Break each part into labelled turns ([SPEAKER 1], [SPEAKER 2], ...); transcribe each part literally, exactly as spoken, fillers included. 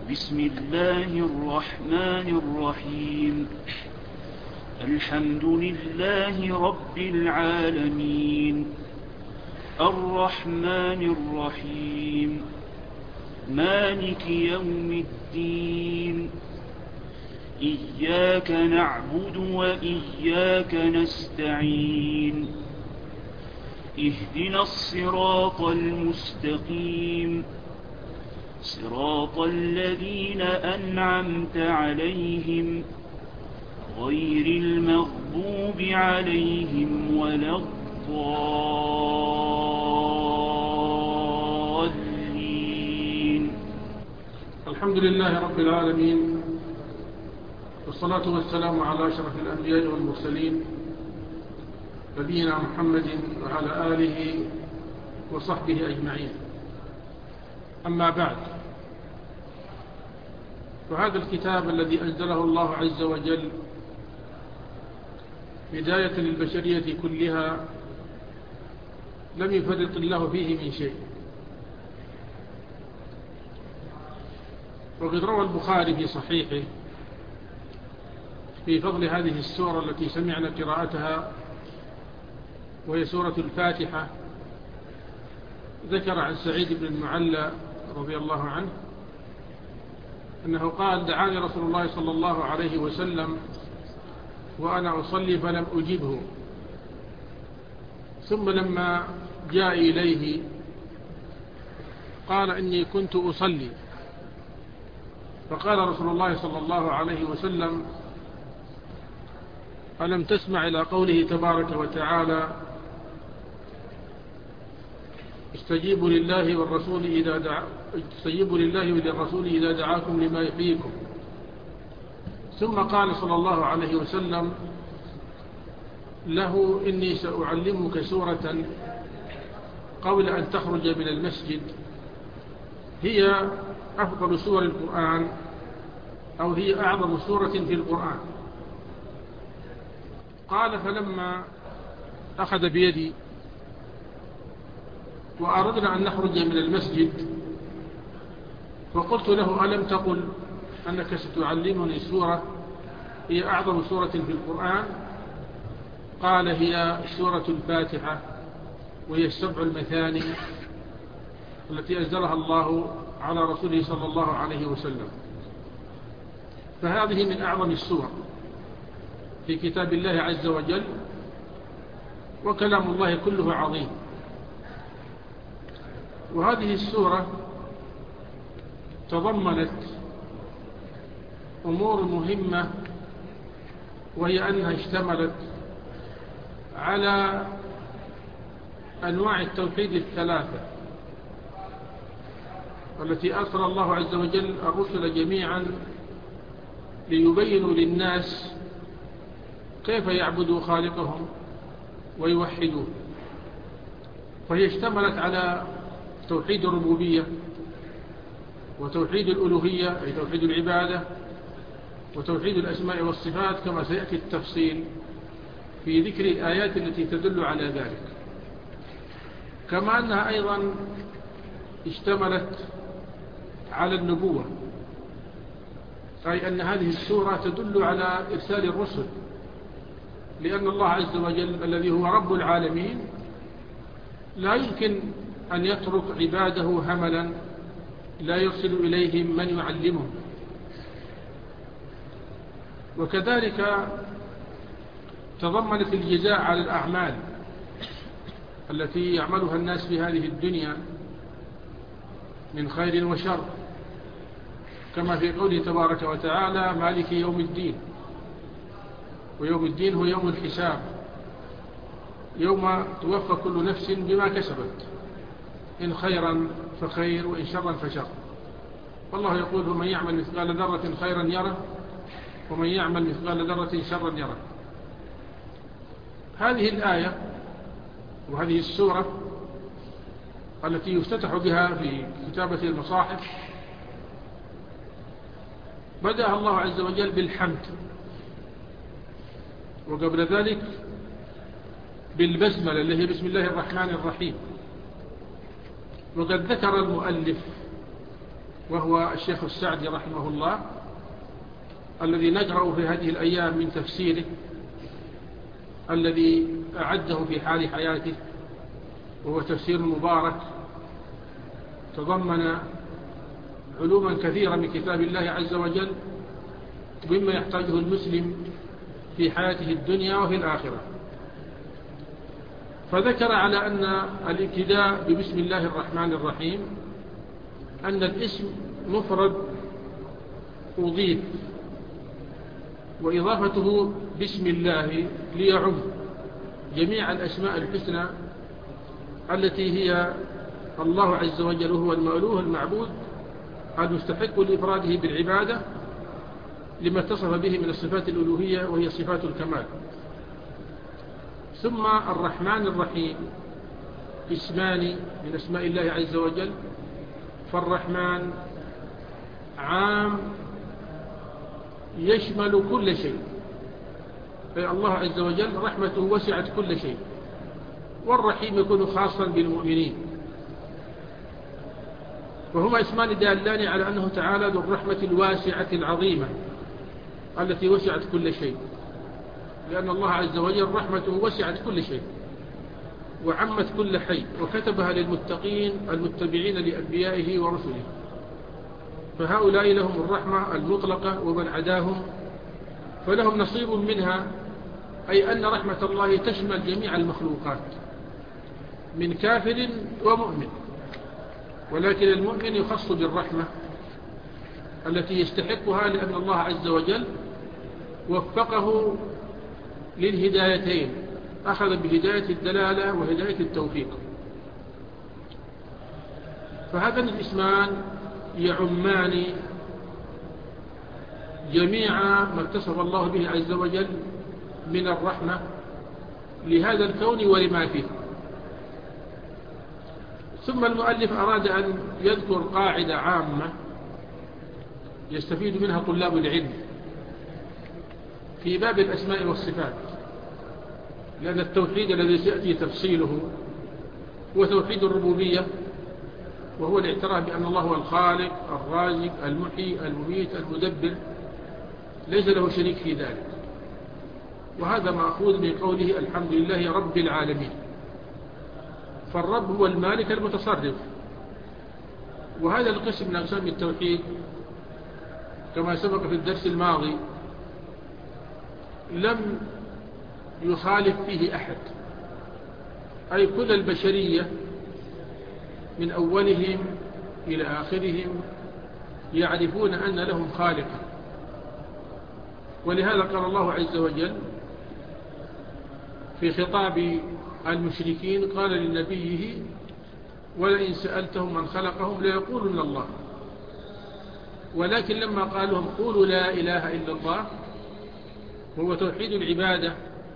[SPEAKER 1] بسم الله الرحمن الرحيم. الحمد لله رب العالمين، الرحمن الرحيم، مالك يوم الدين، إياك نعبد وإياك نستعين، اهدنا الصراط المستقيم، صراط الذين أنعمت عليهم غير المغضوب عليهم ولا الضالين.
[SPEAKER 2] الحمد لله رب العالمين، والصلاة والسلام على أشرف الأنبياء والمرسلين، نبينا محمد وعلى آله وصحبه أجمعين. أما بعد، فهذا الكتاب الذي أنزله الله عز وجل هداية للبشرية كلها لم يفرط الله فيه من شيء. وقد روى البخاري في صحيحه في فضل هذه السورة التي سمعنا قراءتها، وهي سورة الفاتحة، ذكر عن سعيد بن المعلى رضي الله عنه أنه قال: دعاني رسول الله صلى الله عليه وسلم وأنا أصلي فلم أجبه، ثم لما جاء إليه قال: إني كنت أصلي، فقال رسول الله صلى الله عليه وسلم: ألم تسمع إلى قوله تبارك وتعالى: استجيبوا لله والرسول إذا دعا استجيبوا لله وللرسول إذا دعاكم لما يحييكم. ثم قال صلى الله عليه وسلم له: إني سأعلمك سورة قبل أن تخرج من المسجد هي أفضل سور القرآن، أو هي أعظم سورة في القرآن. قال: فلما أخذ بيدي وأردنا أن نخرج من المسجد فقلت له: ألم تقل أنك ستعلمني سورة هي أعظم سورة في القرآن؟ قال: هي سورة الفاتحة، وهي السبع المثاني التي أنزلها الله على رسوله صلى الله عليه وسلم. فهذه من أعظم السور في كتاب الله عز وجل، وكلام الله كله عظيم. وهذه السورة تضمنت أمور مهمة، وهي أنها اشتملت على أنواع التوحيد الثلاثة التي أرسل الله عز وجل الرسل جميعا ليبينوا للناس كيف يعبدوا خالقهم ويوحدوه. فهي اشتملت على توحيد الربوبية، وتوحيد الألوهية أي توحيد العبادة، وتوحيد الأسماء والصفات، كما سيأتي التفصيل في ذكر الآيات التي تدل على ذلك. كما أنها أيضا اشتملت على النبوة، أي أن هذه السورة تدل على إرسال الرسل، لأن الله عز وجل الذي هو رب العالمين لا يمكن أن يترك عباده هملا لا يرسل إليهم من يعلمهم. وكذلك تضمنت الجزاء على الأعمال التي يعملها الناس في هذه الدنيا من خير وشر، كما في قوله تبارك وتعالى: مالك يوم الدين. ويوم الدين هو يوم الحساب، يوم توفى كل نفس بما كسبت، إن خيرا فخير وإن شرا فشر. والله يقول: ومن يعمل مثقال ذرة خيرا يره، ومن يعمل مثقال ذرة شرا يره. هذه الآية وهذه السورة التي يفتتح بها في كتابة المصاحف بدأ الله عز وجل بالحمد، وقبل ذلك بالبسملة اللي هي بسم الله الرحمن الرحيم. وقد ذكر المؤلف وهو الشيخ السعدي رحمه الله، الذي نقرأ في هذه الأيام من تفسيره الذي أعده في حال حياته، وهو تفسير مبارك تضمن علوما كثيرة من كتاب الله عز وجل مما يحتاجه المسلم في حياته الدنيا وفي الآخرة. فذكر على أن الابتداء ببسم الله الرحمن الرحيم أن الاسم مفرد أضيف، وإضافته بسم الله ليعم جميع الأسماء الحسنى التي هي الله عز وجل هو المألوه المعبود المستحق لإفراده بالعبادة لما اتصف به من الصفات الألوهية وهي صفات الكمال. ثم الرحمن الرحيم اسمان من أسماء الله عز وجل، فالرحمن عام يشمل كل شيء، أي الله عز وجل رحمته وسعت كل شيء، والرحيم يكون خاصا بالمؤمنين. وهما اسمان دالان على أنه تعالى ذو الرحمة الواسعة العظيمة التي وسعت كل شيء، لأن الله عز وجل رحمته وسعت كل شيء وعمت كل حي، وكتبها للمتقين المتبعين لأنبيائه ورسله، فهؤلاء لهم الرحمة المطلقة، ومن عداهم فلهم نصيب منها، أي أن رحمة الله تشمل جميع المخلوقات من كافر ومؤمن، ولكن المؤمن يخص بالرحمة التي يستحقها لأن الله عز وجل وفقه للهدايتين، أخذ بهداية الدلالة وهداية التوفيق. فهذا الاسمان يعمان جميع ما اتصف الله به عز وجل من الرحمة لهذا الكون ولما فيه. ثم المؤلف أراد أن يذكر قاعدة عامة يستفيد منها طلاب العلم في باب الأسماء والصفات، لأن التوحيد الذي سيأتي تفصيله هو توحيد الربوبية، وهو الاعتراف بأن الله هو الخالق الرازق المحيي المميت المدبر، ليس له شريك في ذلك. وهذا مأخوذ من قوله الحمد لله رب العالمين، فالرب هو المالك المتصرف. وهذا القسم من أقسام التوحيد كما سبق في الدرس الماضي لم يخالف فيه أحد، أي كل البشرية من أولهم إلى آخرهم يعرفون أن لهم خالقا. ولهذا قال الله عز وجل في خطاب المشركين قال لنبيه ولئن سألتهم من خلقهم ليقولن الله، ولكن لما قال لهم قولوا لا إله إلا الله هو توحيد العبادة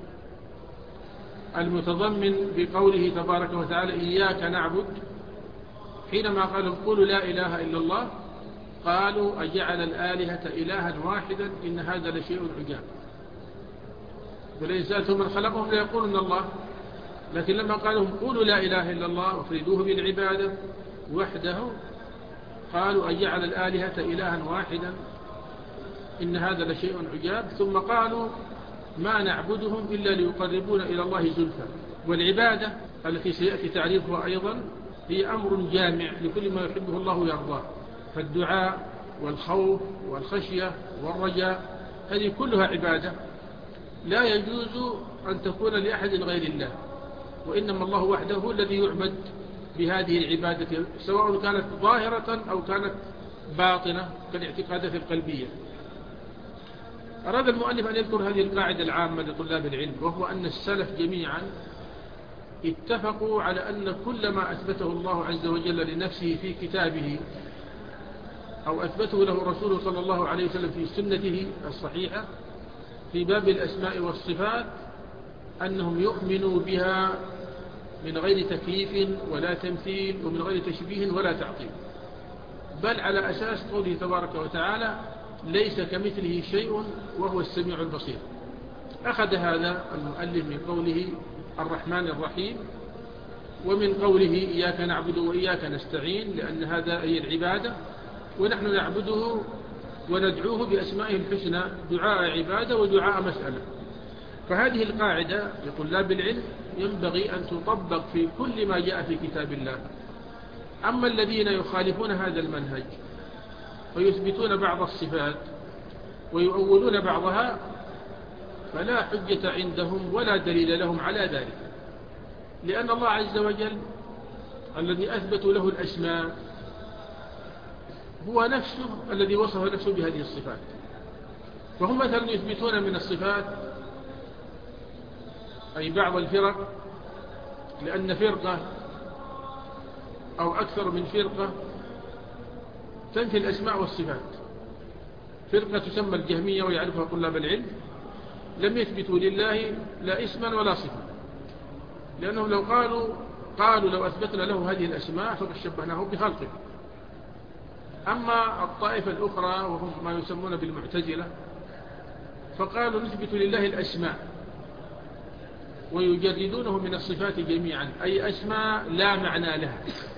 [SPEAKER 2] المتضمن بقوله تبارك وتعالى إياك نعبد، حينما قالوا قولوا لا إله إلا الله قالوا أجعل الآلهة إلها واحدا إن هذا لشيء عجاب، ولئن سألتهم من خلقهم ليقولن الله. لكن لما قالوا قولوا لا إله إلا الله وافردوه بالعبادة وحده قالوا أجعل الآلهة إلها واحدا إن هذا لشيء عجاب، ثم قالوا ما نعبدهم إلا ليقربونا إلى الله زلفى. والعبادة التي سيأتي تعريفها أيضا هي أمر جامع لكل ما يحبه الله ويرضاه، فالدعاء والخوف والخشية والرجاء هذه كلها عبادة لا يجوز أن تكون لأحد غير الله، وإنما الله وحده هو الذي يعبد بهذه العبادة سواء كانت ظاهرة أو كانت باطنة كالاعتقادات القلبية. أراد المؤلف أن يذكر هذه القاعدة العامة لطلاب العلم، وهو أن السلف جميعا اتفقوا على أن كل ما أثبته الله عز وجل لنفسه في كتابه أو أثبته له رسوله صلى الله عليه وسلم في سنته الصحيحة في باب الأسماء والصفات أنهم يؤمنوا بها من غير تكييف ولا تمثيل ومن غير تشبيه ولا تعطيل، بل على أساس قوله تبارك وتعالى ليس كمثله شيء وهو السميع البصير. أخذ هذا المؤلف من قوله الرحمن الرحيم ومن قوله إياك نعبد وإياك نستعين، لأن هذا هي العبادة، ونحن نعبده وندعوه بأسمائه الحسنى دعاء عبادة ودعاء مسألة. فهذه القاعدة لطلاب العلم ينبغي أن تطبق في كل ما جاء في كتاب الله. أما الذين يخالفون هذا المنهج ويثبتون بعض الصفات ويؤولون بعضها فلا حجة عندهم ولا دليل لهم على ذلك، لأن الله عز وجل الذي أثبتوا له الأسماء هو نفسه الذي وصف نفسه بهذه الصفات. فهم مثلا يثبتون من الصفات أي بعض الفرق، لأن فرقة أو أكثر من فرقة تنفي الأسماء والصفات. فرقة تسمى الجهمية ويعرفها طلاب العلم، لم يثبتوا لله لا اسما ولا صفة، لأنهم لو قالوا قالوا لو أثبتنا له هذه الأسماء فقد شبهناه بخلقه. أما الطائفة الأخرى وهم ما يسمون بالمعتزلة فقالوا نثبت لله الأسماء ويجردونه من الصفات جميعا، أي أسماء لا معنى لها.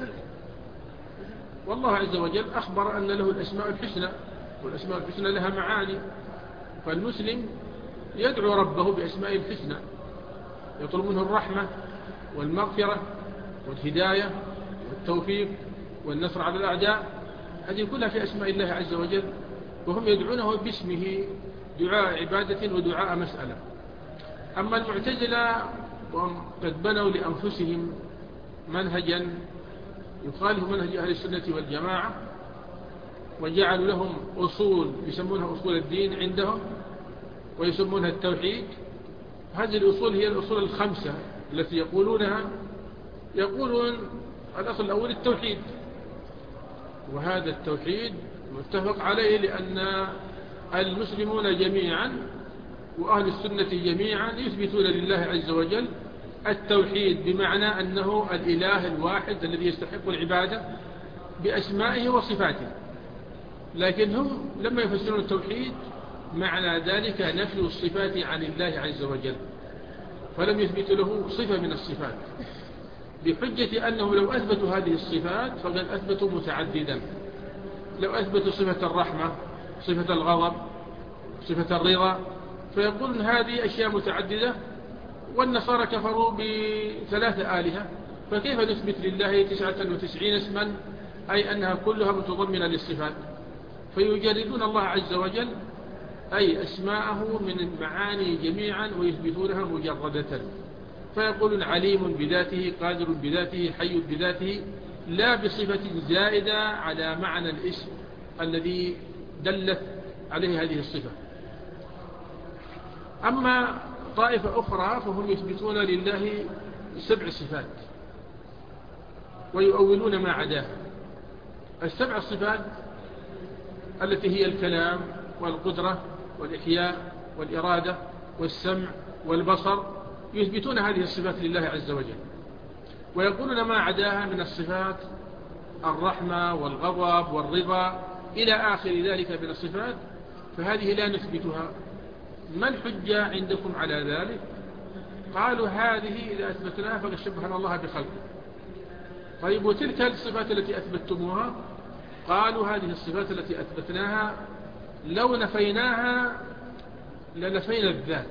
[SPEAKER 2] والله عز وجل أخبر أن له الأسماء الحسنى، والأسماء الحسنى لها معاني، فالمسلم يدعو ربه بأسماء الحسنى، يطلب منه الرحمة والمغفرة والهداية والتوفيق والنصر على الأعداء، هذه كلها في أسماء الله عز وجل، وهم يدعونه باسمه دعاء عبادة ودعاء مسألة. أما المعتزلة وهم قد بنوا لأنفسهم منهجا يخالف منهج أهل السنة والجماعة، وجعلوا لهم أصول يسمونها أصول الدين عندهم ويسمونها التوحيد. هذه الأصول هي الأصول الخمسة التي يقولونها. يقولون الأصل الأول التوحيد، وهذا التوحيد متفق عليه لأن المسلمون جميعا وأهل السنة جميعا يثبتون لله عز وجل التوحيد، بمعنى أنه الإله الواحد الذي يستحق العبادة بأسمائه وصفاته. لكن هم لما يفسرون التوحيد معنى ذلك نفي الصفات عن الله عز وجل، فلم يثبتوا له صفة من الصفات، بحجة أنه لو أثبتوا هذه الصفات فقد أثبتوا متعددا. لو أثبتوا صفة الرحمة، صفة الغضب، صفة الرضا، فيقولون هذه أشياء متعددة، والنصارى كفروا بثلاثة آلهة، فكيف نثبت لله تسعة وتسعين اسما أي أنها كلها متضمنة للصفات؟ فيجردون الله عز وجل أي أسماءه من المعاني جميعا ويثبتونها مجردة، فيقولون عليم بذاته، قادر بذاته، حي بذاته، لا بصفة زائدة على معنى الاسم الذي دلت عليه هذه الصفة. أما طائفة أخرى فهم يثبتون لله سبع صفات ويؤولون ما عداه. السبع الصفات التي هي الكلام والقدرة والإحياء والإرادة والسمع والبصر، يثبتون هذه الصفات لله عز وجل، ويقولون ما عداها من الصفات الرحمة والغضب والرضا إلى آخر ذلك من الصفات فهذه لا نثبتها. ما الحجة عندكم على ذلك؟ قالوا هذه إذا أثبتناها فقد شبهنا الله بخلقه. طيب وتلك الصفات التي أثبتموها؟ قالوا هذه الصفات التي أثبتناها لو نفيناها لنفينا الذات،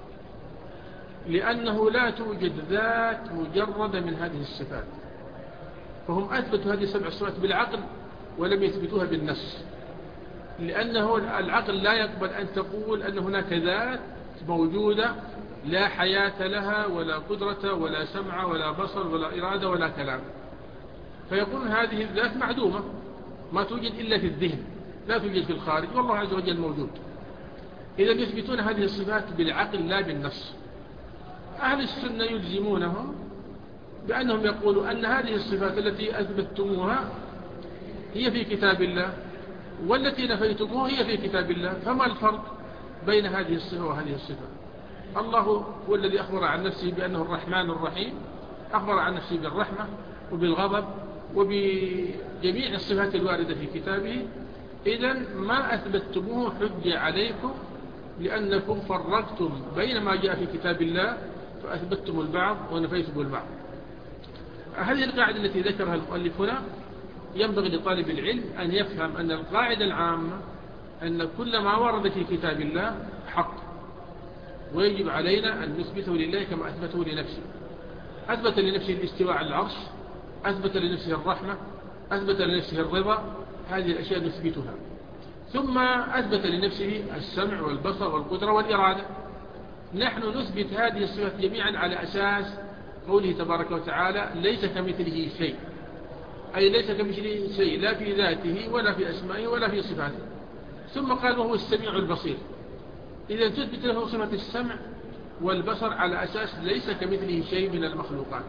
[SPEAKER 2] لأنه لا توجد ذات مجردة من هذه الصفات. فهم أثبتوا هذه السبع الصفات بالعقل ولم يثبتوها بالنص، لأنه العقل لا يقبل أن تقول أن هناك ذات موجودة لا حياة لها ولا قدرة ولا سمع ولا بصر ولا إرادة ولا كلام، فيقول هذه الذات معدومة ما توجد إلا في الذهن، لا توجد في الخارج، والله عز وجل موجود. إذا يثبتون هذه الصفات بالعقل لا بالنص. أهل السنة يلزمونهم بأنهم يقولوا أن هذه الصفات التي أثبتتموها هي في كتاب الله والتي نفيتموها هي في كتاب الله، فما الفرق بين هذه الصفة وهذه الصفة؟ الله هو الذي أخبر عن نفسه بأنه الرحمن الرحيم، أخبر عن نفسه بالرحمة وبالغضب وبجميع الصفات الواردة في كتابه. إذن ما أثبتتموه حجة عليكم، لأنكم فرقتم بين ما جاء في كتاب الله فأثبتتم البعض ونفيتم البعض. هذه القاعدة التي ذكرها المؤلف هنا ينبغي لطالب العلم أن يفهم أن القاعدة العامة أن كل ما ورد في كتاب الله حق، ويجب علينا أن نثبته لله كما أثبته لنفسه. أثبت لنفسه الاستواء على العرش، أثبت لنفسه الرحمة، أثبت لنفسه الرضا، هذه الأشياء نثبتها. ثم أثبت لنفسه السمع والبصر والقدرة والإرادة. نحن نثبت هذه الصفات جميعا على أساس قوله تبارك وتعالى ليس كمثله شيء، أي ليس كمثله شيء لا في ذاته ولا في أسمائه ولا في صفاته. ثم قال وهو السميع البصير، إذا تثبت له صفة السمع والبصر على أساس ليس كمثله شيء من المخلوقات.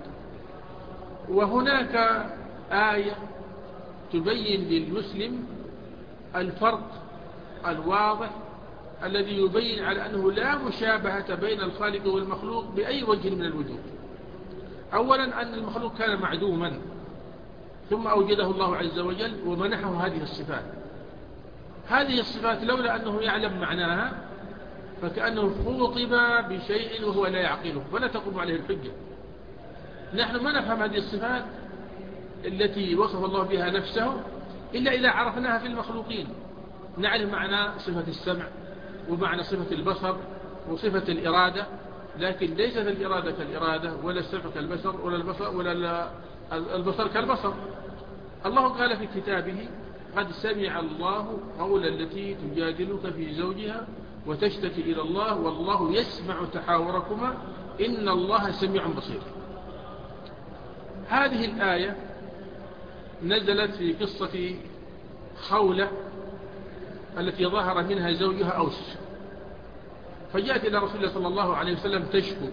[SPEAKER 2] وهناك آية تبين للمسلم الفرق الواضح الذي يبين على أنه لا مشابهة بين الخالق والمخلوق بأي وجه من الوجوه. أولا أن المخلوق كان معدوما ثم أوجده الله عز وجل ومنحه هذه الصفات. هذه الصفات لولا أنه يعلم معناها فكأنه خوطب بشيء وهو لا يعقله ولا تقوم عليه الحجة. نحن ما نفهم هذه الصفات التي وصف الله بها نفسه إلا إذا عرفناها في المخلوقين. نعرف معنى صفة السمع ومعنى صفة البصر وصفة الإرادة، لكن ليست الإرادة كالإرادة ولا السمع كالبصر ولا البصر ولا البصر كالبصر. الله قال في كتابه قد سمع الله قول التي تجادلك في زوجها وتشتكي إلى الله والله يسمع تحاوركما إن الله سميع بصير. هذه الآية نزلت في قصة خولة التي ظهر منها زوجها أوس، فجاءت إلى رسول الله صلى الله عليه وسلم تشكو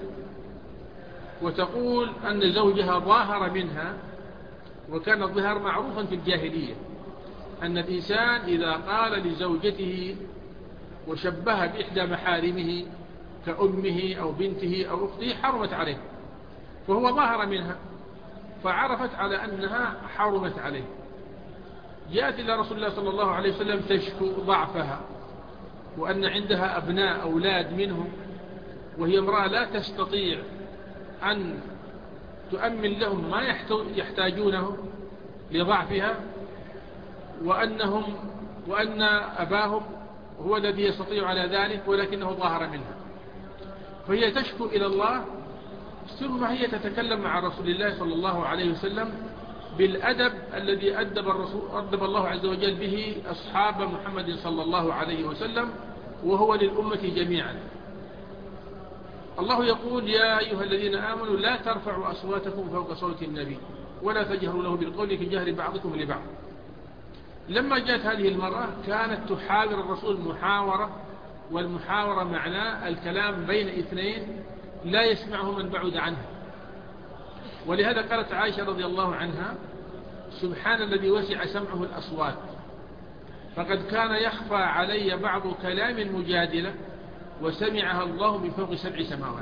[SPEAKER 2] وتقول أن زوجها ظاهر منها. وكان الظهار معروفا في الجاهلية أن الإنسان إذا قال لزوجته وشبه بإحدى محارمه كأمه أو بنته أو أخته حرمت عليه، فهو ظاهر منها فعرفت على أنها حرمت عليه. جاءت إلى رسول الله صلى الله عليه وسلم تشكو ضعفها وأن عندها أبناء أولاد منهم وهي امرأة لا تستطيع أن تؤمن لهم ما يحتاجونه لضعفها، وأنهم وأن أباهم هو الذي يستطيع على ذلك ولكنه ظاهر منها. فهي تشكو إلى الله، ثم هي تتكلم مع رسول الله صلى الله عليه وسلم بالأدب الذي أدب, الرسول أدب الله عز وجل به أصحاب محمد صلى الله عليه وسلم وهو للأمة جميعا. الله يقول يا أيها الذين آمنوا لا ترفعوا أصواتكم فوق صوت النبي ولا تجهروا له بالقول كجهر بعضكم لبعض. لما جاءت هذه المرأة كانت تحاور الرسول محاورة، والمحاورة معناه الكلام بين اثنين لا يسمعه من بعد عنه. ولهذا قالت عائشة رضي الله عنها سبحان الذي وسع سمعه الأصوات فقد كان يخفى علي بعض كلام المجادلة وسمعها الله من فوق سبع سماوات.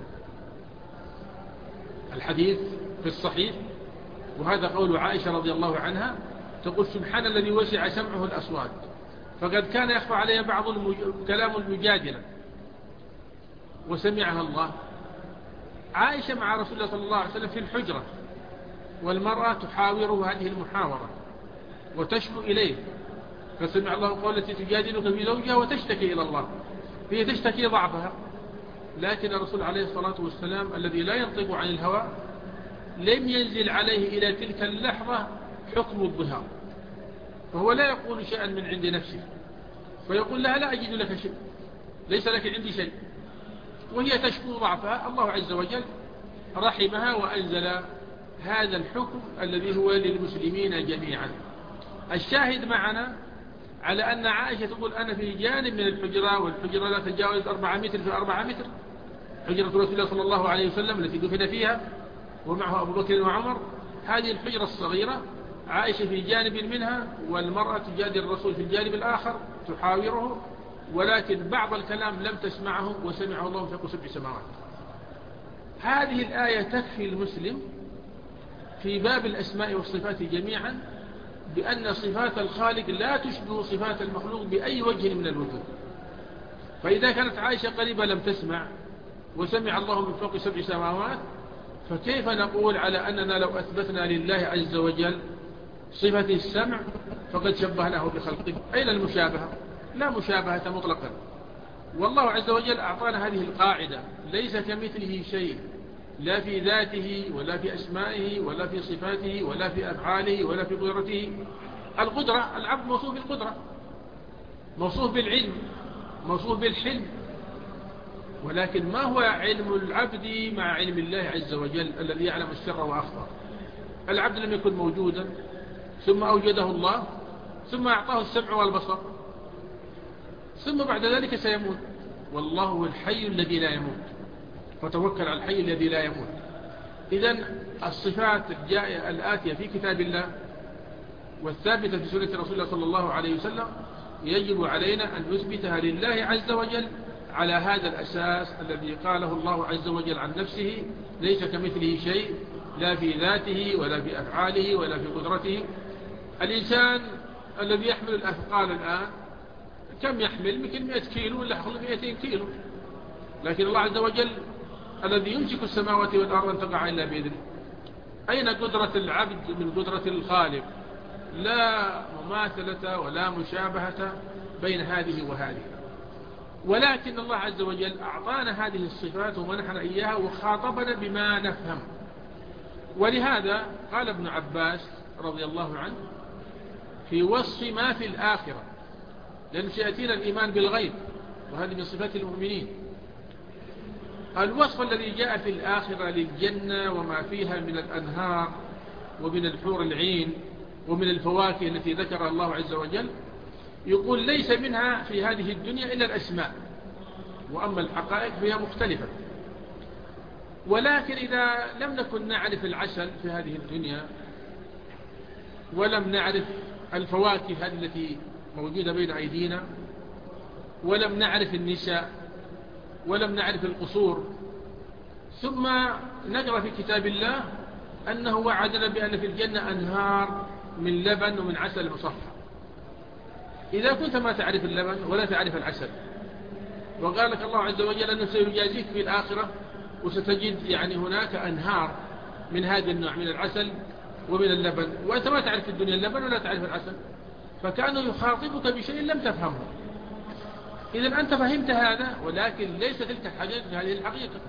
[SPEAKER 2] الحديث في الصحيح، وهذا قول عائشة رضي الله عنها تقول سبحان الذي وسع سمعه الأصوات فقد كان يخفى علي بعض المج... كلام المجادلة وسمعها الله. عائشة مع رسول الله صلى الله عليه وسلم في الحجرة والمرأة تحاوره هذه المحاورة وتشكو إليه، فسمع الله قول التي تجادلك في زوجها وتشتكي إلى الله، هي تشتكي ضعفها. لكن الرسول عليه الصلاة والسلام الذي لا ينطق عن الهوى لم ينزل عليه إلى تلك اللحظة حكم الظهار، فهو لا يقول شيئا من عند نفسه فيقول لها لا أجد لك شيء، ليس لك عندي شيء، وهي تشكو ضعفها. الله عز وجل رحمها وأنزل هذا الحكم الذي هو للمسلمين جميعا. الشاهد معنا على أن عائشة تقول أنا في جانب من الحجرة، والحجرة لا تجاوز أربعة متر في أربعة متر، حجرة رسول الله صلى الله عليه وسلم التي دفن فيها ومعه أبو بكر وعمر. هذه الحجرة الصغيرة عائشة في جانب منها والمرأة تجادل الرسول في الجانب الآخر تحاوره، ولكن بعض الكلام لم تسمعه وسمعه الله فوق سبع سماوات. هذه الآية تكفي المسلم في باب الأسماء والصفات جميعا بأن صفات الخالق لا تشبه صفات المخلوق بأي وجه من الوجوه. فإذا كانت عائشة قريبة لم تسمع وسمع الله من فوق سبع سماوات، فكيف نقول على أننا لو أثبتنا لله عز وجل صفة السمع فقد شبهناه بخلقه. أين المشابهة؟ لا مشابهة مطلقا. والله عز وجل أعطانا هذه القاعدة: ليس كمثله شيء، لا في ذاته ولا في أسمائه ولا في صفاته ولا في أفعاله ولا في قدرته. القدرة، العبد موصوف بالقدرة، موصوف بالعلم، موصوف بالحلم، ولكن ما هو علم العبد مع علم الله عز وجل الذي يعلم السر وأخفى؟ العبد لم يكن موجودا ثم أوجده الله، ثم أعطاه السمع والبصر، ثم بعد ذلك سيموت، والله هو الحي الذي لا يموت، فتوكل على الحي الذي لا يموت. إذن الصفات الجائية الآتية في كتاب الله والثابتة في سنة رسول الله صلى الله عليه وسلم يجب علينا أن نثبتها لله عز وجل على هذا الأساس الذي قاله الله عز وجل عن نفسه: ليس كمثله شيء، لا في ذاته ولا في أفعاله ولا في قدرته. الإنسان الذي يحمل الأثقال الآن كم يحمل؟ يمكن مئة كيلو ولا مئتين كيلو، لكن الله عز وجل الذي يمسك السماوات والأرض أن تقع إلا بإذنه. أين قدرة العبد من قدرة الخالق؟ لا مماثلة ولا مشابهة بين هذه وهذه. ولكن الله عز وجل أعطانا هذه الصفات ومنحنا إياها وخاطبنا بما نفهم. ولهذا قال ابن عباس رضي الله عنه في وصف ما في الآخرة، لأن سيأتينا الإيمان بالغيب وهذه من صفات المؤمنين. الوصف الذي جاء في الآخرة للجنة وما فيها من الأنهار ومن الحور العين ومن الفواكه التي ذكرها الله عز وجل، يقول: ليس منها في هذه الدنيا إلا الأسماء، وأما الحقائق فهي مختلفة. ولكن إذا لم نكن نعرف العسل في هذه الدنيا، ولم نعرف الفواكه هذه التي موجودة بين أيدينا، ولم نعرف النساء، ولم نعرف القصور، ثم نقرأ في كتاب الله أنه وعدنا بأن في الجنة أنهار من لبن ومن عسل مصفى. إذا كنت ما تعرف اللبن ولا تعرف العسل، وقال لك الله عز وجل أنه سيجازيك في الآخرة وستجد يعني هناك أنهار من هذا النوع من العسل ومن اللبن، وأنت ما تعرف في الدنيا اللبن ولا تعرف العسل، فكأنه يخاطبك بشيء لم تفهمه. إذن أنت فهمت هذا، ولكن ليس تلك الحقيقة هذه الحقيقة.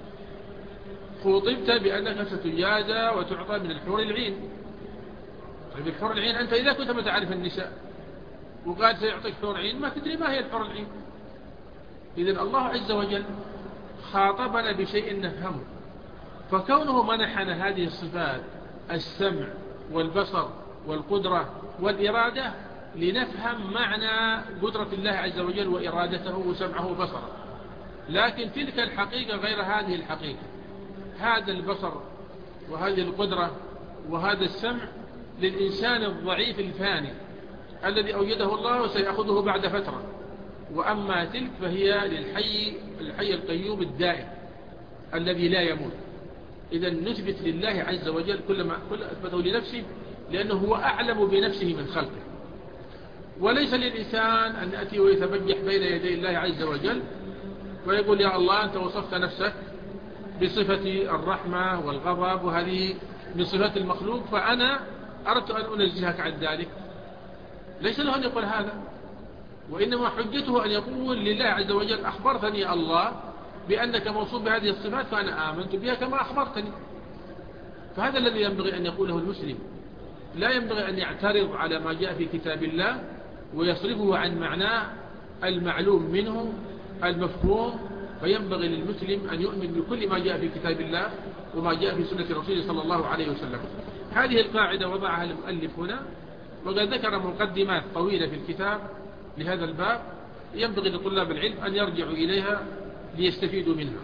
[SPEAKER 2] خطبت بأنك ستجازى وتعطى من الحور العين. طيب الحور العين أنت إذا كنت ما تعرف النساء وقال سيعطيك حور عين، ما تدري ما هي الحور العين. إذن الله عز وجل خاطبنا بشيء نفهمه، فكونه منحنا هذه الصفات: السمع والبصر والقدرة والإرادة، لنفهم معنى قدرة الله عز وجل وإرادته وسمعه وبصره. لكن تلك الحقيقة غير هذه الحقيقة. هذا البصر وهذه القدرة وهذا السمع للإنسان الضعيف الفاني الذي أوجده الله وسيأخذه بعد فترة، وأما تلك فهي للحي الحي القيوم الدائم الذي لا يموت. إذا نثبت لله عز وجل كل ما كل أثبته لنفسه، لأنه هو أعلم بنفسه من خلقه. وليس للإنسان أن يأتي ويتبجح بين يدي الله عز وجل ويقول: يا الله أنت وصفت نفسك بصفة الرحمة والغضب وهذه من صفات المخلوق، فأنا أردت أن أنزهك عن ذلك. ليس له أن يقول هذا، وإنما حجته أن يقول لله عز وجل: أخبرتني الله بأنك موصوف بهذه الصفات فأنا آمنت بها كما أخبرتني. فهذا الذي ينبغي أن يقوله المسلم. لا ينبغي أن يعترض على ما جاء في كتاب الله ويصرفه عن معناه المعلوم منه المفهوم، فينبغي للمسلم أن يؤمن بكل ما جاء في كتاب الله وما جاء في سنة رسوله صلى الله عليه وسلم. هذه القاعدة وضعها المؤلف هنا، وقد ذكر مقدمات طويلة في الكتاب لهذا الباب، ينبغي لطلاب العلم أن يرجعوا إليها ليستفيدوا منها.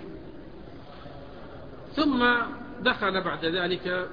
[SPEAKER 2] ثم دخل بعد ذلك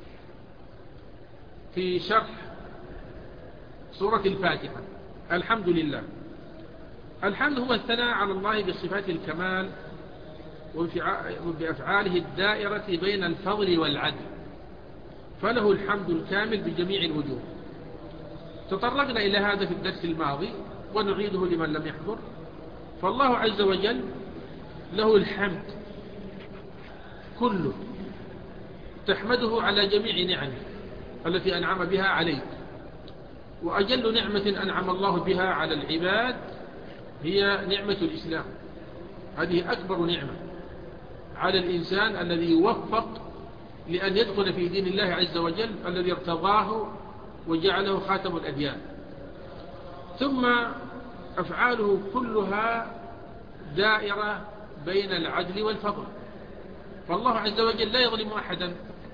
[SPEAKER 2] في شرح سورة الفاتحة. الحمد لله. الحمد هو الثناء على الله بصفات الكمال وبأفعاله الدائرة بين الفضل والعدل، فله الحمد الكامل بجميع الوجوه. تطرقنا إلى هذا في الدرس الماضي ونعيده لمن لم يحضر. فالله عز وجل له الحمد كله، تحمده على جميع نعمه، التي أنعم بها عليك. وأجل نعمة أنعم الله بها على العباد هي نعمة الإسلام. هذه أكبر نعمة على الإنسان الذي يوفق لأن يدخل في دين الله عز وجل الذي ارتضاه وجعله خاتم الأديان. ثم أفعاله كلها دائرة بين العدل والفضل، فالله عز وجل لا يظلم أحدا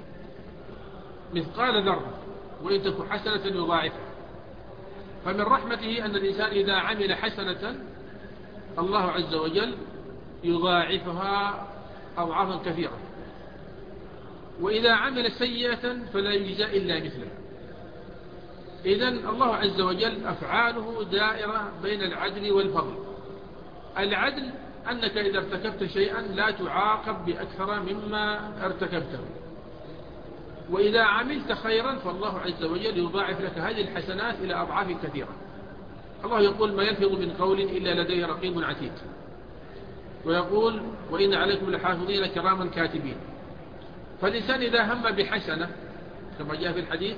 [SPEAKER 2] مثقال ذرة وإن تك حسنة يضاعفها. فمن رحمته أن الإنسان إذا عمل حسنة الله عز وجل يضاعفها أضعافا كثيرة، وإذا عمل سيئة فلا يجزى إلا مثلها. إذن الله عز وجل أفعاله دائرة بين العدل والفضل. العدل أنك إذا ارتكبت شيئا لا تعاقب بأكثر مما ارتكبته، وإذا عملت خيرا فالله عز وجل يضاعف لك هذه الحسنات إلى أضعاف كثيرة. الله يقول ما يلفظ من قول إلا لديه رقيب عتيد، ويقول وإن عليكم لحافظين كراما كاتبين. فالإنسان إذا هم بحسنة كما جاء في الحديث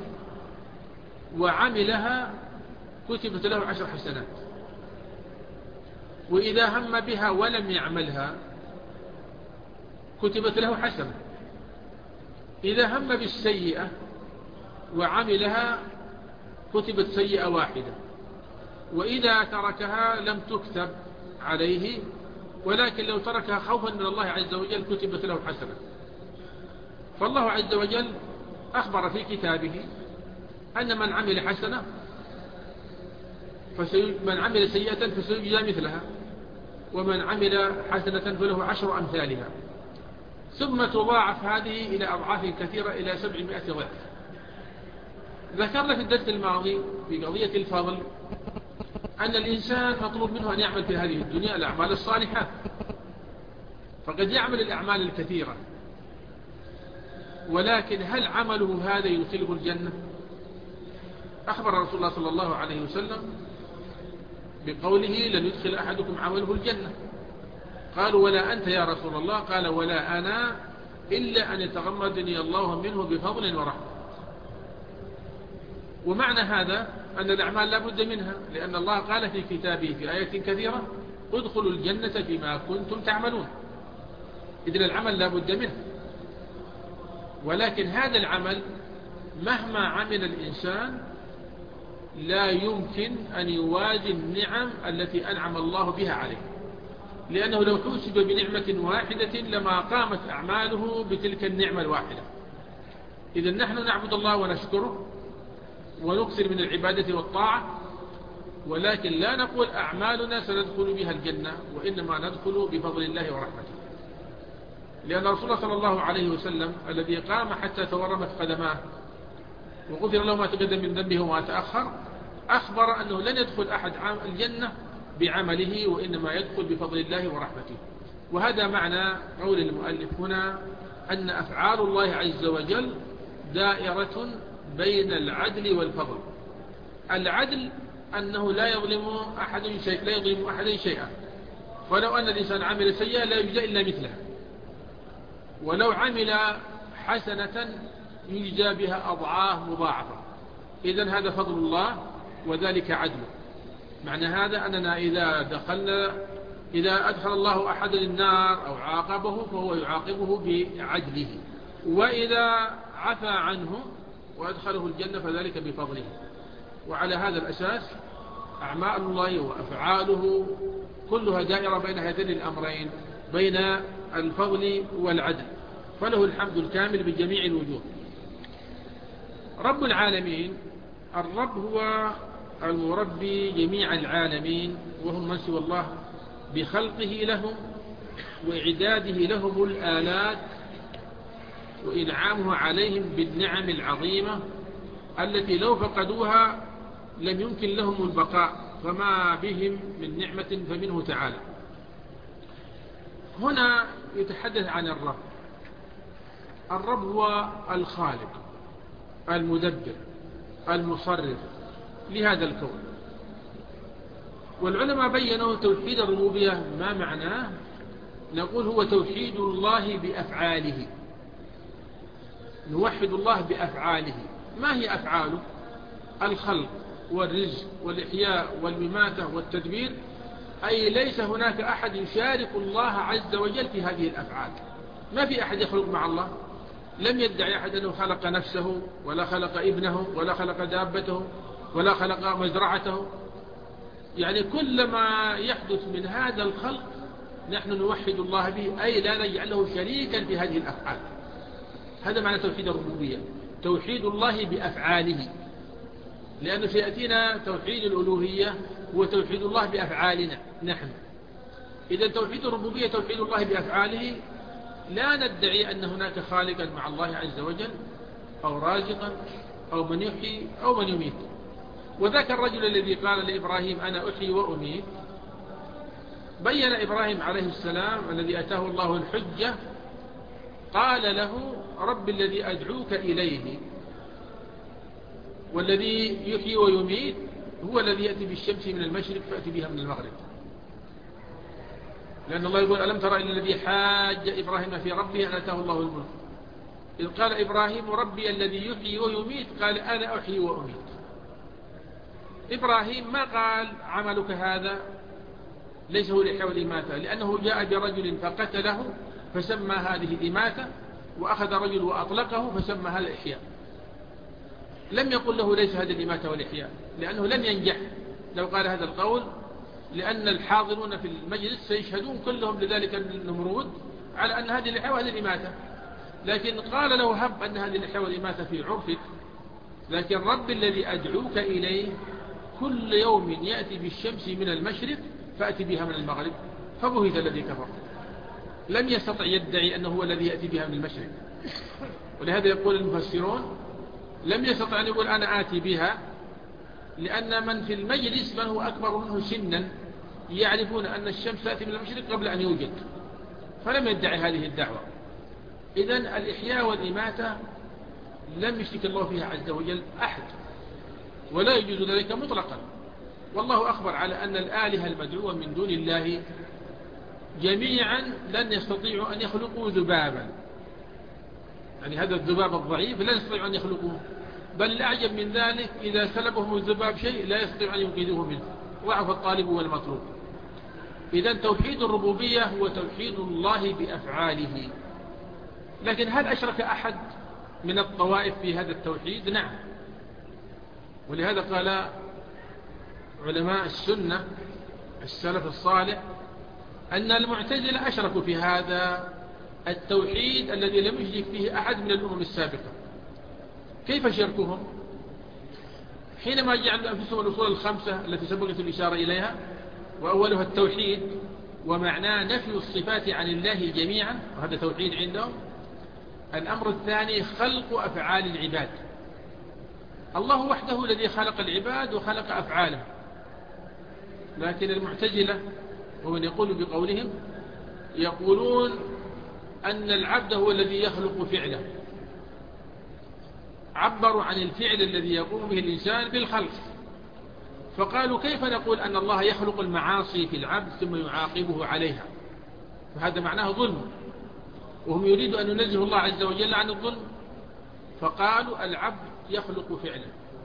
[SPEAKER 2] وعملها كتبت له عشر حسنات، وإذا هم بها ولم يعملها كتبت له حسنة. إذا هم بالسيئة وعملها كتبت سيئة واحدة، وإذا تركها لم تكتب عليه، ولكن لو تركها خوفا من الله عز وجل كتبت له حسنة. فالله عز وجل أخبر في كتابه أن من عمل حسنة من عمل سيئة فسيجزى مثلها، ومن عمل حسنة فله عشر أمثالها، ثم تضاعف هذه إلى أضعاف كثيرة إلى سبعمائة ضعف. ذكرنا في الدرس الماضي في قضية الفضل أن الإنسان مطلوب منه أن يعمل في هذه الدنيا الأعمال الصالحة، فقد يعمل الأعمال الكثيرة، ولكن هل عمله هذا يدخله الجنة؟ أخبر رسول الله صلى الله عليه وسلم بقوله لن يدخل أحدكم عمله الجنة. قالوا ولا أنت يا رسول الله؟ قال ولا أنا إلا أن يتغمدني الله منه بفضل ورحمة. ومعنى هذا أن الأعمال لا بد منها، لأن الله قال في كتابه في آية كثيرة ادخلوا الجنة بما كنتم تعملون. إذن العمل لا بد منه، ولكن هذا العمل مهما عمل الإنسان لا يمكن أن يوازي النعم التي أنعم الله بها عليه، لأنه لو حسب بنعمة واحدة لما قامت أعماله بتلك النعمة الواحدة. إذن نحن نعبد الله ونشكره ونكثر من العبادة والطاعة، ولكن لا نقول أعمالنا سندخل بها الجنة، وإنما ندخل بفضل الله ورحمته. لأن رسول الله صلى الله عليه وسلم الذي قام حتى تورمت قدماه وغفر له ما تقدم من ذنبه وما تأخر أخبر أنه لن يدخل أحد الجنة بعمله، وإنما يدخل بفضل الله ورحمته. وهذا معنى قول المؤلف هنا أن أفعال الله عز وجل دائرة بين العدل والفضل. العدل أنه لا يظلم أحد شيء لا يظلم أحد شيئا، ولو أن الإنسان عمل سيئة لا يجزى إلا مثلها، ولو عمل حسنة يجزى بها أضعاف مضاعفة. إذن هذا فضل الله وذلك عدل. معنى هذا أننا إذا دخلنا إذا أدخل الله أحد النار أو عاقبه فهو يعاقبه بعدله، وإذا عفى عنه وأدخله الجنة فذلك بفضله. وعلى هذا الأساس أعمال الله وأفعاله كلها دائرة بين هذين الأمرين، بين الفضل والعدل، فله الحمد الكامل بجميع الوجوه. رب العالمين، الرب هو المربي جميع العالمين، وهم من سوى الله بخلقه لهم وإعداده لهم الآلات وإنعامه عليهم بالنعم العظيمة التي لو فقدوها لم يمكن لهم البقاء، فما بهم من نعمة فمنه تعالى. هنا يتحدث عن الرب. الرب هو الخالق المدبر المصرف لهذا الكون. والعلماء بيّنوا توحيد الربوبية ما معناه. نقول هو توحيد الله بأفعاله، نوحد الله بأفعاله ما هي أفعاله؟ الخلق والرزق والإحياء والمماتة والتدبير، أي ليس هناك أحد يشارك الله عز وجل في هذه الأفعال. ما في أحد يخلق مع الله. لم يدعي أحد أنه خلق نفسه ولا خلق ابنه ولا خلق دابته ولا خلق مزرعته. يعني كل ما يحدث من هذا الخلق نحن نوحد الله به، أي لا نجعله شريكا في هذه الأفعال. هذا معنى توحيد الربوبية، توحيد الله بأفعاله، لأنه سيأتينا توحيد الألوهية هو توحيد الله بأفعالنا نحن. إذا توحيد الربوبية توحيد الله بأفعاله، لا ندعي أن هناك خالقا مع الله عز وجل أو رازقا أو من يحيي أو من يميت. وذاك الرجل الذي قال لإبراهيم أنا أحيي وأميت، بين إبراهيم عليه السلام الذي أتاه الله الحجة، قال له رب الذي أدعوك إليه والذي يحيي ويميت هو الذي يأتي بالشمس من المشرق فأتي بها من المغرب. لأن الله يقول ألم ترى إلى الذي حاج إبراهيم في ربه أن أتاه الله الملك إذ قال إبراهيم ربي الذي يحيي ويميت قال أنا أحيي وأميت. إبراهيم ما قال عملك هذا ليس هو الإحياء والإماتة، لأنه جاء برجل فقتله فسمى هذه الإماتة، وأخذ رجل وأطلقه فسمى هذا الإحياء. لم يقل له ليس هذا الإماتة والإحياء، لأنه لن ينجح لو قال هذا القول، لأن الحاضرون في المجلس سيشهدون كلهم لذلك النمرود على أن هذه الإحياء وهذه الإماتة. لكن قال له هب أن هذه الإحياء والإماتة في عرفك، لكن رب الذي أدعوك إليه كل يوم يأتي بالشمس من المشرق فأتي بها من المغرب، فبهت الذي كفر. لم يستطع يدعي أنه هو الذي يأتي بها من المشرق. ولهذا يقول المفسرون لم يستطع أن يقول أنا آتي بها، لأن من في المجلس من هو أكبر منه سنا يعرفون أن الشمس تأتي من المشرق قبل أن يوجد، فلم يدعي هذه الدعوة. إذن الإحياء والإماتة لم يشرك الله فيها عز وجل أحد، ولا يجوز ذلك مطلقا. والله أخبر على أن الآلهة المدعوة من دون الله جميعا لن يستطيعوا أن يخلقوا ذبابا، يعني هذا الذباب الضعيف لا يستطيعوا أن يخلقوه، بل الأعجب من ذلك إذا سلبهم الذباب شيء لا يستطيع أن ينقذوه منه، ضعف الطالب والمطلوب. إذن توحيد الربوبية هو توحيد الله بأفعاله. لكن هل أشرك أحد من الطوائف في هذا التوحيد؟ نعم. ولهذا قال علماء السنة السلف الصالح أن المعتزلة أشركوا في هذا التوحيد الذي لم يشرك فيه أحد من الأمم السابقة. كيف شركهم؟ حينما جعلوا أنفسهم الأصول الخمسة التي سبقت الإشارة إليها، وأولها التوحيد ومعناه نفي الصفات عن الله جميعا، وهذا توحيد عندهم. الأمر الثاني خلق أفعال العباد، الله وحده الذي خلق العباد وخلق أفعاله. لكن المعتزلة ومن يقول بقولهم يقولون أن العبد هو الذي يخلق فعله، عبروا عن الفعل الذي يقوم به الإنسان بالخلق، فقالوا كيف نقول أن الله يخلق المعاصي في العبد ثم يعاقبه عليها؟ فهذا معناه ظلم، وهم يريدوا أن ينزه الله عز وجل عن الظلم، فقالوا العبد يخلق فعله.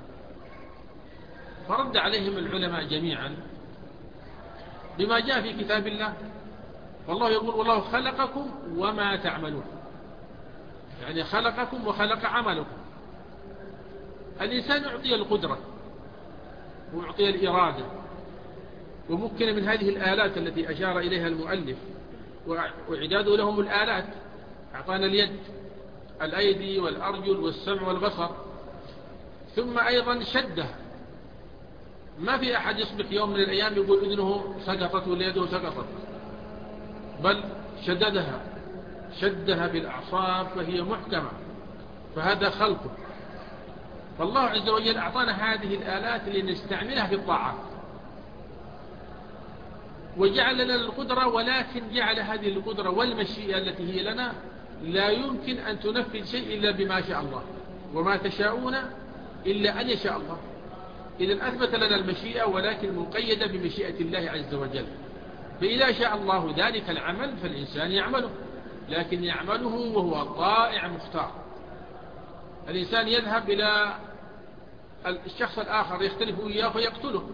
[SPEAKER 2] فرد عليهم العلماء جميعا بما جاء في كتاب الله، والله يقول والله خلقكم وما تعملون، يعني خلقكم وخلق عملكم. الإنسان أعطي القدرة وأعطي الإرادة، ومكن من هذه الآلات التي أشار إليها المؤلف، وإعداده لهم الآلات، أعطانا اليد، الأيدي والأرجل والسمع والبصر، ثم أيضا شدها. ما في أحد يصبح يوم من الأيام يقول إذنه سقطت ولا يده سقطت، بل شددها شدها بالأعصاب فهي محكمة، فهذا خلقه. فالله عز وجل أعطانا هذه الآلات لنستعملها في الطاعات، وجعل لنا القدرة، ولكن جعل هذه القدرة والمشيئة التي هي لنا لا يمكن أن تنفذ شيء إلا بما شاء الله، وما تشاءون إلا أن يشاء الله. إذن أثبت لنا المشيئة ولكن مقيدة بمشيئة الله عز وجل. فإذا شاء الله ذلك العمل فالإنسان يعمله، لكن يعمله وهو طائع مختار. الإنسان يذهب إلى الشخص الآخر يختلف إياه فيقتله،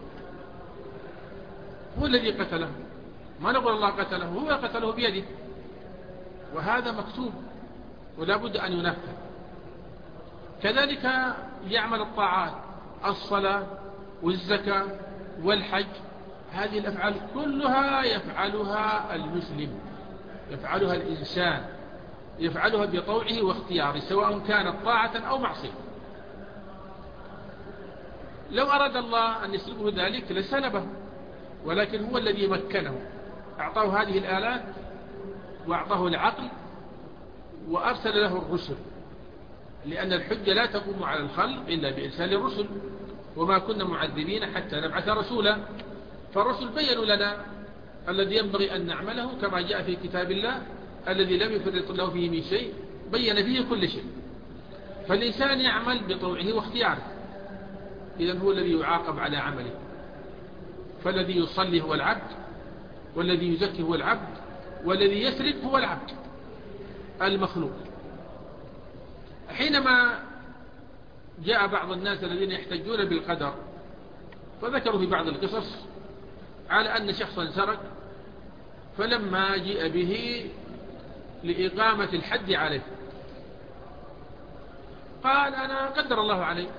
[SPEAKER 2] هو الذي قتله، ما نقول الله قتله، هو قتله بيده، وهذا مكتوب ولا بد أن ينفذ. كذلك يعمل الطاعات، الصلاة والزكاة والحج، هذه الأفعال كلها يفعلها المسلم، يفعلها الإنسان، يفعلها بطوعه واختياره، سواء كانت طاعة أو معصية. لو أراد الله أن يسلبه ذلك لسلبه، ولكن هو الذي مكنه، أعطاه هذه الآلات وأعطاه العقل وأرسل له الرسل، لأن الحجة لا تقوم على الخلق إلا بإرسال الرسل، وما كنا معذبين حتى نبعث رسولا. فالرسل بيّنوا لنا الذي ينبغي أن نعمله كما جاء في كتاب الله الذي لم يفرط له فيه من شيء، بيّن فيه كل شيء. فالإنسان يعمل بطوعه واختياره، إذن هو الذي يعاقب على عمله. فالذي يصلي هو العبد، والذي يزكي هو العبد، والذي يسرق هو العبد المخلوق. حينما جاء بعض الناس الذين يحتجون بالقدر فذكروا في بعض القصص على أن شخصا سرق، فلما جاء به لإقامة الحد عليه قال أنا قدر الله علي.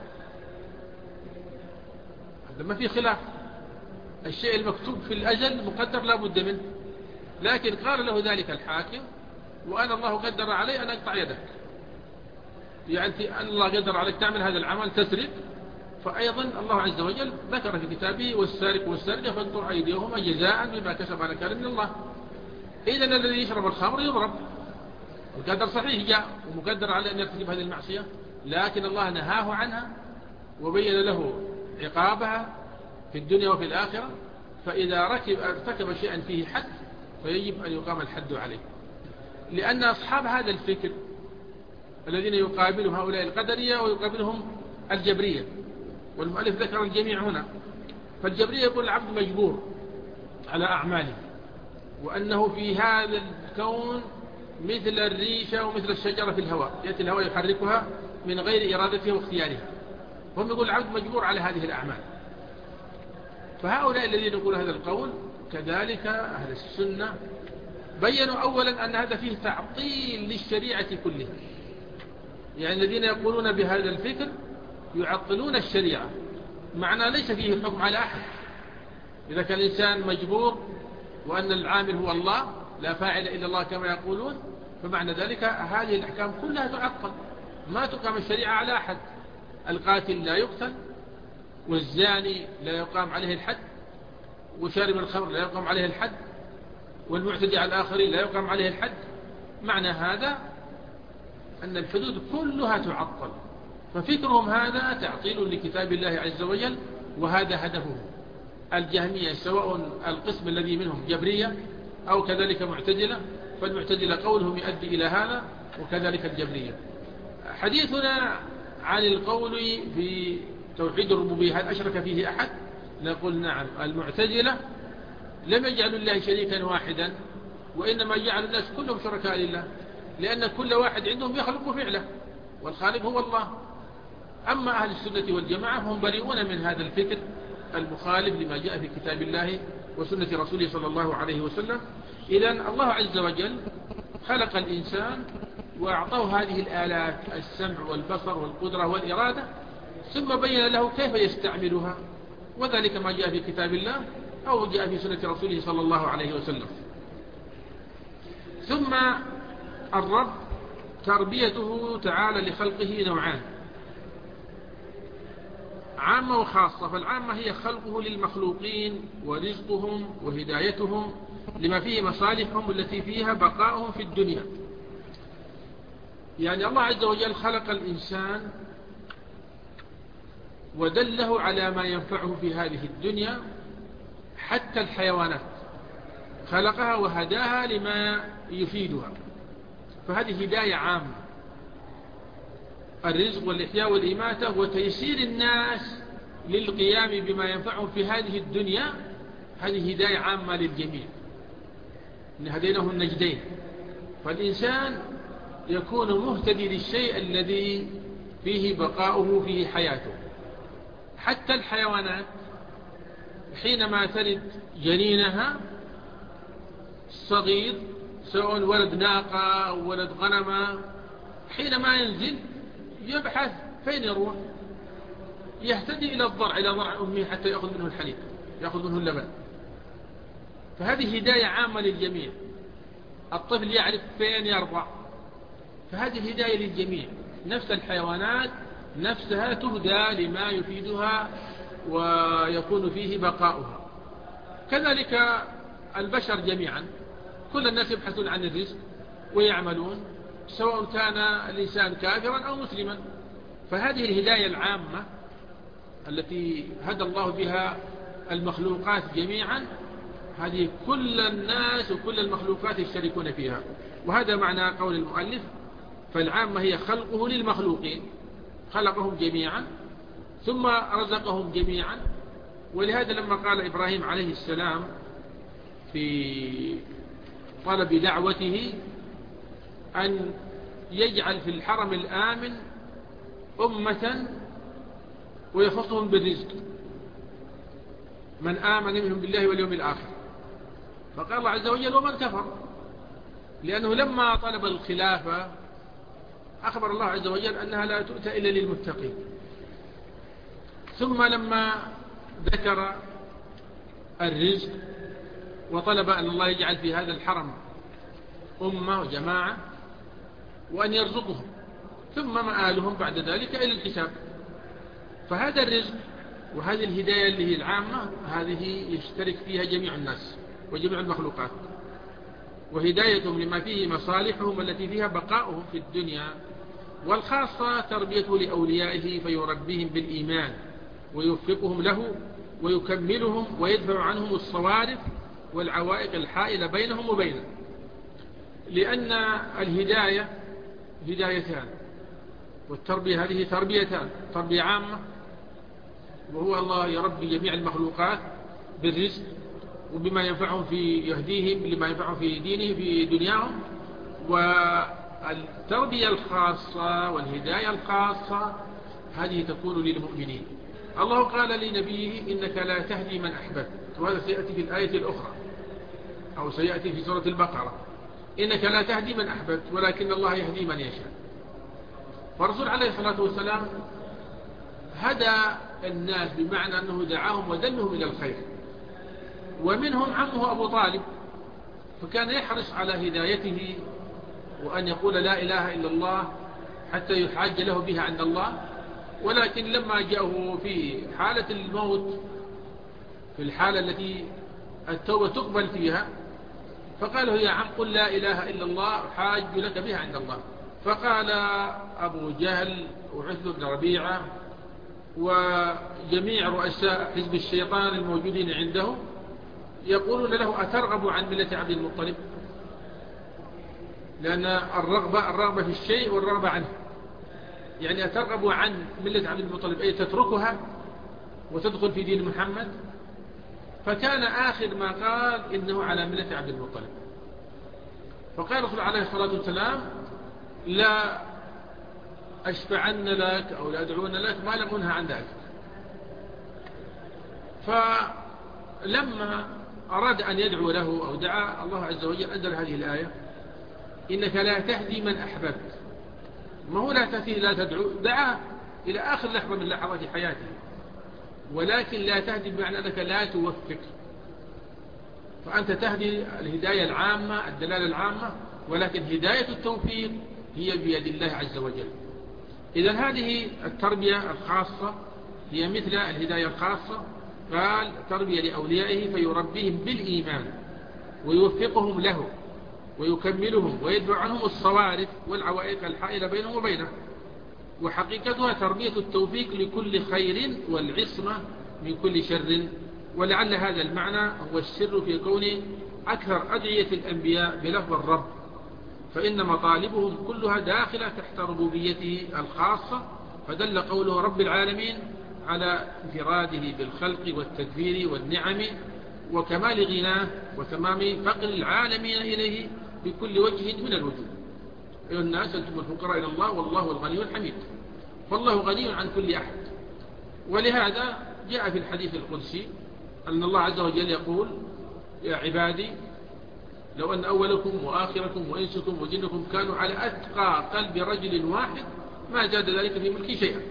[SPEAKER 2] هذا ما في خلاف، الشيء المكتوب في الأجل مقدر لا بد منه، لكن قال له ذلك الحاكم وأنا الله قدر علي أن أقطع يدك، يعني أن الله قدر عليك تعمل هذا العمل تسرق، فأيضا الله عز وجل ذكر في كتابه والسارق والسارقة فاقطعوا أيديهما جزاء بما كسب نكالا من الله. إذن الذي يشرب الخمر يضرب، القدر صحيح جاء ومقدر عليه أن يرتكب هذه المعصية، لكن الله نهاه عنها وبين له عقابها في الدنيا وفي الآخرة. فإذا ركب ارتكب شيئا فيه حد فيجب أن يقام الحد عليه، لأن أصحاب هذا الفكر الذين يقابلهم هؤلاء القدرية ويقابلهم الجبرية، والمؤلف ذكر الجميع هنا. فالجبرية يقول العبد مجبور على أعماله، وأنه في هذا الكون مثل الريشة ومثل الشجرة في الهواء، يأتي الهواء يحركها من غير إرادته واختيارها، هم يقول العبد مجبور على هذه الأعمال. فهؤلاء الذين يقول هذا القول كذلك أهل السنة بيّنوا أولا أن هذا فيه تعطيل للشريعة كلها، يعني الذين يقولون بهذا الفكر يعطلون الشريعة، معنى ليس فيه الحكم على أحد. إذا كان الإنسان مجبور وأن العامل هو الله لا فاعل إلا الله كما يقولون، فمعنى ذلك هذه الأحكام كلها تعطل، ما تقام الشريعة على أحد. القاتل لا يقتل، والزاني لا يقام عليه الحد، وشارب الخمر لا يقام عليه الحد، والمعتدي على الآخرين لا يقام عليه الحد. معنى هذا أن الحدود كلها تعطل، ففكرهم هذا تعطيل لكتاب الله عز وجل، وهذا هدفه. الجهمية سواء القسم الذي منهم جبرية أو كذلك معتزلة، فالمعتزلة قولهم يؤدي إلى هذا، وكذلك الجبرية. حديثنا عن القول في توحيد الربوبية هل أشرك فيه أحد؟ نقول نعم. المعتزلة لم يجعلوا الله شريكا واحدا، وإنما جعل الناس كلهم شركاء لله، لأن كل واحد عندهم يخلق فعله، والخالق هو الله. أما أهل السنة والجماعة هم بريئون من هذا الفكر المخالف لما جاء في كتاب الله وسنة رسوله صلى الله عليه وسلم. إذن الله عز وجل خلق الإنسان وأعطاه هذه الآلات، السمع والبصر والقدرة والإرادة، ثم بين له كيف يستعملها، وذلك ما جاء في كتاب الله أو جاء في سنة رسوله صلى الله عليه وسلم. ثم الرب تربيته تعالى لخلقه نوعان، عامة وخاصة. فالعامة هي خلقه للمخلوقين ورزقهم وهدايتهم لما فيه مصالحهم التي فيها بقاؤهم في الدنيا. يعني الله عز وجل خلق الإنسان ودله على ما ينفعه في هذه الدنيا، حتى الحيوانات خلقها وهداها لما يفيدها، فهذه هداية عامة. الرزق والإحياء والإماتة وتيسير الناس للقيام بما ينفعهم في هذه الدنيا، هذه هداية عامة للجميع، إن هديناه النجدين. فالإنسان يكون مهتدي للشيء الذي فيه بقاؤه فيه حياته، حتى الحيوانات حينما تلد جنينها الصغير سواء ولد ناقة أو ولد غنمة، حينما ينزل يبحث فين يروح، يهتدي إلى الضرع، إلى ضرع أمه حتى يأخذ منه الحليب، يأخذ منه اللبن. فهذه هداية عامة للجميع. الطفل يعرف فين يرضع، فهذه هداية للجميع. نفس الحيوانات نفسها تهدى لما يفيدها ويكون فيه بقاؤها. كذلك البشر جميعا، كل الناس يبحثون عن الرزق ويعملون، سواء كان الإنسان كافرا أو مسلما. فهذه الهداية العامة التي هدى الله بها المخلوقات جميعا، هذه كل الناس وكل المخلوقات يشتركون فيها. وهذا معنى قول المؤلف: فالعامة هي خلقه للمخلوقين، خلقهم جميعا ثم رزقهم جميعا. ولهذا لما قال إبراهيم عليه السلام في طلب دعوته أن يجعل في الحرم الآمن أمة ويخصهم بالرزق من آمن منهم بالله واليوم الآخر، فقال الله عز وجل: ومن كفر، لأنه لما طلب الخلافة أخبر الله عز وجل أنها لا تؤتى إلا للمتقين. ثم لما ذكر الرزق وطلب أن الله يجعل في هذا الحرم أمة وجماعة وأن يرزقهم، ثم مآلهم بعد ذلك إلى الحساب. فهذا الرزق وهذه الهداية اللي هي العامة، هذه يشترك فيها جميع الناس وجميع المخلوقات، وهدايتهم لما فيه مصالحهم التي فيها بقاؤهم في الدنيا. والخاصة تربيته لأوليائه فيربيهم بالإيمان ويوفقهم له ويكملهم ويدفع عنهم الصوارف والعوائق الحائلة بينهم وبينه. لأن الهداية هدايتان، والتربية هذه تربيتان: تربية عامة وهو الله يربي جميع المخلوقات بالرزق وبما ينفعهم في يهديهم لما ينفعهم في دينهم في دنياهم، والتربية الخاصة والهداية الخاصة هذه تكون للمؤمنين. الله قال لنبيه: إنك لا تهدي من أحببت، وهذا سيأتي في الآية الأخرى أو سيأتي في سورة البقرة: إنك لا تهدي من أحببت ولكن الله يهدي من يشاء. فالرسول عليه الصلاة والسلام هدى الناس بمعنى أنه دعاهم ودلهم إلى الخير، ومنهم عمه أبو طالب، فكان يحرص على هدايته وأن يقول لا إله إلا الله حتى يحاج له بها عند الله. ولكن لما جاءه في حالة الموت، في الحالة التي التوبة تقبل فيها، فقال له: يا عم قل لا إله إلا الله حاج لك بها عند الله. فقال أبو جهل وعثمان بن ربيعة وجميع رؤساء حزب الشيطان الموجودين عنده يقولون له: أترغب عن ملة عبد المطلب؟ لأن الرغبة الرغبة في الشيء والرغبة عنه، يعني أترغب عن ملة عبد المطلب أي تتركها وتدخل في دين محمد. فكان آخر ما قال: إنه على ملة عبد المطلب. فقال الرسول عليه الصلاة والسلام: لا أشفعن لك أو لا أدعون لك ما لم أنهى عن ذلك. فلما أراد أن يدعو له أو دعا، الله عز وجل أنزل هذه الآية: إنك لا تهدي من أحببت. ما هو لا تهدي لا تدعو، دعا إلى آخر لحظة من لحظات حياته، ولكن لا تهدي بمعنى أنك لا توفق. فأنت تهدي الهداية العامة الدلالة العامة، ولكن هداية التوفيق هي بيد الله عز وجل. إذن هذه التربية الخاصة هي مثل الهداية الخاصة. قال: تربية لأوليائه فيربيهم بالإيمان ويوفقهم له ويكملهم ويدفع عنهم الصوارف والعوائق الحائلة بينهم وبينه. وحقيقتها تربية التوفيق لكل خير والعصمة من كل شر. ولعل هذا المعنى هو السر في كون أكثر أدعية الأنبياء بلفظ الرب، فإن مطالبهم كلها داخلة تحت ربوبيته الخاصة. فدل قوله رب العالمين على انفراده بالخلق والتدبير والنعم وكمال غناه وتمام فقر العالمين إليه بكل وجه من الوجوه. أيها الناس أنتم الفقراء إلى الله والله الغني الحميد. فالله غني عن كل أحد، ولهذا جاء في الحديث القدسي أن الله عز وجل يقول: يا عبادي لو أن أولكم وآخركم وإنسكم وجنكم كانوا على أتقى قلب رجل واحد ما زاد ذلك في ملكي شيئا.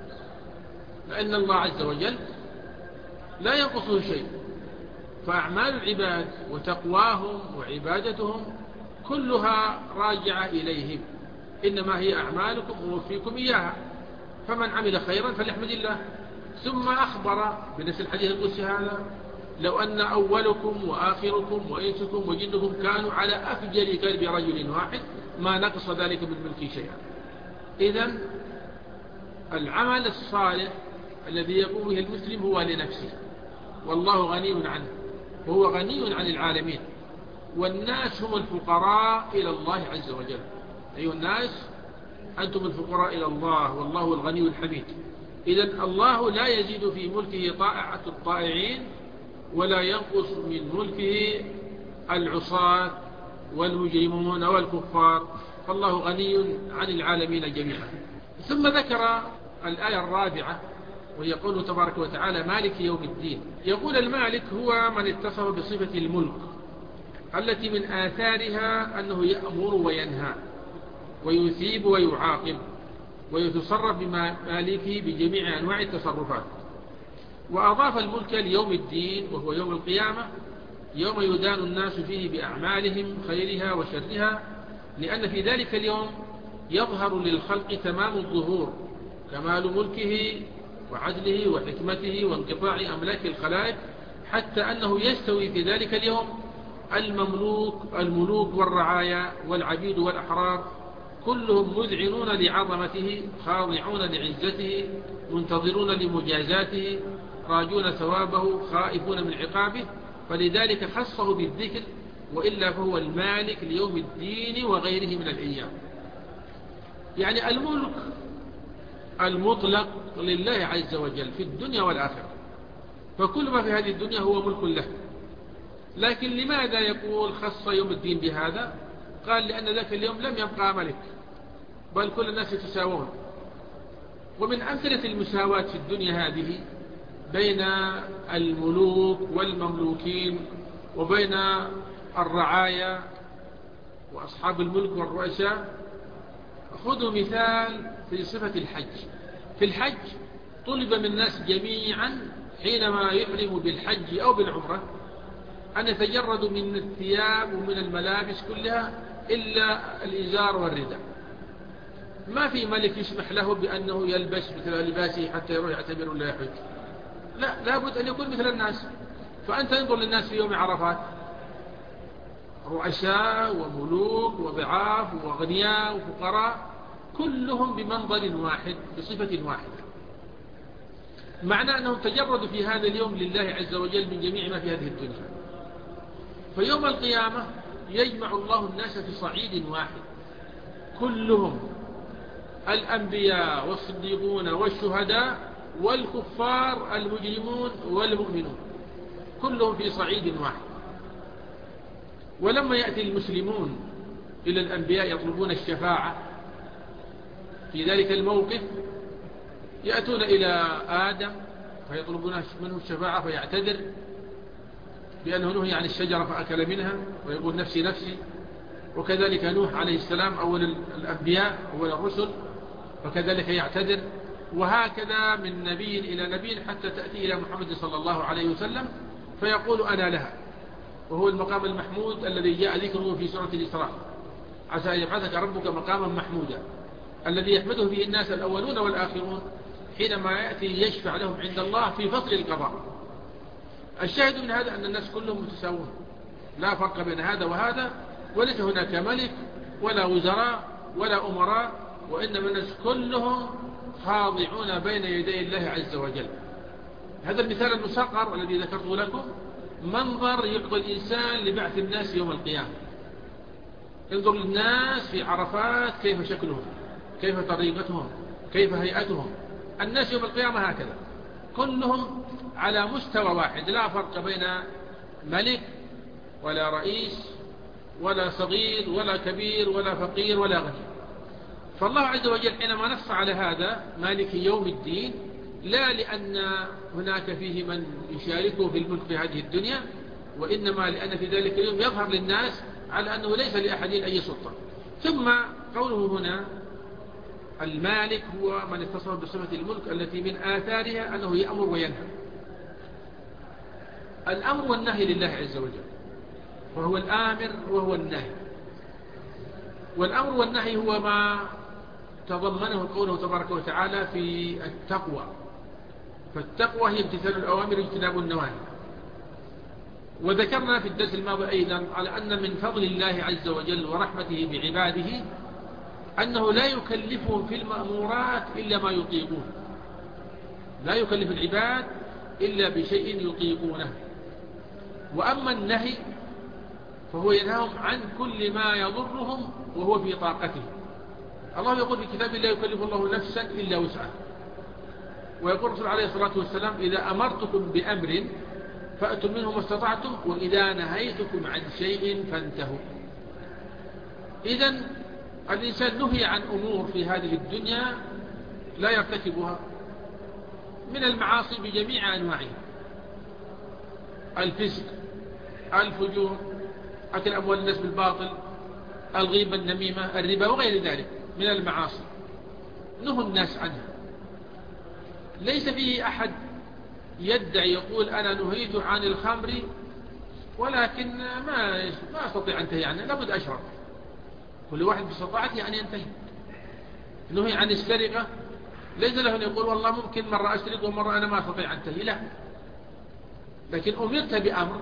[SPEAKER 2] لأن الله عز وجل لا ينقصه شيء، فأعمال العباد وتقواهم وعبادتهم كلها راجعة إليهم، إنما هي أعمالكم ووفيكم إياها، فمن عمل خيرا فليحمد الله. ثم أخبر بنفس الحديث القدسي هذا: لو أن أولكم وآخركم وإنسكم وجنكم كانوا على أفجر قلب رجل واحد ما نقص ذلك من ملكي شيئا. إذن العمل الصالح الذي يقوم به المسلم هو لنفسه، والله غني عنه، وهو غني عن العالمين، والناس هم الفقراء إلى الله عز وجل. أيها الناس أنتم الفقراء إلى الله، والله الغني الحميد. إذن الله لا يزيد في ملكه طائعة الطائعين، ولا ينقص من ملكه العصاة والمجرمون والكفار، فالله غني عن العالمين جميعا. ثم ذكر الآية الرابعة وهي قوله تبارك وتعالى: مالك يوم الدين. يقول المالك هو من اتصف بصفة الملك التي من آثارها أنه يأمر وينهى ويثيب ويعاقب ويتصرف بمالكه بجميع أنواع التصرفات. وأضاف الملك ليوم الدين وهو يوم القيامة، يوم يدان الناس فيه بأعمالهم خيرها وشرها، لأن في ذلك اليوم يظهر للخلق تمام الظهور، كمال ملكه وعدله وحكمته وانقطاع أملاك الخلائق، حتى أنه يستوي في ذلك اليوم المملوك الملوك والرعايا والعبيد والأحرار كلهم مذعنون لعظمته، خاضعون لعزته، منتظرون لمجازاته، راجون ثوابه، خائفون من عقابه. فلذلك خصه بالذكر، وإلا فهو المالك ليوم الدين وغيره من الأيام. يعني الملك المطلق لله عز وجل في الدنيا والآخرة، فكل ما في هذه الدنيا هو ملك له. لكن لماذا يقول خص يوم الدين بهذا؟ قال: لأن ذاك اليوم لم يبقى ملك، بل كل الناس يتساوون. ومن أمثلة المساواة في الدنيا هذه بين الملوك والمملوكين وبين الرعايا وأصحاب الملك والرؤساء، خذوا مثال في صفة الحج. في الحج طلب من الناس جميعا حينما يحرموا بالحج أو بالعمرة أن يتجردوا من الثياب ومن الملابس كلها إلا الإزار والرداء. ما في ملك يسمح له بأنه يلبس مثل لباسه حتى يروح يعتمر ولا يحج، لا، لابد أن يكون مثل الناس. فأنت انظر للناس في يوم عرفات، رؤساء وملوك وضعاف وأغنياء وفقراء كلهم بمنظر واحد بصفة واحدة، معنى أنهم تجردوا في هذا اليوم لله عز وجل من جميع ما في هذه الدنيا. فيوم القيامة يجمع الله الناس في صعيد واحد كلهم، الأنبياء والصديقون والشهداء والكفار المجرمون والمؤمنون، كلهم في صعيد واحد. ولما يأتي المسلمون إلى الأنبياء يطلبون الشفاعة في ذلك الموقف، يأتون إلى آدم فيطلبون منه الشفاعة فيعتذر بأنه نهي عن الشجرة فأكل منها ويقول نفسي نفسي. وكذلك نوح عليه السلام أول الأنبياء أول الرسل فكذلك يعتذر، وهكذا من نبي إلى نبي حتى تأتي إلى محمد صلى الله عليه وسلم فيقول أنا لها، وهو المقام المحمود الذي جاء ذكره في سورة الإسراء: عسى أن يبعثك ربك مقاما محمودا، الذي يحمده فيه الناس الأولون والآخرون حينما يأتي يشفع لهم عند الله في فصل القضاء. الشاهد من هذا أن الناس كلهم متساوون، لا فرق بين هذا وهذا، وليس هناك ملك ولا وزراء ولا أمراء، وإنما الناس كلهم خاضعون بين يدي الله عز وجل. هذا المثال المصغر الذي ذكرته لكم منظر يعطي الإنسان لبعث الناس يوم القيامة. انظر للناس في عرفات كيف شكلهم، كيف طريقتهم، كيف هيئتهم. الناس يوم القيامة هكذا كلهم على مستوى واحد، لا فرق بين ملك ولا رئيس ولا صغير ولا كبير ولا فقير ولا غني. فالله عز وجل حينما نص على هذا مالك يوم الدين لا لأن هناك فيه من يشاركه في الملك في هذه الدنيا، وإنما لأن في ذلك اليوم يظهر للناس على أنه ليس لأحد أي سلطة. ثم قوله هنا المالك هو من اتصف بصفة الملك التي من آثارها أنه يأمر وينهى. الأمر والنهي لله عز وجل، وهو الآمر وهو النهي. والأمر والنهي هو ما تضمنه قوله تبارك وتعالى في التقوى، فالتقوى هي امتثال الأوامر واجتناب النواهي. وذكرنا في الدرس الماضي أيضا على أن من فضل الله عز وجل ورحمته بعباده أنه لا يكلفهم في المأمورات إلا ما يطيقون، لا يكلف العباد إلا بشيء يطيقونه. وأما النهي فهو ينهاهم عن كل ما يضرهم وهو في طاقته. الله يقول في كتاب لا يكلف الله نفسا إلا وسعها، ويقول الرسول عليه الصلاة والسلام إذا أمرتكم بأمر فأتوا منه ما استطعتم وإذا نهيتكم عن شيء فانتهوا. إذن الإنسان نهي عن أمور في هذه الدنيا لا يرتكبها من المعاصي بجميع أنواعها، الفسق، الفجور، أكل أموال الناس بالباطل، الغيبة، النميمة، الربا وغير ذلك من المعاصي نهى الناس عنها. ليس فيه أحد يدعي يقول أنا نهيت عن الخمر ولكن ما ما أستطيع أن أنتهي عنها، لابد أشرب. كل واحد باستطاعته أن ينتهي. نهي عن السرقة، ليس له أن يقول والله ممكن مرة أسرق ومرة أنا ما أستطيع أن أنتهي، لا. لكن أمرت بأمر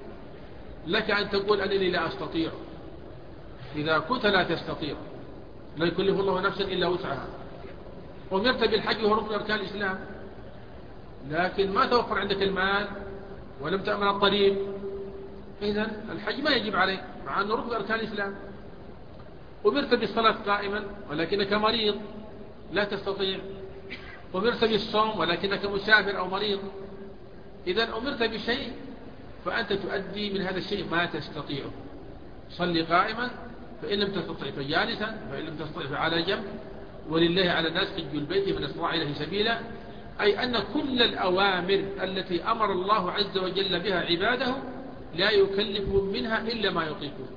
[SPEAKER 2] لك أن تقول أنني لا أستطيع. إذا كنت لا تستطيع لا يكلف الله نفسا إلا وسعها. أمرت بالحج وهو ركن أركان الإسلام، لكن ما توفر عندك المال ولم تأمن الطريق، إذن الحج ما يجب عليك مع أنه ركن أركان الإسلام. أمرت بالصلاة قائما ولكنك مريض لا تستطيع. أمرت بالصوم ولكنك مسافر أو مريض. إذن أمرت بشيء فأنت تؤدي من هذا الشيء ما تستطيعه. صلي قائما فإن لم تستطع فجالسا، فإن لم تستطع فعلى جنب، ولله على الناس حج البيت من استطاع إليه سبيلا. أي أن كل الأوامر التي أمر الله عز وجل بها عباده لا يكلفهم منها إلا ما يطيقون.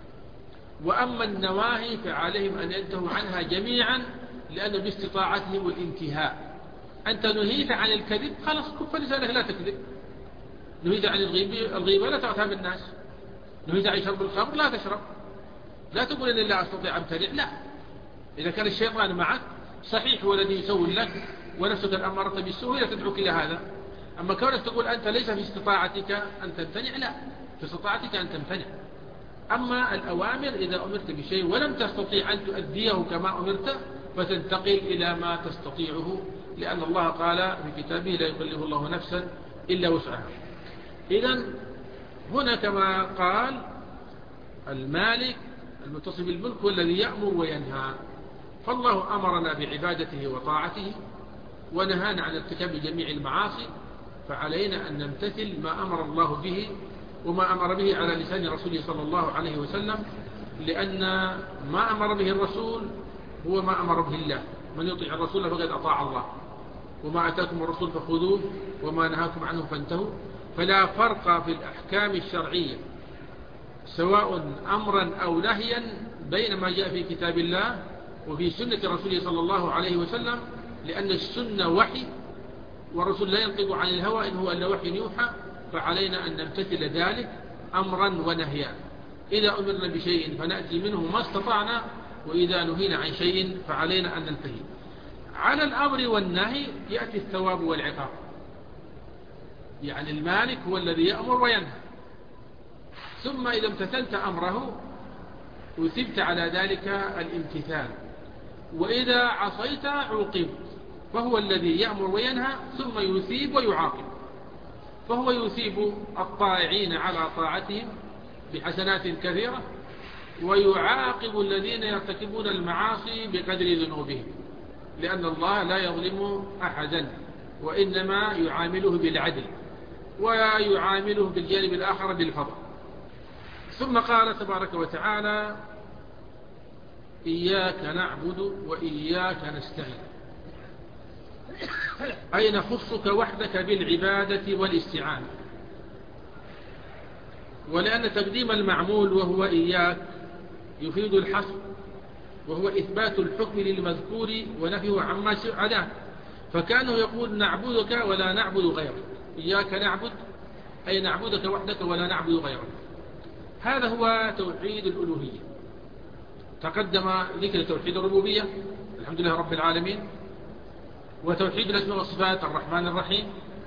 [SPEAKER 2] وأما النواهي فعليهم أن ينتهوا عنها جميعا لأنه باستطاعتهم الانتهاء. أنت نهيت عن الكذب، خلاص كف لسانك لا تكذب. نهيت عن الغيبة, الغيبة لا تغتاب الناس. نهيت عن شرب الخمر لا تشرب. لا تقول إن لا أستطيع أمتنع، لا. إذا كان الشيطان معك صحيح هو الذي يسوي لك ونفسك الأمارة بالسوء لا تدعوك إلى هذا. أما كونك تقول أنت ليس في استطاعتك أن تمتنع، لا، في استطاعتك أن تمتنع. أما الأوامر إذا أمرت بشيء ولم تستطيع أن تؤديه كما أمرت فتنتقل إلى ما تستطيعه، لأن الله قال في كتابه لا يكلف الله نفسا إلا وسعها. إذن هنا كما قال المالك المتصف بالملك هو الذي يأمر وينهى. فالله أمرنا بعبادته وطاعته ونهانا عن ارتكاب جميع المعاصي، فعلينا أن نمتثل ما أمر الله به وما أمر به على لسان رسوله صلى الله عليه وسلم، لأن ما أمر به الرسول هو ما أمر به الله. من يطيع الرسول فقد أطاع الله، وما أتاكم الرسول فخذوه وما نهاكم عنه فانتهوا. فلا فرق في الأحكام الشرعية سواء أمرا أو نهيا بين ما جاء في كتاب الله وفي سنة رسوله صلى الله عليه وسلم، لأن السنة وحي والرسول لا ينطق عن الهوى إن هو إلا وحي يوحى، فعلينا أن نمتثل ذلك أمرا ونهيا. إذا أمرنا بشيء فنأتي منه ما استطعنا، وإذا نهينا عن شيء فعلينا أن ننتهي. على الأمر والنهي يأتي الثواب والعقاب. يعني المالك هو الذي يأمر وينهى، ثم إذا امتثلت أمره وثبت على ذلك الامتثال، وإذا عصيت عوقبت. فهو الذي يأمر وينهى ثم يثيب ويعاقب. فهو يثيب الطائعين على طاعتهم بحسنات كثيرة، ويعاقب الذين يرتكبون المعاصي بقدر ذنوبهم، لأن الله لا يظلم أحدا وإنما يعامله بالعدل ويعامله بالجانب الآخر بالفضل. ثم قال تبارك وتعالى إياك نعبد وإياك نستعين. أي نخصك وحدك بالعبادة والاستعانة. ولأن تقديم المعمول وهو إياك يفيد الحصر، وهو إثبات الحكم للمذكور ونفيه عما عداه، فكانه يقول نعبدك ولا نعبد غيرك. إياك نعبد أي نعبدك وحدك ولا نعبد غيرك. هذا هو توحيد الألوهية. تقدم ذكر توحيد الربوبية الحمد لله رب العالمين، وتوحيد الأسماء والصفات الرحمن الرحيم،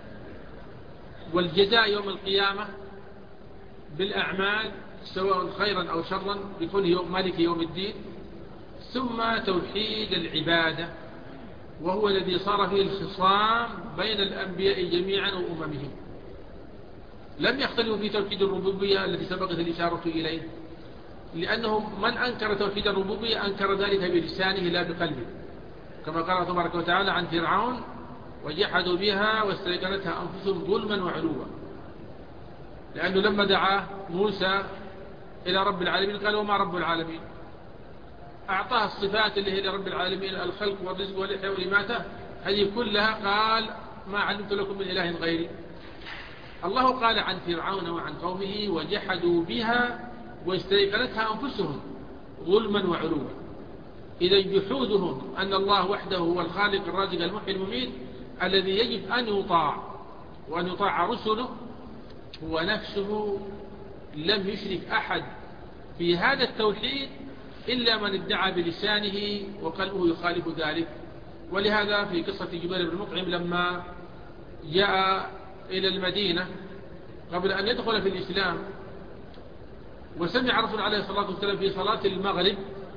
[SPEAKER 2] والجزاء يوم القيامة بالأعمال سواء خيرا أو شرا بكل يوم مالك يوم الدين، ثم توحيد العبادة وهو الذي صار فيه الخصام بين الأنبياء جميعا وأممهم. لم يختلفوا في توحيد الربوبية التي سبقت الإشارة إليه، لأنه من أنكر توحيد الربوبية أنكر ذلك بلسانه لا بقلبه، كما قال تبارك وتعالى عن فرعون وجحدوا بها واستيقنتها أنفسهم ظلما وعلوا. لأنه لما دعا موسى إلى رب العالمين قال وما رب العالمين، أعطاه الصفات اللي هي لرب العالمين الخلق والرزق والإحياء والإماتة، هذه كلها قال ما علمت لكم من إله غيري. الله قال عن فرعون وعن قومه وجحدوا بها واستيقنتها أنفسهم ظلما وعلوا. إذا جحودهم أن الله وحده هو الخالق الرازق المحيي المميت الذي يجب أن يطاع وأن يطاع رسله، هو نفسه لم يشرك أحد في هذا التوحيد إلا من ادعى بلسانه وقلبه يخالف ذلك. ولهذا في قصة جبير بن مطعم لما جاء إلى المدينة قبل أن يدخل في الإسلام وسمع رسول عليه الصلاة والسلام في صلاة المغرب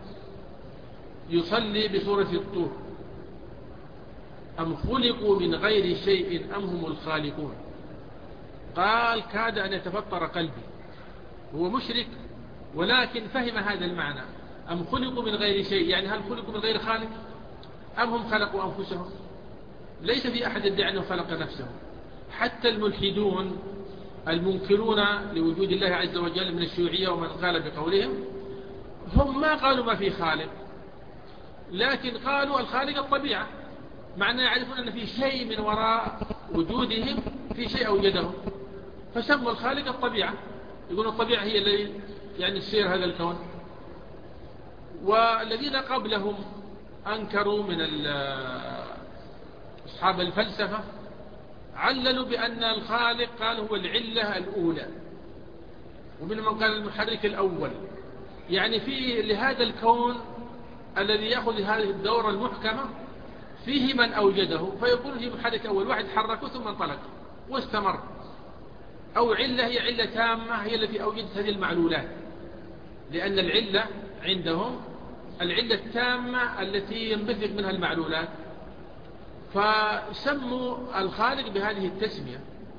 [SPEAKER 2] يصلي بسورة الطور أم خلقوا من غير شيء أم هم الخالقون، قال كاد أن يتفطر قلبي. هو مشرك ولكن فهم هذا المعنى، أم خلقوا من غير شيء، يعني هل خلقوا من غير خالق أم هم خلقوا أنفسهم؟ ليس في أحد يدعي أنه خلق نفسه. حتى الملحدون المنكرون لوجود الله عز وجل من الشيوعية ومن قال بقولهم هم ما قالوا ما في خالق، لكن قالوا الخالق الطبيعة، معنى يعرفون أن في شيء من وراء وجودهم، في شيء أوجده، فسموا الخالق الطبيعة. يقولون الطبيعة هي الذي يعني تسير هذا الكون. والذين قبلهم أنكروا من أصحاب الفلسفة عللوا بأن الخالق قال هو العلة الأولى، ومن من قال المحرك الأول، يعني في لهذا الكون الذي يأخذ هذه الدورة المحكمة فيه من أوجده، فيكون في محرك أول واحد حركه ثم انطلق واستمر، أو علة هي علة تامة هي التي أوجدت هذه المعلولات، لأن العلة عندهم العلة التامة التي ينبثق منها المعلولات، فسموا الخالق بهذه التسمية.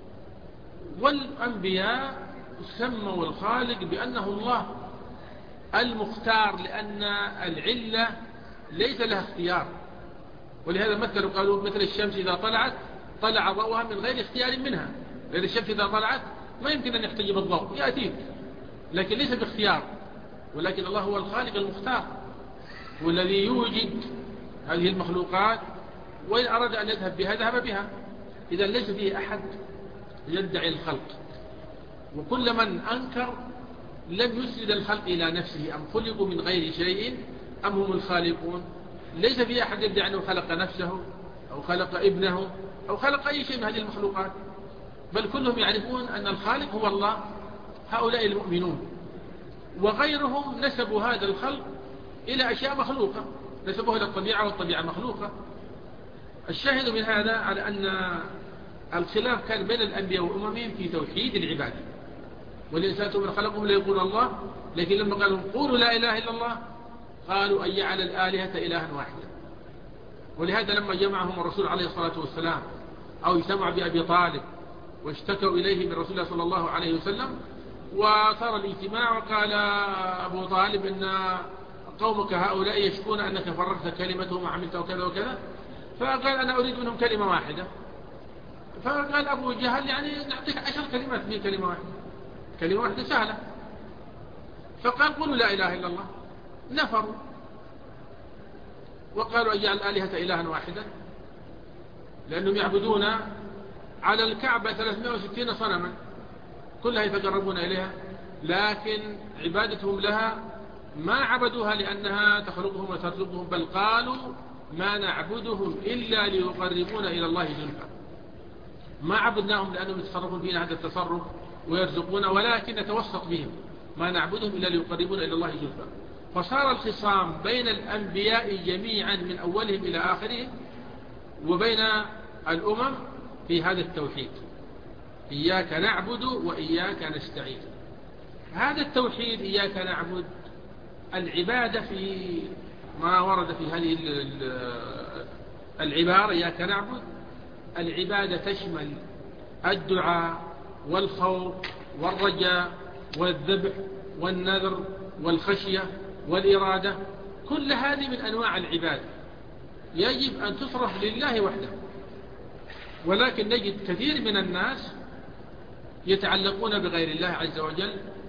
[SPEAKER 2] والأنبياء سموا الخالق بأنه الله المختار، لأن العلة ليس لها اختيار. ولهذا مثلوا قالوا مثل الشمس إذا طلعت طلع ضوءها من غير اختيار منها، لأن الشمس إذا طلعت ما يمكن أن يحتجب الضوء، يأتيك، لكن ليس باختيار. ولكن الله هو الخالق المختار، والذي يوجد هذه المخلوقات، وإن أراد أن يذهب بها ذهب بها. إذا ليس فيه أحد يدعي الخلق، وكل من أنكر لم يسند الخلق إلى نفسه. أم خلقوا من غير شيء أم هم الخالقون، ليس فيه أحد يدعي أنه خلق نفسه أو خلق ابنه أو خلق أي شيء من هذه المخلوقات، بل كلهم يعرفون أن الخالق هو الله. هؤلاء المؤمنون، وغيرهم نسبوا هذا الخلق إلى أشياء مخلوقة، نسبوه إلى الطبيعة والطبيعة مخلوقة. الشاهد من هذا على أن الخلاف كان بين الأنبياء وأممهم في توحيد العبادة. والإنسان ثم خلقهم ليقول الله، لكن لما قالوا قولوا لا إله إلا الله قالوا أن يجعل الآلهة إلها واحدا. ولهذا لما جمعهم الرسول عليه الصلاة والسلام أو اجتمع بأبي طالب واشتكوا إليه من رسول الله صلى الله عليه وسلم، وصار الاجتماع وقال أبو طالب إن قومك هؤلاء يشكون أنك فرقت كلمتهم وعملت وكذا وكذا، فقال أنا أريد منهم كلمة واحدة. فقال أبو جهل يعني نعطيك عشر كلمات من كلمة واحدة، كلمة واحدة سهلة. فقال قولوا لا إله إلا الله، نفروا وقالوا أجعل الآلهة إلها واحدا. لأنهم يعبدون على الكعبة ثلاثمائة وستين صنما كلها يتقربون إليها، لكن عبادتهم لها ما عبدوها لأنها تخلقهم وترزقهم، بل قالوا ما نعبدهم إلا ليقربون إلى الله زلفى. ما عبدناهم لأنهم يتصرفون فينا هذا التصرف ويرزقون، ولكن نتوسط بهم، ما نعبدهم إلا ليقربون إلى الله زلفى. فصار الخصام بين الأنبياء جميعا من أولهم إلى آخرهم وبين الأمم في هذا التوحيد، إياك نعبد وإياك نستعين. هذا التوحيد إياك نعبد العبادة في ما ورد في هذه العبارة إياك نعبد، العبادة تشمل الدعاء والخوف والرجاء والذبح والنذر والخشية والإرادة، كل هذه من أنواع العبادة يجب أن تصرف لله وحده. ولكن نجد كثير من الناس يتعلقون بغير الله عز وجل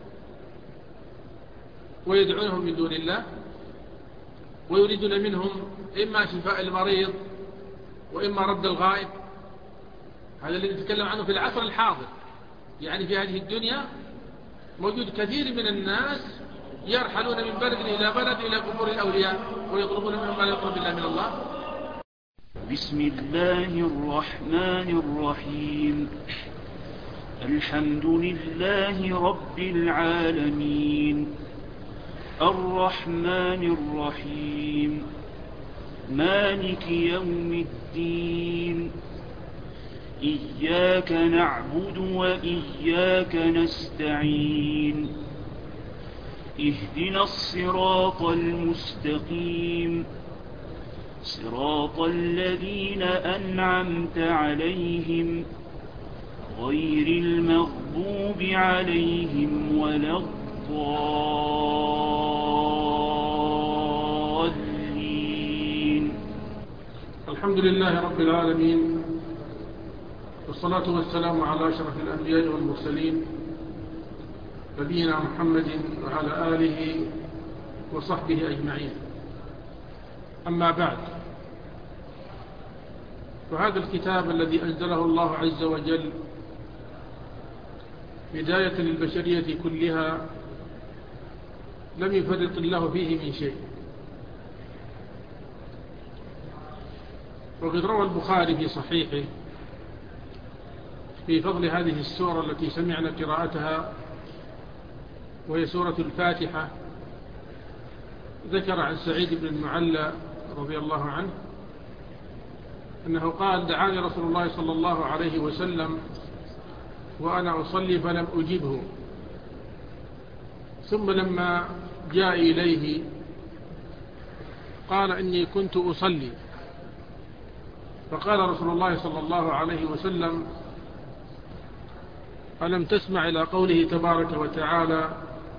[SPEAKER 2] ويدعونهم من دون الله، ويريدون منهم إما شفاء المريض وإما رد الغائب. هذا الذي نتكلم عنه في العصر الحاضر، يعني في هذه الدنيا موجود كثير من الناس يرحلون من بلد إلى بلد إلى قبور الأولياء ويطلبون منهم ما لا يطلب الله من الله.
[SPEAKER 1] بسم الله الرحمن الرحيم. الحمد لله رب العالمين، الرحمن الرحيم، مالك يوم الدين، إياك نعبد وإياك نستعين، اهدنا الصراط المستقيم، صراط الذين أنعمت عليهم غير المغضوب عليهم ولا الضالين.
[SPEAKER 2] الحمد لله رب العالمين، والصلاة والسلام على أشرف الأنبياء والمرسلين نبينا محمد وعلى آله وصحبه أجمعين. أما بعد، فهذا الكتاب الذي أنزله الله عز وجل هداية للبشرية كلها لم يفرط الله فيه من شيء. وقد روى البخاري في صحيحه في فضل هذه السورة التي سمعنا قراءتها وهي سورة الفاتحة، ذكر عن سعيد بن المعلى رضي الله عنه أنه قال: دعاني رسول الله صلى الله عليه وسلم وأنا أصلي فلم أجبه، ثم لما جاء إليه قال: إني كنت أصلي، فقال رسول الله صلى الله عليه وسلم: ألم تسمع إلى قوله تبارك وتعالى: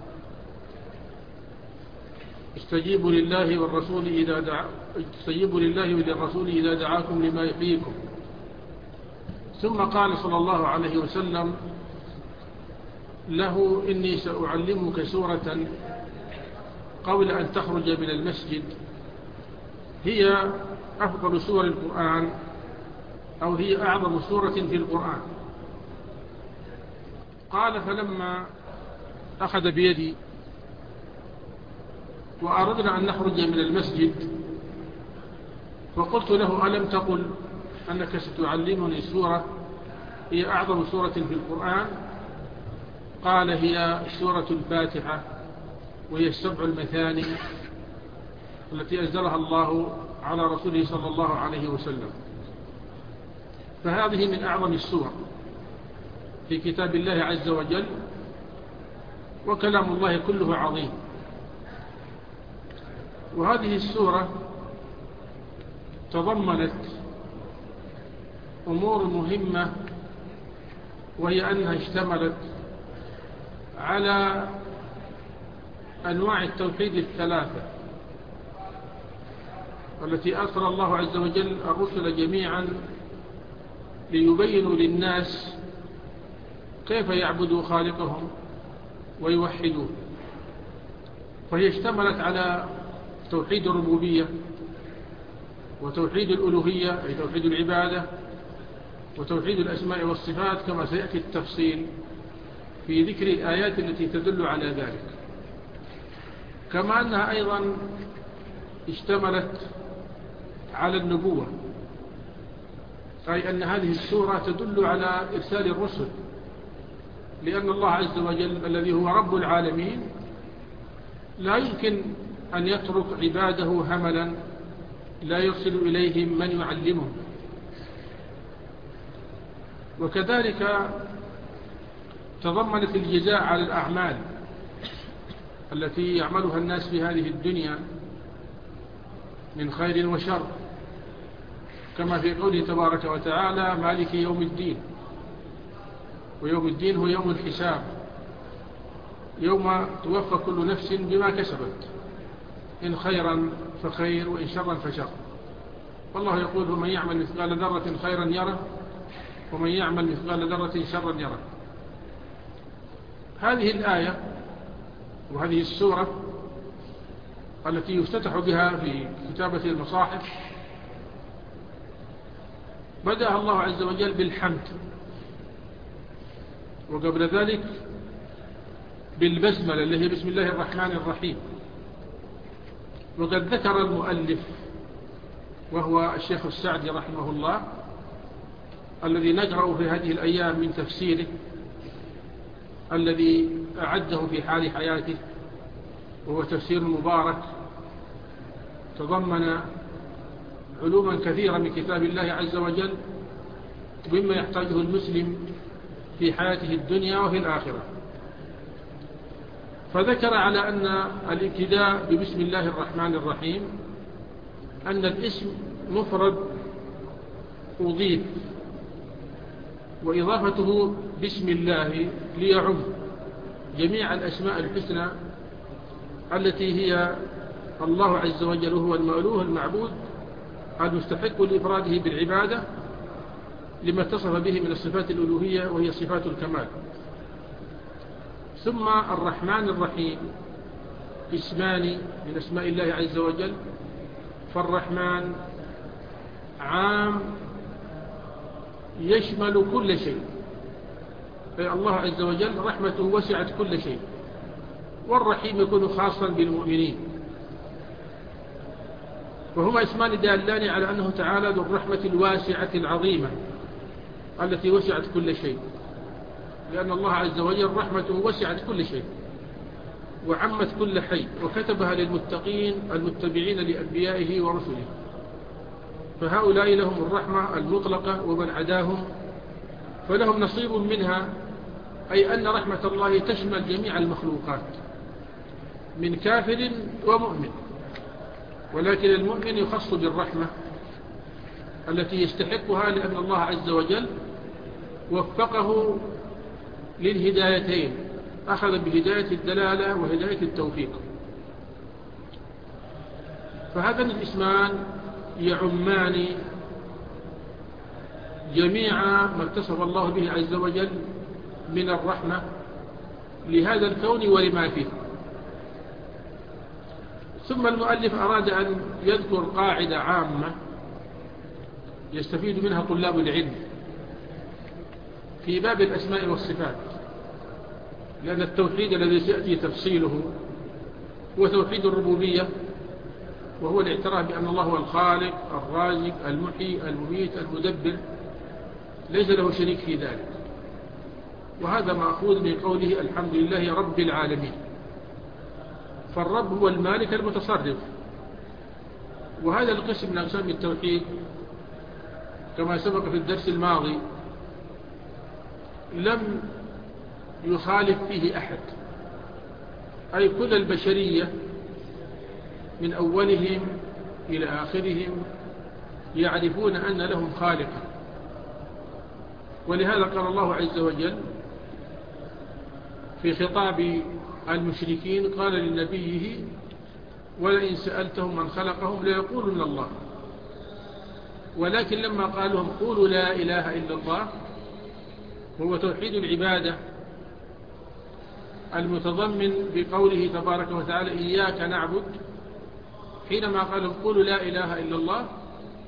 [SPEAKER 2] استجيبوا لله والرسول إذا دعا استجيبوا لله وللرسول إذا دعاكم لما يحييكم. ثم قال صلى الله عليه وسلم له: إني سأعلمك سورة قبل أن تخرج من المسجد هي أفضل سور القرآن، أو هي أعظم سورة في القرآن. قال: فلما أخذ بيدي وأردنا أن نخرج من المسجد فقلت له: ألم تقل أنك ستعلمني سورة هي أعظم سورة في القرآن؟ قال: هي سورة الفاتحة، وهي السبع المثاني التي أنزلها الله على رسوله صلى الله عليه وسلم. فهذه من أعظم السور في كتاب الله عز وجل، وكلام الله كله عظيم. وهذه السورة تضمنت أمور مهمة، وهي أنها اشتملت على أنواع التوحيد الثلاثة التي أرسل الله عز وجل الرسل جميعا ليبينوا للناس كيف يعبدوا خالقهم ويوحدوه. فهي اشتملت على توحيد الربوبية وتوحيد الألوهية أي توحيد العبادة، وتوحيد الأسماء والصفات كما سيأتي التفصيل في ذكر الآيات التي تدل على ذلك، كما أنها أيضا اشتملت على النبوة، أي أن هذه السورة تدل على إرسال الرسل، لأن الله عز وجل الذي هو رب العالمين لا يمكن أن يترك عباده هملا لا يرسل إليهم من يعلمهم. وكذلك تضمنت الجزاء على الأعمال التي يعملها الناس في هذه الدنيا من خير وشر، كما في قوله تبارك وتعالى: مالك يوم الدين. ويوم الدين هو يوم الحساب، يوم توفى كل نفس بما كسبت، إن خيرا فخير وإن شرا فشر. والله يقول: ومن يعمل مثقال ذرة خيرا يره ومن يعمل مثقال ذرة شرا يره. هذه الآية وهذه السورة التي يفتتح بها في كتابة المصاحف بدأ الله عز وجل بالحمد، وقبل ذلك بالبسملة اللي هي بسم الله الرحمن الرحيم. وقد ذكر المؤلف وهو الشيخ السعدي رحمه الله الذي نقرأ في هذه الأيام من تفسيره الذي أعده في حال حياته، وهو تفسير مبارك تضمن علوما كثيرة من كتاب الله عز وجل مما يحتاجه المسلم في حياته الدنيا وفي الآخرة. فذكر على أن الابتداء ببسم الله الرحمن الرحيم أن الاسم مفرد أضيف، وإضافته بسم الله ليعم جميع الأسماء الحسنى التي هي الله عز وجل هو المألوه المعبود المستحق لإفراده بالعبادة لما اتصف به من الصفات الألوهية وهي صفات الكمال. ثم الرحمن الرحيم اسمان من أسماء الله عز وجل، فالرحمن عام يشمل كل شيء، الله عز وجل رحمته وسعت كل شيء، والرحيم يكون خاصا بالمؤمنين. وهما اسمان دالان على أنه تعالى ذو الرحمة الواسعة العظيمة التي وسعت كل شيء، لأن الله عز وجل رحمته وسعت كل شيء وعمت كل حي، وكتبها للمتقين المتبعين لأنبيائه ورسله، فهؤلاء لهم الرحمة المطلقة، ومن عداهم فلهم نصيب منها، أي أن رحمة الله تشمل جميع المخلوقات من كافر ومؤمن، ولكن المؤمن يخص بالرحمة التي يستحقها لأن الله عز وجل وفقه للهدايتين، أخذ بهداية الدلالة وهداية التوفيق. فهذان الاسمان يعمان جميع ما اتصف الله به عز وجل من الرحمة لهذا الكون ولما فيه. ثم المؤلف أراد أن يذكر قاعدة عامة يستفيد منها طلاب العلم في باب الأسماء والصفات، لأن التوحيد الذي سيأتي تفصيله هو توحيد الربوبية، وهو الاعتراف بأن الله هو الخالق الرازق المحيي المميت المدبر، ليس له شريك في ذلك. وهذا مأخوذ من قوله الحمد لله رب العالمين، فالرب هو المالك المتصرف. وهذا القسم من أقسام التوحيد كما سبق في الدرس الماضي لم يخالف فيه أحد، أي كل البشرية من أولهم إلى آخرهم يعرفون أن لهم خالقا. ولهذا قال الله عز وجل في خطاب المشركين قال لنبيه ولئن سألتهم من خلقهم ليقولن الله. ولكن لما قال لهم قولوا لا إله إلا الله هو توحيد العبادة المتضمن بقوله تبارك وتعالى إياك نعبد، حينما قال لهم قولوا لا إله إلا الله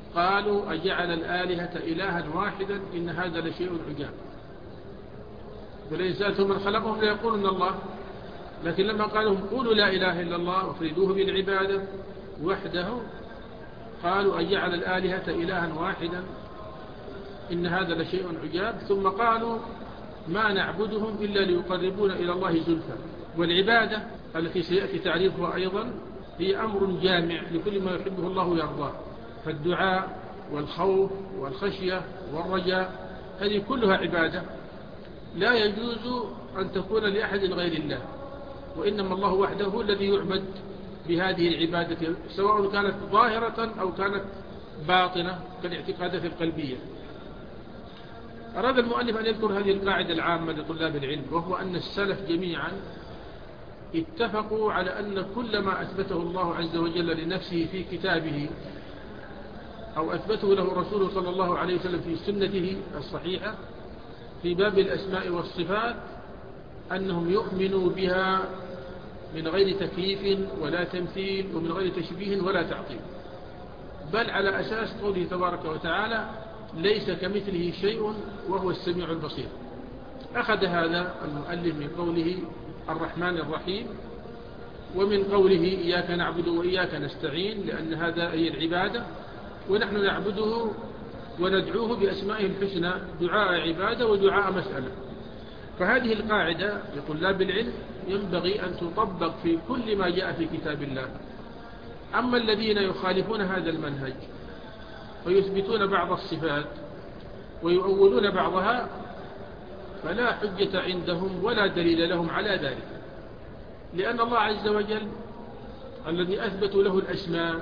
[SPEAKER 2] قالوا أجعل الآلهة إلها واحدا إن هذا لشيء عجاب. ولئن سألتهم من خلقهم ليقولن الله، لكن لما قالوا قولوا لا إله إلا الله وافردوه بالعبادة وحده قالوا أجعل الآلهة إلها واحدا إن هذا لشيء عجاب. ثم قالوا ما نعبدهم إلا ليقربون إلى الله زلفى. والعبادة التي سيأتي تعريفها أيضا هي أمر جامع لكل ما يحبه الله ويرضاه، فالدعاء والخوف والخشية والرجاء هذه كلها عبادة لا يجوز أن تكون لأحد غير الله، وإنما الله وحده هو الذي يعبد بهذه العبادة سواء كانت ظاهرة أو كانت باطنة كالاعتقادات القلبية. أراد المؤلف أن يذكر هذه القاعدة العامة لطلاب العلم، وهو أن السلف جميعا اتفقوا على أن كل ما أثبته الله عز وجل لنفسه في كتابه أو أثبته له رسوله صلى الله عليه وسلم في سنته الصحيحة في باب الأسماء والصفات أنهم يؤمنوا بها من غير تكييف ولا تمثيل ومن غير تشبيه ولا تعطيل، بل على أساس قوله تبارك وتعالى ليس كمثله شيء وهو السميع البصير. أخذ هذا المؤلف من قوله الرحمن الرحيم ومن قوله إياك نعبد وإياك نستعين، لأن هذا هي العبادة ونحن نعبده وندعوه بأسمائه الحسنى دعاء عبادة ودعاء مسألة. فهذه القاعدة لطلاب العلم ينبغي أن تطبق في كل ما جاء في كتاب الله. أما الذين يخالفون هذا المنهج ويثبتون بعض الصفات ويؤولون بعضها فلا حجة عندهم ولا دليل لهم على ذلك، لأن الله عز وجل الذي أثبت له الأسماء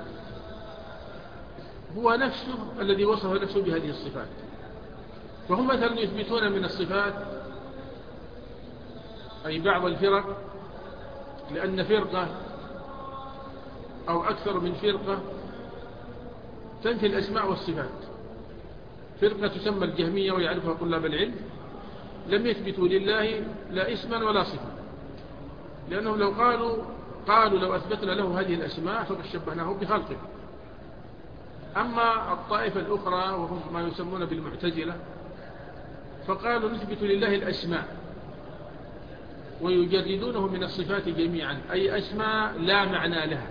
[SPEAKER 2] هو نفسه الذي وصف نفسه بهذه الصفات. فهم مثلا يثبتون من الصفات أي بعض الفرق، لأن فرقة أو أكثر من فرقة تنفي الأسماء والصفات. فرقة تسمى الجهمية ويعرفها طلاب العلم، لم يثبتوا لله لا اسما ولا صفة، لأنهم لو قالوا قالوا لو أثبتنا له هذه الأسماء فقد شبهناه بخلقه. أما الطائفة الأخرى وهم ما يسمون بالمعتزلة فقالوا نثبت لله الأسماء ويجردونه من الصفات جميعا، أي أسماء لا معنى لها.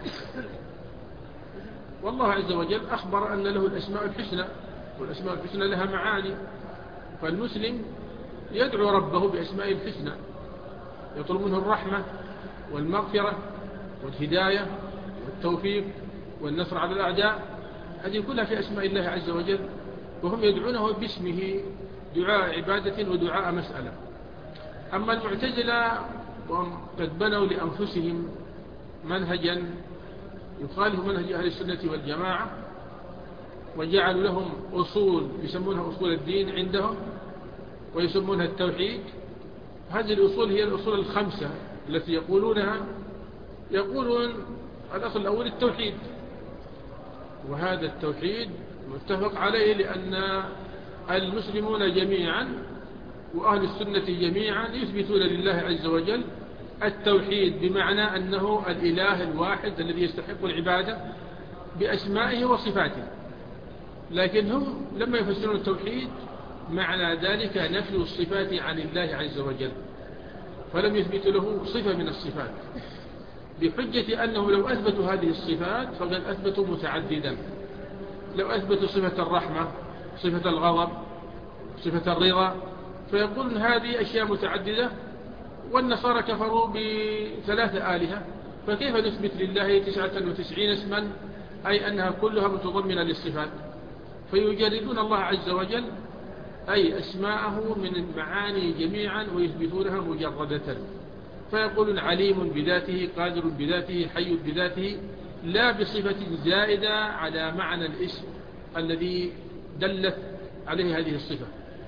[SPEAKER 2] والله عز وجل أخبر أن له الأسماء الحسنى، والأسماء الحسنى لها معاني، فالمسلم يدعو ربه بأسماء الحسنى، يطلب منه الرحمة والمغفرة والهداية والتوفيق والنصر على الأعداء، هذه كلها في أسماء الله عز وجل، وهم يدعونه باسمه دعاء عبادة ودعاء مسألة. أما المعتزلة وهم قد بنوا لأنفسهم منهجا يخالف منهج أهل السنة والجماعة وجعلوا لهم أصول يسمونها أصول الدين عندهم ويسمونها التوحيد. هذه الأصول هي الأصول الخمسة التي يقولونها. يقولون الأصل الأول التوحيد، وهذا التوحيد متفق عليه لأن المسلمون جميعا وأهل السنة جميعا يثبتون لله عز وجل التوحيد، بمعنى أنه الإله الواحد الذي يستحق العبادة بأسمائه وصفاته. لكن هم لما يفسرون التوحيد معنى ذلك نفي الصفات عن الله عز وجل، فلم يثبت له صفة من الصفات، بحجة أنه لو أثبتوا هذه الصفات فقد أثبتوا متعددا. لو أثبتوا صفة الرحمة، صفة الغضب، صفة الرضا، فيقولون هذه أشياء متعددة، والنصارى كفروا بثلاثة آلهة، فكيف نثبت لله تسعة وتسعين اسما أي أنها كلها متضمنة للصفات؟ فيجردون الله عز وجل أي أسماءه من المعاني جميعا ويثبتونها مجردة، فيقولون عليم بذاته، قادر بذاته، حي بذاته، لا بصفة زائدة على معنى الاسم الذي دلت عليه هذه الصفة.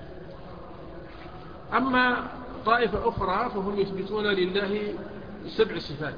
[SPEAKER 2] أما طائفة أخرى فهم يثبتون لله سبع صفات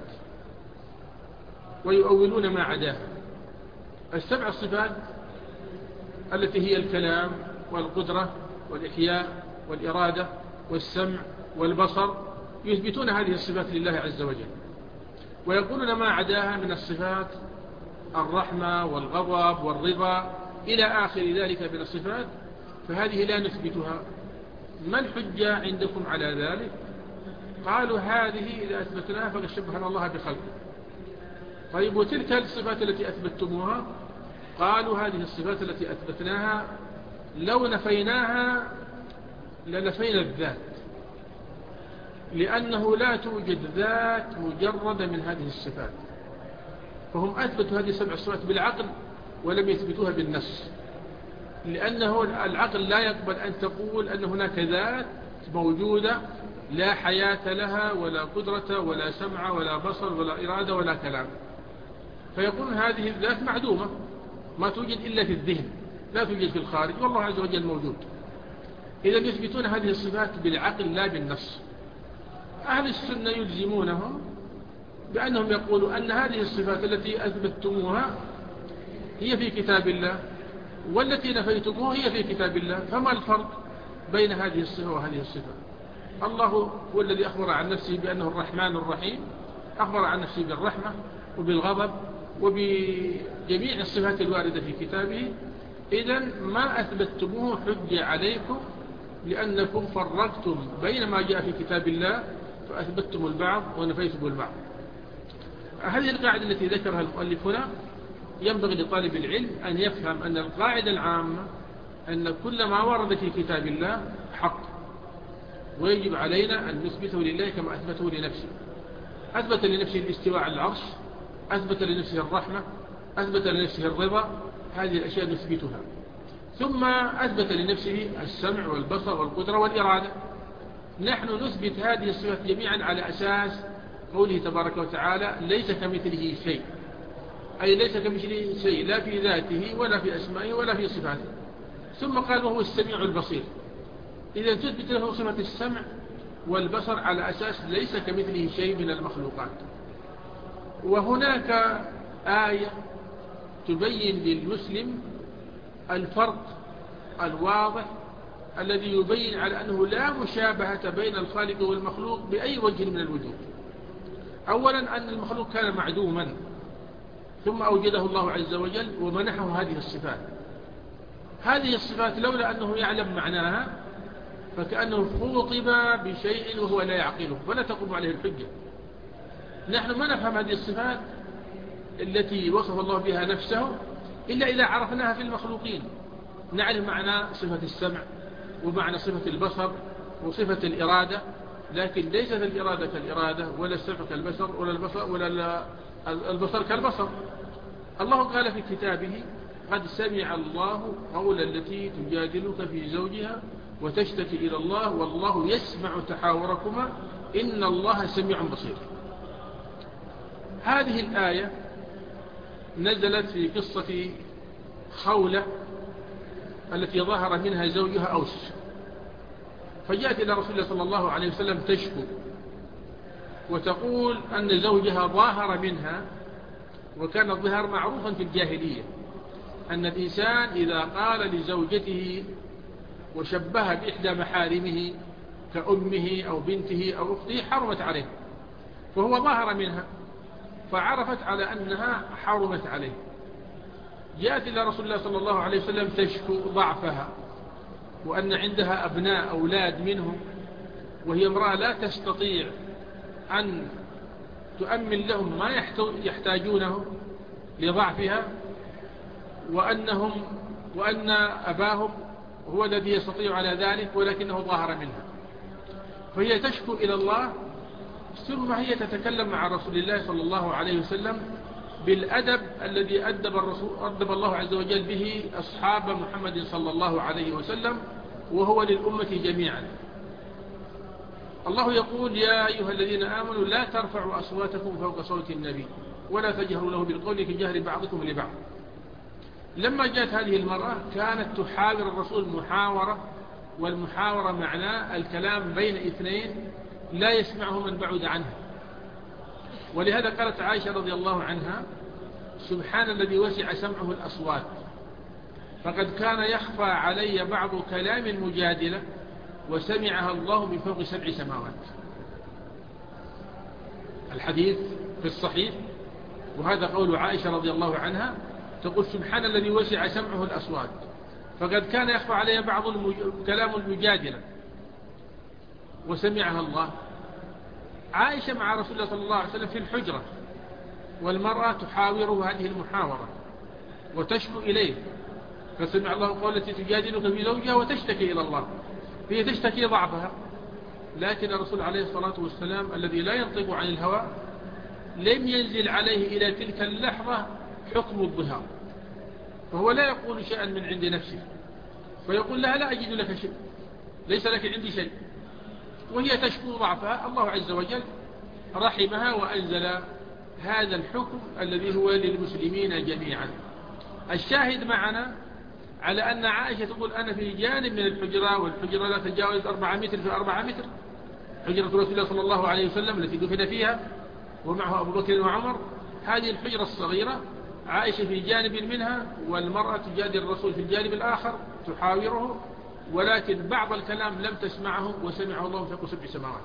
[SPEAKER 2] ويؤولون ما عداه. السبع الصفات التي هي الكلام والقدرة والإحياء والإرادة والسمع والبصر، يثبتون هذه الصفات لله عز وجل، ويقولون ما عداها من الصفات الرحمة والغضب والرضا إلى آخر ذلك من الصفات، فهذه لا نثبتها. ما الحجة عندكم على ذلك؟ قالوا هذه إذا أثبتناها فقد شبهنا الله بخلقه. طيب وتلك الصفات التي أثبتموها؟ قالوا هذه الصفات التي أثبتناها لو نفيناها لنفينا الذات، لأنه لا توجد ذات مجردة من هذه الصفات، فهم أثبتوا هذه السبع صفات بالعقل ولم يثبتوها بالنص، لأنه العقل لا يقبل أن تقول أن هناك ذات موجودة لا حياة لها ولا قدرة ولا سمع ولا بصر ولا إرادة ولا كلام، فيقول هذه الذات معدومة ما توجد إلا في الذهن، لا توجد في الخارج، والله عز وجل موجود. إذا يثبتون هذه الصفات بالعقل لا بالنص. أهل السنة يلزمونهم بأنهم يقولوا أن هذه الصفات التي أثبتتموها هي في كتاب الله، والتي نفيتموها هي في كتاب الله، فما الفرق بين هذه الصفة وهذه الصفة؟ الله هو الذي أخبر عن نفسه بأنه الرحمن الرحيم، أخبر عن نفسه بالرحمة وبالغضب وبجميع الصفات الواردة في كتابه. إذن ما أثبتتموه حجة عليكم، لأنكم فرقتم بين ما جاء في كتاب الله فأثبتتم البعض ونفيتم البعض. هذه القاعدة التي ذكرها المؤلف هنا ينبغي لطالب العلم أن يفهم أن القاعدة العامة أن كل ما ورد في كتاب الله حق، ويجب علينا أن نثبته لله كما أثبته لنفسه. أثبت لنفسه الاستواء على العرش، أثبت لنفسه الرحمة، أثبت لنفسه الرضا، هذه الأشياء نثبتها. ثم أثبت لنفسه السمع والبصر والقدرة والإرادة. نحن نثبت هذه الصفات جميعا على أساس قوله تبارك وتعالى ليس كمثله شيء، أي ليس كمثله شيء لا في ذاته ولا في أسمائه ولا في صفاته. ثم قال وهو السميع البصير. إذا تثبت له صفة السمع والبصر على أساس ليس كمثله شيء من المخلوقات. وهناك آية تبين للمسلم الفرق الواضح الذي يبين على أنه لا مشابهة بين الخالق والمخلوق بأي وجه من الوجوه. أولا أن المخلوق كان معدوما ثم أوجده الله عز وجل ومنحه هذه الصفات. هذه الصفات لولا أنه يعلم معناها فكأنه خُوطب بشيء وهو لا يعقله ولا تقوم عليه الحجة. نحن ما نفهم هذه الصفات التي وصف الله بها نفسه إلا إذا عرفناها في المخلوقين. نعرف معنى صفة السمع ومعنى صفة البصر وصفة الإرادة، لكن ليست الإرادة كالإرادة ولا السمع كالبصر ولا البصر ولا البصر كالبصر. الله قال في كتابه قد سمع الله قول التي تجادلك في زوجها وتشتكي إلى الله والله يسمع تحاوركما إن الله سميع بصير. هذه الآية نزلت في قصة خولة التي ظهر منها زوجها أوس، فجاءت إلى رسول الله صلى الله عليه وسلم تشكو وتقول أن زوجها ظاهر منها. وكان الظهار معروفا في الجاهلية أن الإنسان إذا قال لزوجته وشبه بإحدى محارمه كأمه أو بنته أو أخته حرمت عليه، فهو ظاهر منها فعرفت على أنها حرمت عليه. جاءت إلى رسول الله صلى الله عليه وسلم تشكو ضعفها وأن عندها أبناء أولاد منهم، وهي امرأة لا تستطيع أن تؤمن لهم ما يحتاجونه لضعفها، وأنهم وأن أباهم هو الذي يستطيع على ذلك ولكنه ظاهر منها. فهي تشكو إلى الله، ثم هي تتكلم مع رسول الله صلى الله عليه وسلم بالأدب الذي أدب, الرسول أدب الله عز وجل به أصحاب محمد صلى الله عليه وسلم وهو للأمة جميعا. الله يقول يا أيها الذين آمنوا لا ترفعوا أصواتكم فوق صوت النبي ولا تجهروا له بالقول كجهر بعضكم لبعض. لما جاءت هذه المرأة كانت تحاور الرسول محاورة، والمحاورة معناه الكلام بين اثنين لا يسمعه من بعد عنه. ولهذا قالت عائشة رضي الله عنها سبحان الذي وسع سمعه الأصوات فقد كان يخفى علي بعض كلام مجادلة وسمعها الله من فوق سبع سماوات. الحديث في الصحيح، وهذا قول عائشة رضي الله عنها تقول سبحان الذي وسع سمعه الأصوات، فقد كان يخفى عليه بعض المج... كلام المجادلة وسمعها الله. عائشة مع رسول الله صلى الله عليه وسلم في الحجرة، والمرأة تحاوره هذه المحاورة وتشكو إليه، فسمع الله قول التي تجادلك في زوجها وتشتكي إلى الله، هي تشتكي ضعفها. لكن الرسول عليه الصلاة والسلام الذي لا ينطق عن الهوى لم ينزل عليه إلى تلك اللحظة حكم الظهار، فهو لا يقول شيئا من عند نفسه، فيقول لها لا أجد لك شيء، ليس لك عندي شيء، وهي تشكو ضعفها. الله عز وجل رحمها وأنزل هذا الحكم الذي هو للمسلمين جميعا. الشاهد معنا على أن عائشة تقول أنا في جانب من الحجرة، والحجرة لا تجاوز أربعة متر في أربعة متر، حجرة رسول الله صلى الله عليه وسلم التي دفن فيها ومعه أبو بكر وعمر. هذه الحجرة الصغيرة عائشة في جانب منها، والمرأة تجادل الرسول في الجانب الآخر تحاوره، ولكن بعض الكلام لم تسمعه وسمعه الله فوق سبع سماوات.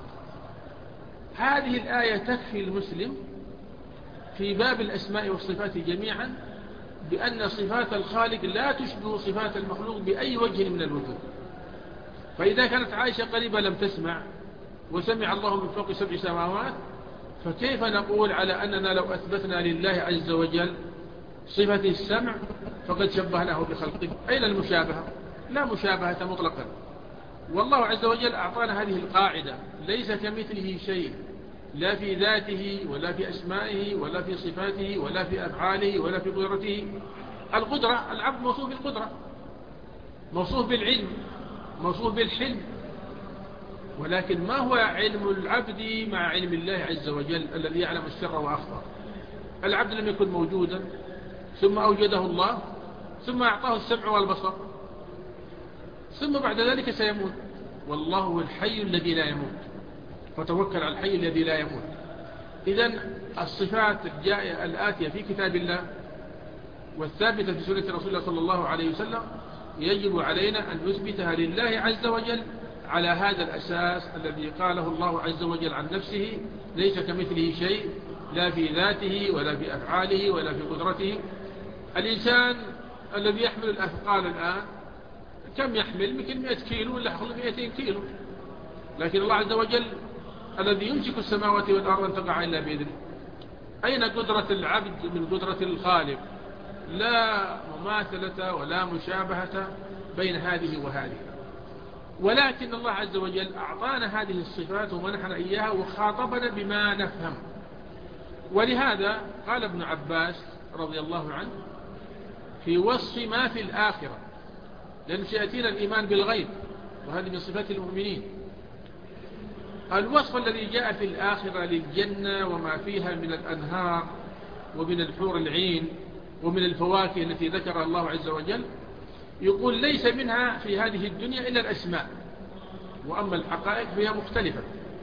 [SPEAKER 2] هذه الآية تكفي المسلم في باب الأسماء والصفات جميعا بأن صفات الخالق لا تشبه صفات المخلوق بأي وجه من الوجوه. فإذا كانت عائشة قريبة لم تسمع وسمع الله من فوق سبع سماوات، فكيف نقول على أننا لو أثبتنا لله عز وجل صفة السمع فقد شبهناه بخلقه؟ أين المشابهة؟ لا مشابهة مطلقا. والله عز وجل أعطانا هذه القاعدة: ليس كمثله شيء، لا في ذاته ولا في أسمائه ولا في صفاته ولا في أفعاله ولا في قدرته. القدرة، العبد موصوف بالقدرة، موصوف بالعلم، موصوف بالحلم، ولكن ما هو علم العبد مع علم الله عز وجل الذي يعلم السر وأخفى؟ العبد لم يكن موجودا ثم أوجده الله، ثم أعطاه السمع والبصر، ثم بعد ذلك سيموت، والله هو الحي الذي لا يموت، فتوكل على الحي الذي لا يموت. إذن الصفات الجائعة الآتية في كتاب الله والثابتة في سنة رسول الله صلى الله عليه وسلم يجب علينا أن نثبتها لله عز وجل على هذا الأساس الذي قاله الله عز وجل عن نفسه: ليس كمثله شيء، لا في ذاته ولا في أفعاله ولا في قدرته. الإنسان الذي يحمل الأثقال الآن كم يحمل؟ يمكن مئة كيلو ولا حول مئتين كيلو، لكن الله عز وجل الذي يمسك السماوات والأرض أن تقع إلا بإذنه. أين قدرة العبد من قدرة الخالق؟ لا مماثلة ولا مشابهة بين هذه وهذه. ولكن الله عز وجل أعطانا هذه الصفات ومنحنا إياها وخاطبنا بما نفهم. ولهذا قال ابن عباس رضي الله عنه في وصف ما في الآخرة، لأن سيأتينا الإيمان بالغيب وهذه من صفات المؤمنين. الوصف الذي جاء في الآخرة للجنة وما فيها من الأنهار ومن الحور العين ومن الفواكه التي ذكرها الله عز وجل، يقول ليس منها في هذه الدنيا إلا الأسماء، وأما الحقائق فيها مختلفة.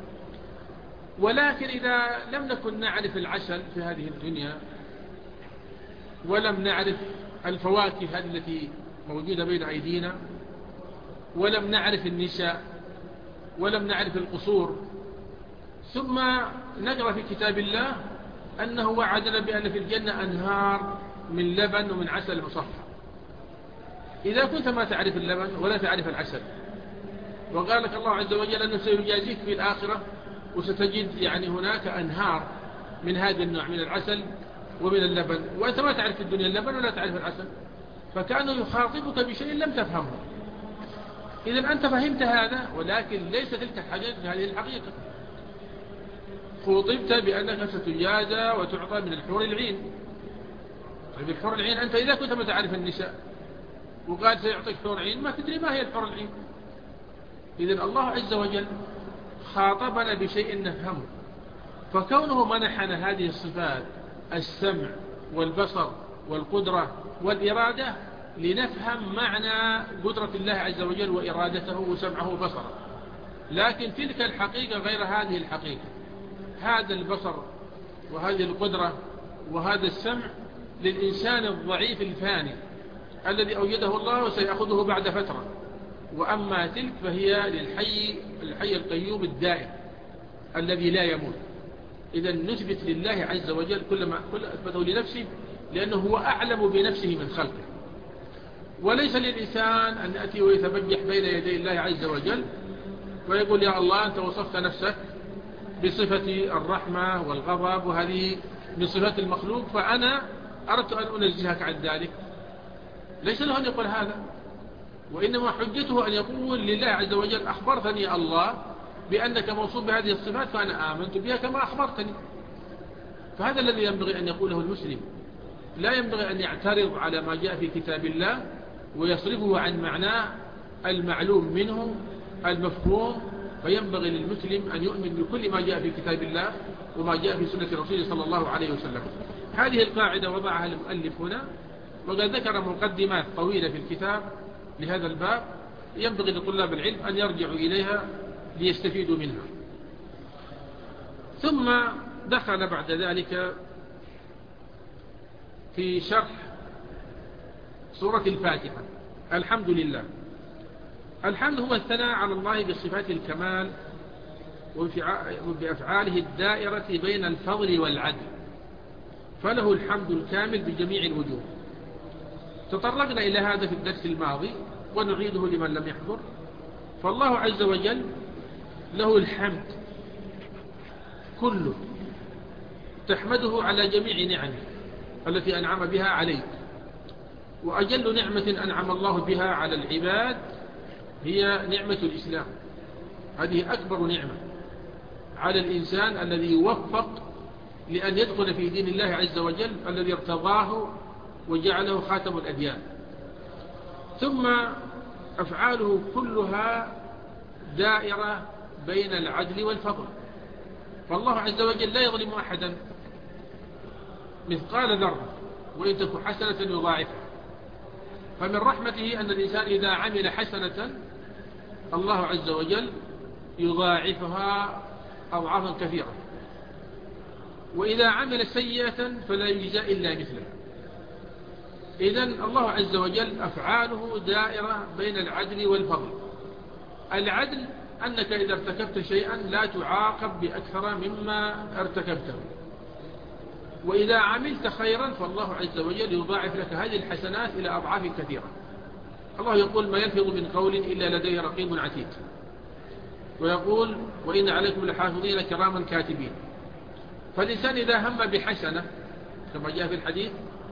[SPEAKER 2] ولكن إذا لم نكن نعرف العسل في هذه الدنيا، ولم نعرف الفواكه هذه التي موجودة بين أيدينا، ولم نعرف النساء، ولم نعرف القصور، ثم نقرأ في كتاب الله أنه وعدنا بأن في الجنة أنهار من لبن ومن عسل مصفى. إذا كنت ما تعرف اللبن ولا تعرف العسل، وقال لك الله عز وجل أنه سيجازيك في الآخرة وستجد يعني هناك أنهار من هذا النوع من العسل ومن اللبن، وأنت ما تعرف في الدنيا اللبن ولا تعرف العسل، فكأنه يخاطبك بشيء لم تفهمه. إذن أنت فهمت هذا، ولكن ليس تلك الحقيقة هذه الحقيقة. خطبت بأنك ستجازى وتعطى من الحور العين. طيب الحور العين أنت إذا كنت ما تعرف النساء وقال سيعطيك حور عين، ما تدري ما هي الحور العين. إذن الله عز وجل خاطبنا بشيء نفهمه، فكونه منحنا هذه الصفات: السمع والبصر والقدرة والإرادة، لنفهم معنى قدرة الله عز وجل وإرادته وسمعه وبصره. لكن تلك الحقيقة غير هذه الحقيقة. هذا البصر وهذه القدرة وهذا السمع للإنسان الضعيف الفاني الذي أوجده الله وسيأخذه بعد فترة، وأما تلك فهي للحي الحي القيوم الدائم الذي لا يموت. إذا نثبت لله عز وجل كل ما كل أثبته لنفسه لأنه هو أعلم بنفسه من خلقه. وليس للإنسان أن يأتي ويتبجح بين يدي الله عز وجل ويقول يا الله أنت وصفت نفسك بصفة الرحمة والغضب وهذه من صفات المخلوق فأنا أردت أن أنزهك عن ذلك. ليس له أن يقول هذا، وإنما حجته أن يقول لله عز وجل أخبرتني الله بأنك موصوف بهذه الصفات فأنا آمنت بها كما أخبرتني. فهذا الذي ينبغي أن يقوله المسلم، لا ينبغي أن يعترض على ما جاء في كتاب الله ويصرفه عن معناه المعلوم منه المفهوم. فينبغي للمسلم أن يؤمن بكل ما جاء في كتاب الله وما جاء في سنة رسوله صلى الله عليه وسلم. هذه القاعدة وضعها المؤلف هنا، وقد ذكر مقدمات طويلة في الكتاب لهذا الباب ينبغي لطلاب العلم أن يرجعوا إليها ليستفيدوا منها. ثم دخل بعد ذلك في شرح سورة الفاتحة. الحمد لله. الحمد هو الثناء على الله بصفات الكمال وبأفعاله الدائرة بين الفضل والعدل، فله الحمد الكامل بجميع الوجوه. تطرقنا إلى هذا في الدرس الماضي ونعيده لمن لم يحضر. فالله عز وجل له الحمد كله، تحمده على جميع نعمه التي أنعم بها عليك. وأجل نعمة أنعم الله بها على العباد هي نعمة الإسلام. هذه أكبر نعمة على الإنسان الذي يوفق لأن يدخل في دين الله عز وجل الذي ارتضاه وجعله خاتم الأديان. ثم أفعاله كلها دائرة بين العدل والفضل. فالله عز وجل لا يظلم أحدا مثقال ذرة وإن تك حسنة يضاعفها. فمن رحمته أن الإنسان إذا عمل حسنة الله عز وجل يضاعفها أضعافا كثيرة، وإذا عمل سيئة فلا يجزى إلا مثلها. إذن الله عز وجل أفعاله دائرة بين العدل والفضل. العدل أنك إذا ارتكبت شيئا لا تعاقب بأكثر مما ارتكبته، وإذا عملت خيرا فالله عز وجل يضاعف لك هذه الحسنات إلى أضعاف كثيرة. الله يقول ما يلفظ من قول إلا لديه رقيب عتيد، ويقول وإن عليكم لحافظين كراما كاتبين. فالإنسان إذا هم بحسنة كما جاء في الحديث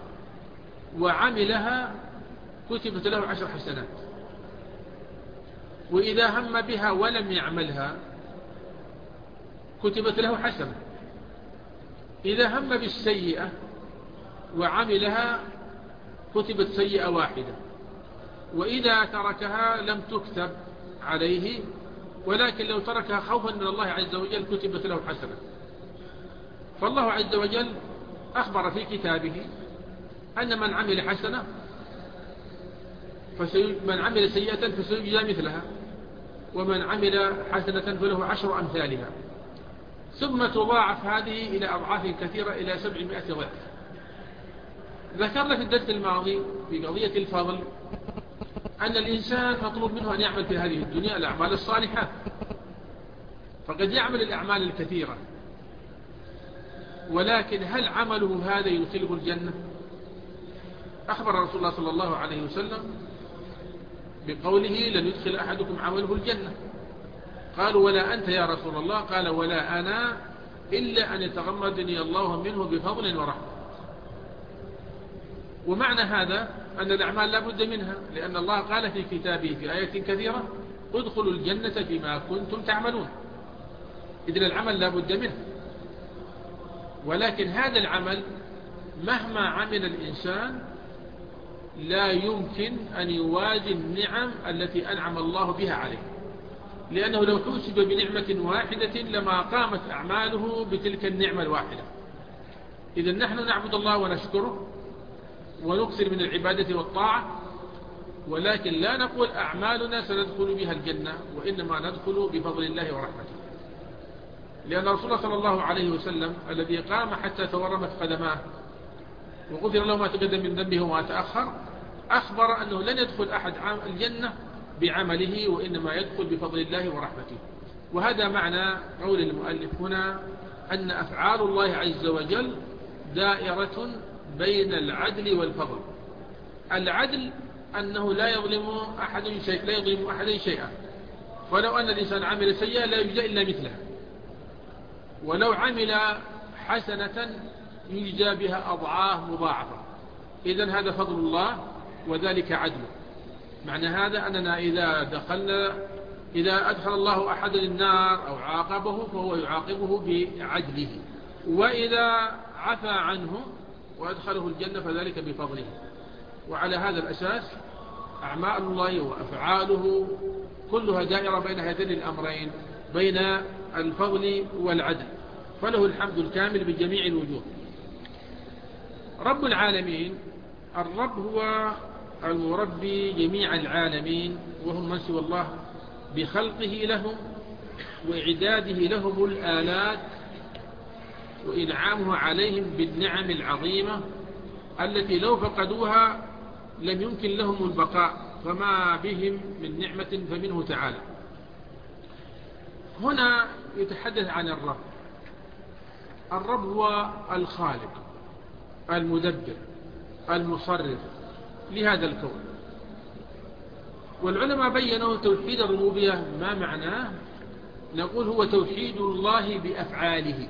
[SPEAKER 2] وعملها كتبت له عشر حسنات، وإذا هم بها ولم يعملها كتبت له حسنة. إذا هم بالسيئة وعملها كتبت سيئة واحدة، وإذا تركها لم تكتب عليه، ولكن لو تركها خوفا من الله عز وجل كتبت له حسنة. فالله عز وجل أخبر في كتابه أن من عمل حسنة من عمل سيئة فسيجزى مثلها، ومن عمل حسنة فله عشر أمثالها، ثم تضاعف هذه إلى أضعاف كثيرة إلى سبعمائة ضعف. ذكرنا في الدرس الماضي في قضية الفضل أن الإنسان مطلوب منه أن يعمل في هذه الدنيا الأعمال الصالحة، فقد يعمل الأعمال الكثيرة، ولكن هل عمله هذا يدخله الجنة؟ أخبر رسول الله صلى الله عليه وسلم بقوله لن يدخل أحدكم عمله الجنة. قالوا ولا أنت يا رسول الله؟ قال ولا أنا إلا أن يتغمدني الله منه بفضل ورحمة. ومعنى هذا أن الأعمال لا بد منها، لأن الله قال في كتابه في آية كثيرة ادخلوا الجنة بما كنتم تعملون. إذن العمل لا بد منه، ولكن هذا العمل مهما عمل الإنسان لا يمكن أن يوازي النعم التي أنعم الله بها عليه، لأنه لو حسب بنعمة واحدة لما قامت أعماله بتلك النعمة الواحدة. إذن نحن نعبد الله ونشكره ونكثر من العبادة والطاعة، ولكن لا نقول أعمالنا سندخل بها الجنة، وإنما ندخل بفضل الله ورحمته. لأن رسول الله صلى الله عليه وسلم الذي قام حتى تورمت قدماه وغفر له ما تقدم من ذنبه وما تأخر، أخبر أنه لن يدخل أحد الجنة بعمله، وإنما يدخل بفضل الله ورحمته. وهذا معنى قول المؤلف هنا أن أفعال الله عز وجل دائرة بين العدل والفضل. العدل أنه لا يظلم أحد شيء، لا يظلم أحد شيئا، ولو أن الإنسان عمل سيئة لا يجزى إلا مثلها، ولو عمل حسنة يجزى بها أضعاف مضاعفة. إذن هذا فضل الله وذلك عدله. معنى هذا أننا إذا دخلنا إذا أدخل الله أحد النار أو عاقبه فهو يعاقبه بعدله، وإذا عفى عنه وأدخله الجنة فذلك بفضله. وعلى هذا الأساس أعمال الله وأفعاله كلها دائرة بين هذين الأمرين، بين الفضل والعدل، فله الحمد الكامل بجميع الوجوه. رب العالمين، الرب هو المربي جميع العالمين، وهم من سوى الله بخلقه لهم وإعداده لهم الآلات وإنعامه عليهم بالنعم العظيمة التي لو فقدوها لم يمكن لهم البقاء، فما بهم من نعمة فمنه تعالى. هنا يتحدث عن الرب. الرب هو الخالق المدبر المصرف لهذا الكون. والعلماء بيّنوا توحيد الربوبية ما معناه. نقول هو توحيد الله بأفعاله،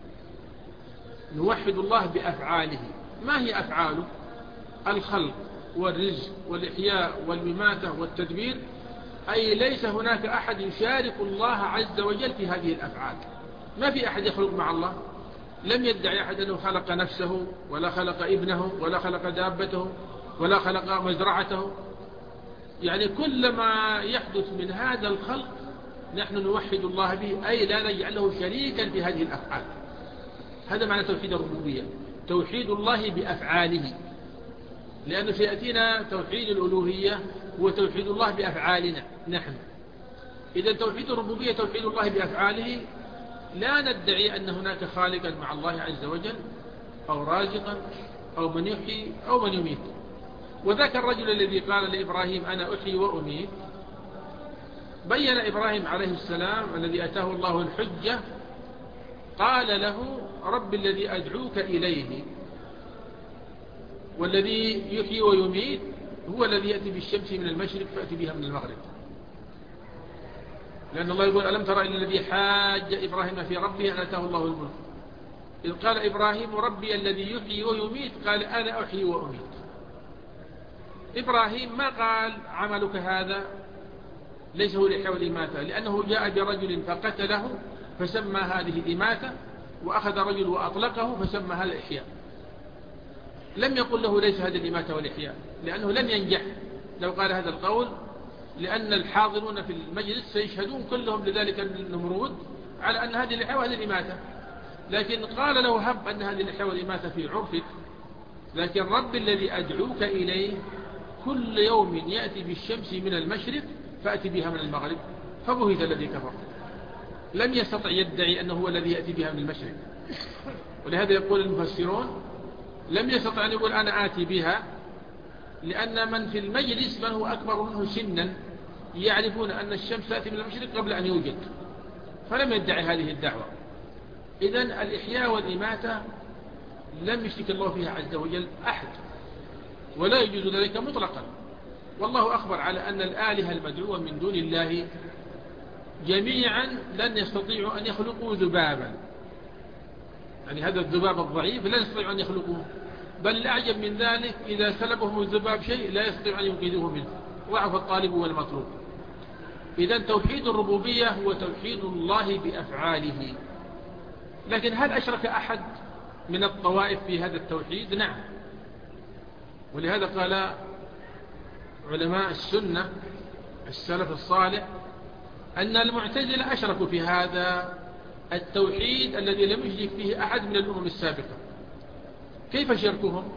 [SPEAKER 2] نوحد الله بأفعاله. ما هي أفعاله؟ الخلق والرزق والإحياء والمماتة والتدبير، أي ليس هناك أحد يشارك الله عز وجل في هذه الأفعال. ما في أحد يخلق مع الله. لم يدعي أحد أنه خلق نفسه ولا خلق ابنه ولا خلق دابته ولا خلق مزرعته. يعني كل ما يحدث من هذا الخلق نحن نوحد الله به، أي لا نجعله شريكا في هذه الأفعال. هذا معنى توحيد الربوبية، توحيد الله بأفعاله. لأنه سيأتينا توحيد الألوهية هو توحيد الله بأفعالنا نحن. إذا توحيد الربوبية توحيد الله بأفعاله، لا ندعي أن هناك خالقا مع الله عز وجل أو رازقا أو من يحيي أو من يميت. وذاك الرجل الذي قال لإبراهيم أنا أحيي وأميت، بين إبراهيم عليه السلام الذي أتاه الله الحجة قال له رب الذي أدعوك إليه والذي يحيي ويميت هو الذي يأتي بالشمس من المشرق فأتي بها من المغرب. لأن الله يقول ألم ترى إلى الذي حاج إبراهيم في ربه أن أتاه الله الملك إذ قال إبراهيم ربي الذي يحيي ويميت قال أنا أحيي وأميت. إبراهيم ما قال عملك هذا ليس هو الإحياء والإماتة، لأنه جاء برجل فقتله فسمى هذه الإماتة، وأخذ رجل وأطلقه فسمى هذا الإحياء. لم يقل له ليس هذا الإماتة والإحياء، لأنه لن ينجح لو قال هذا القول، لأن الحاضرون في المجلس سيشهدون كلهم لذلك النمرود على أن هذه الإحياء وهذه الإماتة. لكن قال له هب أن هذه الإحياء والإماتة في عرفك، لكن رب الذي أدعوك إليه كل يوم يأتي بالشمس من المشرق فأتي بها من المغرب، فبهت الذي كفر. لم يستطع يدعي أنه هو الذي يأتي بها من المشرق. ولهذا يقول المفسرون لم يستطع أن يقول أنا آتي بها، لأن من في المجلس من هو أكبر منه سنا يعرفون أن الشمس تأتي من المشرق قبل أن يوجد، فلم يدعي هذه الدعوة. إذن الإحياء والإماتة لم يشرك الله فيها عز وجل أحد، ولا يجوز ذلك مطلقا. والله أخبر على أن الآلهة المدعوة من دون الله جميعا لن يستطيعوا أن يخلقوا ذبابا، يعني هذا الذباب الضعيف لن يستطيعوا أن يخلقوه، بل الأعجب من ذلك إذا سلبهم الذباب شيء لا يستطيع أن ينقذوه منه، ضعف الطالب والمطلوب. إذن توحيد الربوبية هو توحيد الله بأفعاله. لكن هل أشرك أحد من الطوائف في هذا التوحيد؟ نعم. ولهذا قال علماء السنة السلف الصالح أن المعتزلة أشركوا في هذا التوحيد الذي لم يشرك فيه أحد من الأمم السابقة. كيف شركهم؟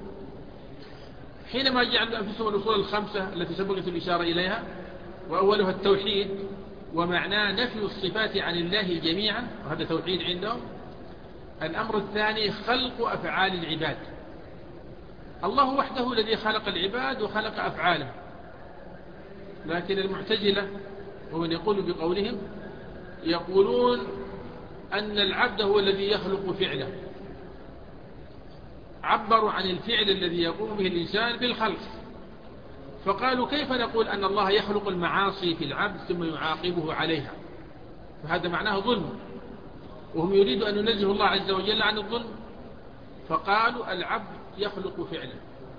[SPEAKER 2] حينما جعلوا أنفسهم الأصول الخمسة التي سبقت الإشارة إليها، وأولها التوحيد ومعناه نفي الصفات عن الله جميعا، وهذا توحيد عندهم. الأمر الثاني خلق أفعال العباد. الله وحده الذي خلق العباد وخلق أفعالهم. لكن المعتزلة ومن يقول بقولهم يقولون أن العبد هو الذي يخلق فعله، عبروا عن الفعل الذي يقوم به الإنسان بالخلق، فقالوا كيف نقول أن الله يخلق المعاصي في العبد ثم يعاقبه عليها؟ فهذا معناه ظلم، وهم يريدوا أن ينزه الله عز وجل عن الظلم، فقالوا العبد يخلق فعله.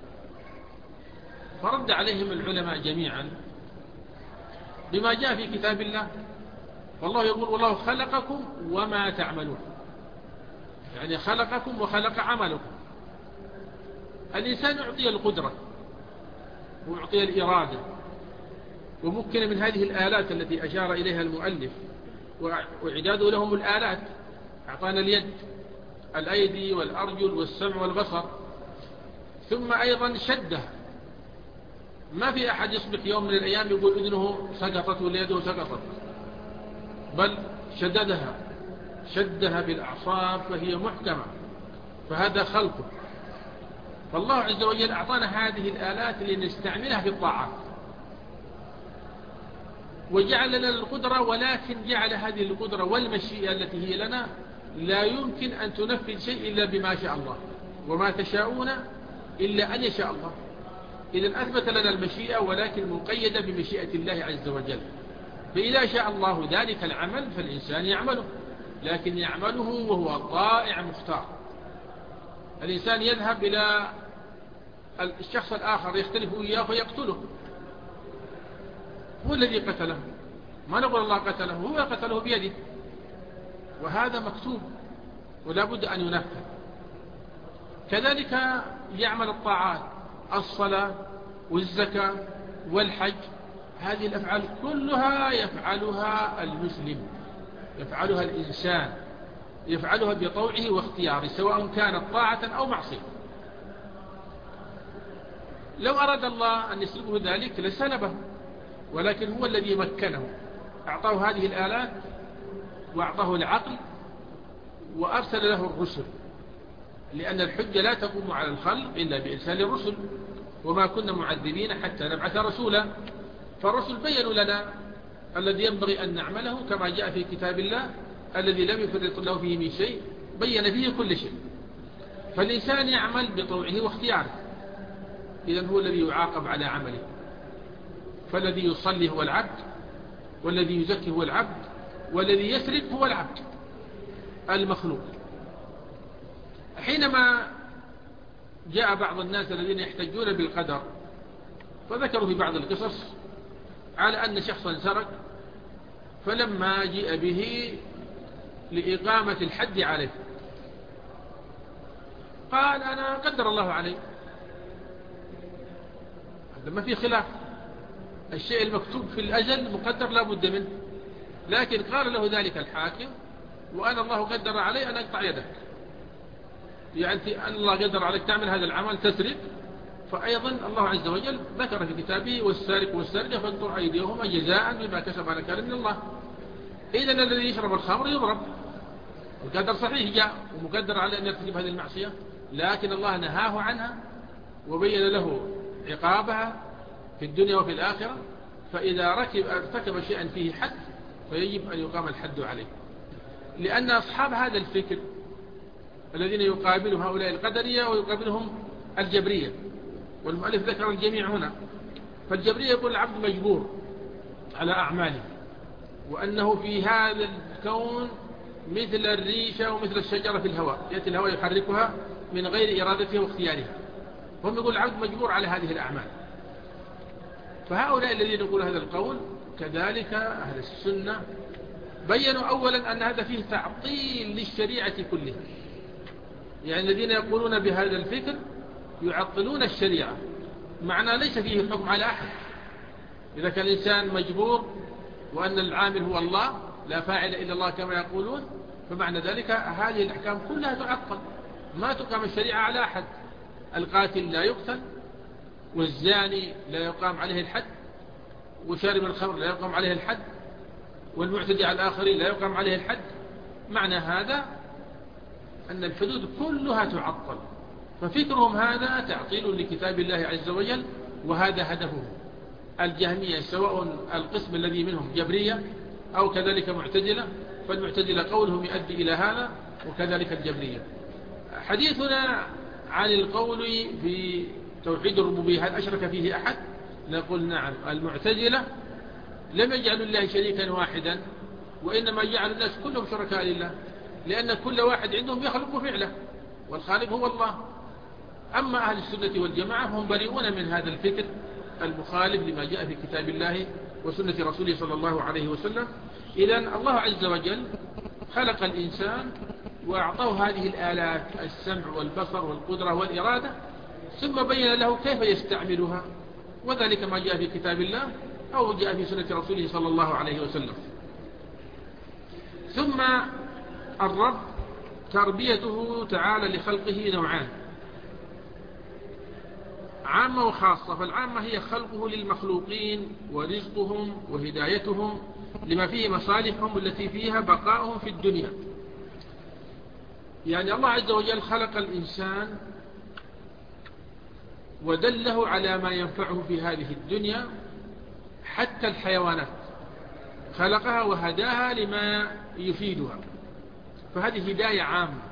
[SPEAKER 2] فرد عليهم العلماء جميعا بما جاء في كتاب الله، والله يقول والله خلقكم وما تعملون، يعني خلقكم وخلق عملكم. الإنسان أعطي القدرة وأعطي الإرادة، ومكن من هذه الآلات التي أشار إليها المؤلف، وإعداده لهم الآلات، أعطانا اليد، الأيدي والأرجل والسمع والبصر، ثم أيضا شده. ما في أحد يصبح يوم من الأيام يقول إذنه سقطت ولا يده سقطت، بل شددها شدها بالأعصاب فهي محكمة، فهذا خلقه. فالله عز وجل أعطانا هذه الآلات لنستعملها في الطاعات، وجعل لنا القدرة، ولكن جعل هذه القدرة والمشيئة التي هي لنا لا يمكن أن تنفذ شيء إلا بما شاء الله، وما تشاءون إلا أن يشاء الله. إذن أثبت لنا المشيئة، ولكن مقيدة بمشيئة الله عز وجل. فإذا شاء الله ذلك العمل فالإنسان يعمله، لكن يعمله وهو طائع مختار. الإنسان يذهب إلى الشخص الآخر يختلف إياه فيقتله، هو الذي قتله، ما نقول الله قتله، هو قتله بيده، وهذا مكتوب ولا بد أن ينفذ. كذلك يعمل الطاعات، الصلاة والزكاة والحج، هذه الأفعال كلها يفعلها المسلم، يفعلها الإنسان، يفعلها بطوعه واختياره، سواء كانت طاعة أو معصية. لو أراد الله أن يسلبه ذلك لسلبه، ولكن هو الذي مكنه، أعطاه هذه الآلات وأعطاه العقل وأرسل له الرسل، لأن الحجة لا تقوم على الخلق إلا بإرسال الرسل، وما كنا معذبين حتى نبعث رسولا. فالرسل بيّنوا لنا الذي ينبغي أن نعمله كما جاء في كتاب الله الذي لم يفرط له فيه من شيء، بيّن فيه كل شيء. فالإنسان يعمل بطوعه واختياره، إذن هو الذي يعاقب على عمله. فالذي يصلي هو العبد، والذي يزكي هو العبد، والذي يسرق هو العبد المخلوق. حينما جاء بعض الناس الذين يحتجون بالقدر، فذكروا في بعض القصص على أن شخصا سرق، فلما جاء به لإقامة الحد عليه قال أنا قدر الله علي، هذا ما في خلاف، الشيء المكتوب في الأجل مقدر لا بد منه. لكن قال له ذلك الحاكم وأنا الله قدر علي أن أقطع يدك، يعني أن الله قدر عليك تعمل هذا العمل تسرق، فأيضا الله عز وجل ذكر في كتابه والسارق والسارقة فاقطعوا أيديهما جزاء بما كسب نكالا من الله. إذن الذي يشرب الخمر يضرب، القدر صحيح جاء ومقدر على أن يرتكب هذه المعصية، لكن الله نهاه عنها وبين له عقابها في الدنيا وفي الآخرة. فإذا ركب ارتكب شيئا فيه حد فيجب أن يقام الحد عليه، لأن أصحاب هذا الفكر الذين يقابلهم هؤلاء القدرية ويقابلهم الجبرية، والمؤلف ذكر الجميع هنا. فالجبرية يقول العبد مجبور على أعماله، وأنه في هذا الكون مثل الريشة ومثل الشجرة في الهواء، يأتي الهواء يحركها من غير إرادته واختيارها، هم يقول العبد مجبور على هذه الأعمال. فهؤلاء الذين يقول هذا القول كذلك أهل السنة بيّنوا أولا أن هذا فيه تعطيل للشريعة كلها، يعني الذين يقولون بهذا الفكر يعطلون الشريعة، معنى ليس فيه الحكم على أحد. إذا كان الإنسان مجبور وأن العامل هو الله لا فاعل إلا الله كما يقولون، فمعنى ذلك هذه الأحكام كلها تعطل، ما تقام الشريعة على أحد. القاتل لا يقتل، والزاني لا يقام عليه الحد، وشارب الخمر لا يقام عليه الحد، والمعتدي على الآخرين لا يقام عليه الحد. معنى هذا أن الحدود كلها تعطل. ففكرهم هذا تعطيل لكتاب الله عز وجل، وهذا هدفه. الجهمية سواء القسم الذي منهم جبرية أو كذلك معتدلة، فالمعتدلة قولهم يؤدي إلى هذا، وكذلك الجبرية. حديثنا عن القول في توحيد الربوبية هل أشرك فيه أحد؟ نقول نعم. المعتزلة لم يجعلوا الله شريكا واحدا، وإنما جعلوا الناس كلهم شركاء لله، لأن كل واحد عندهم يخلق فعله والخالق هو الله. أما أهل السنة والجماعة هم بريئون من هذا الفكر المخالف لما جاء في كتاب الله وسنة رسوله صلى الله عليه وسلم. إذن الله عز وجل خلق الإنسان وأعطاه هذه الآلات السمع والبصر والقدرة والإرادة، ثم بين له كيف يستعملها، وذلك ما جاء في كتاب الله أو جاء في سنة رسوله صلى الله عليه وسلم. ثم الرب تربيته تعالى لخلقه نوعان، عامة وخاصة. فالعامة هي خلقه للمخلوقين ورزقهم وهدايتهم لما فيه مصالحهم التي فيها بقائهم في الدنيا. يعني الله عز وجل خلق الإنسان ودله على ما ينفعه في هذه الدنيا، حتى الحيوانات خلقها وهداها لما يفيدها، فهذه هداية عامة.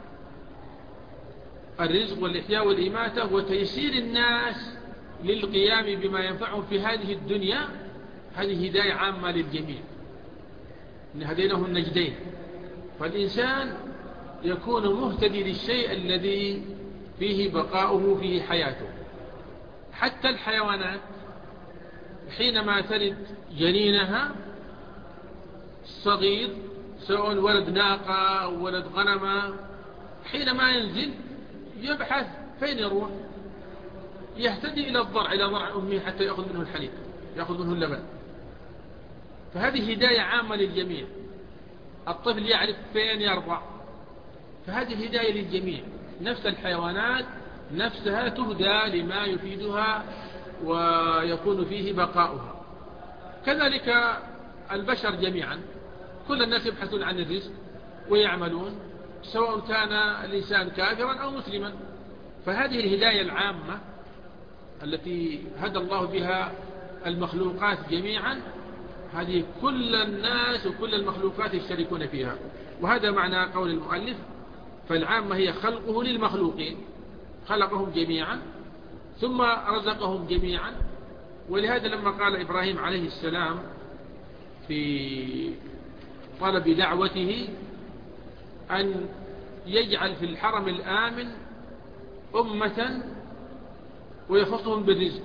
[SPEAKER 2] الرزق والإحياء والإماتة وتيسير الناس للقيام بما ينفعهم في هذه الدنيا، هذه هداية عامة للجميع، إن هديناه النجدين. فالإنسان يكون مهتدي للشيء الذي فيه بقاؤه فيه حياته. حتى الحيوانات حينما تلد جنينها الصغير، سواء ولد ناقة أو ولد غنمة، حينما ينزل يبحث فين يروح، يهتدي إلى الضرع، إلى ضرع أمه حتى يأخذ منه الحليب، يأخذ منه اللبن. فهذه هداية عامة للجميع. الطفل يعرف فين يرضع، فهذه هداية للجميع. نفس الحيوانات نفسها تهدى لما يفيدها ويكون فيه بقاؤها. كذلك البشر جميعا، كل الناس يبحثون عن الرزق ويعملون، سواء كان الإنسان كافرا أو مسلما. فهذه الهداية العامة التي هدى الله بها المخلوقات جميعا، هذه كل الناس وكل المخلوقات يشتركون فيها. وهذا معنى قول المؤلف: فالعامة هي خلقه للمخلوقين، خلقهم جميعا ثم رزقهم جميعا. ولهذا لما قال إبراهيم عليه السلام في طلب دعوته أن يجعل في الحرم الآمن أمة ويخصهم بالرزق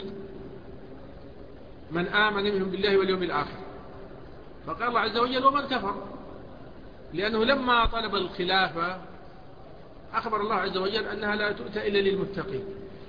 [SPEAKER 2] من آمن منهم بالله واليوم الآخر، فقال الله عز وجل: ومن كفر، لأنه لما طلب الخلافة أخبر الله عز وجل أنها لا تؤتى إلا للمتقين.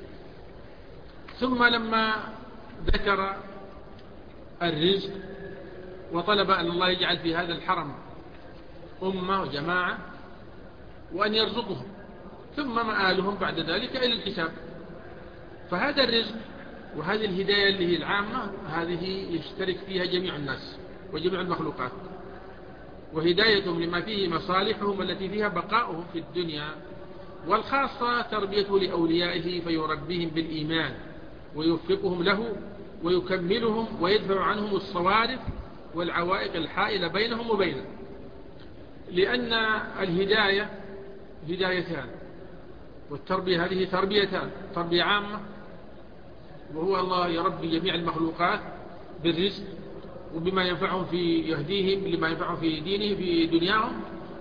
[SPEAKER 2] ثم لما ذكر الرزق وطلب أن الله يجعل في هذا الحرم أمة وجماعة وأن يرزقهم، ثم مآلهم بعد ذلك إلى الحساب. فهذا الرزق وهذه الهداية اللي هي العامة، هذه يشترك فيها جميع الناس وجميع المخلوقات، وهدايتهم لما فيه مصالحهم التي فيها بقاؤهم في الدنيا. والخاصة تربيته لأوليائه فيربيهم بالإيمان ويوفقهم له ويكملهم ويدفع عنهم الصوارف والعوائق الحائلة بينهم وبينه. لأن الهداية هدايتان، والتربية هذه تربيتان: تربية عامة وهو الله يربي جميع المخلوقات بالرزق وبما ينفعهم في يهديهم لما ينفعهم في دينه في دنياهم،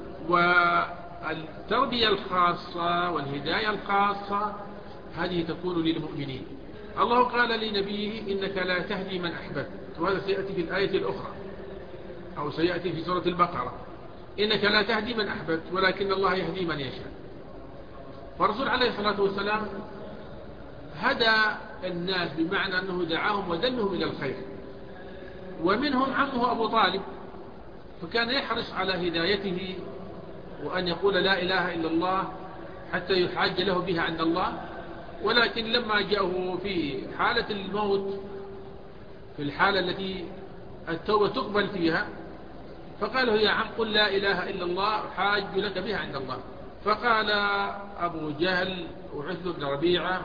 [SPEAKER 2] والتربية الخاصة والهداية الخاصة هذه تكون للمؤمنين. الله قال لنبيه: إنك لا تهدي من أحببت، وهذا سيأتي في الآية الأخرى أو سيأتي في سورة البقرة: إنك لا تهدي من أحببت ولكن الله يهدي من يشاء. فالرسول عليه الصلاة والسلام هدى الناس بمعنى أنه دعاهم ودلهم إلى الخير، ومنهم عمه أبو طالب، فكان يحرص على هدايته وأن يقول لا إله إلا الله حتى يحاج له بها عند الله. ولكن لما جاءه في حالة الموت، في الحالة التي التوبة تقبل فيها، فقال له: يا عم قل لا إله إلا الله حاج لك بها عند الله. فقال أبو جهل وعثل بن ربيعة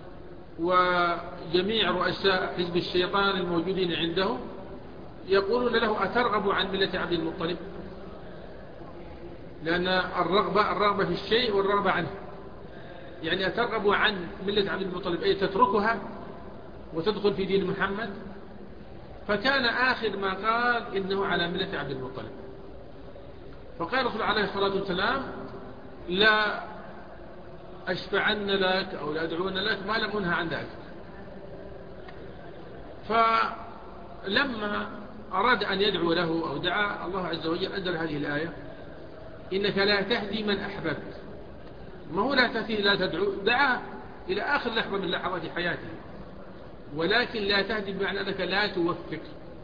[SPEAKER 2] وجميع رؤساء حزب الشيطان الموجودين عنده يقولون له: أترغب عن ملة عبد المطلب؟ لأن الرغبة الرغبة في الشيء والرغبة عنه. يعني أترغب عن ملة عبد المطلب أي تتركها وتدخل في دين محمد؟ فكان آخر ما قال إنه على ملة عبد المطلب. فقال الرسول عليه الصلاة والسلام لا أشفعن لك أو لا أدعون لك ما لم أنهى عن ذلك. فلما أراد أن يدعو له أو دعا، الله عز وجل أنزل هذه الآية: إنك لا تهدي من أحببت. ما هو لا تهدي لا تدعو، دعا إلى آخر لحظة من لحظات حياته، ولكن لا تهدي بمعنى أنك لا توفق.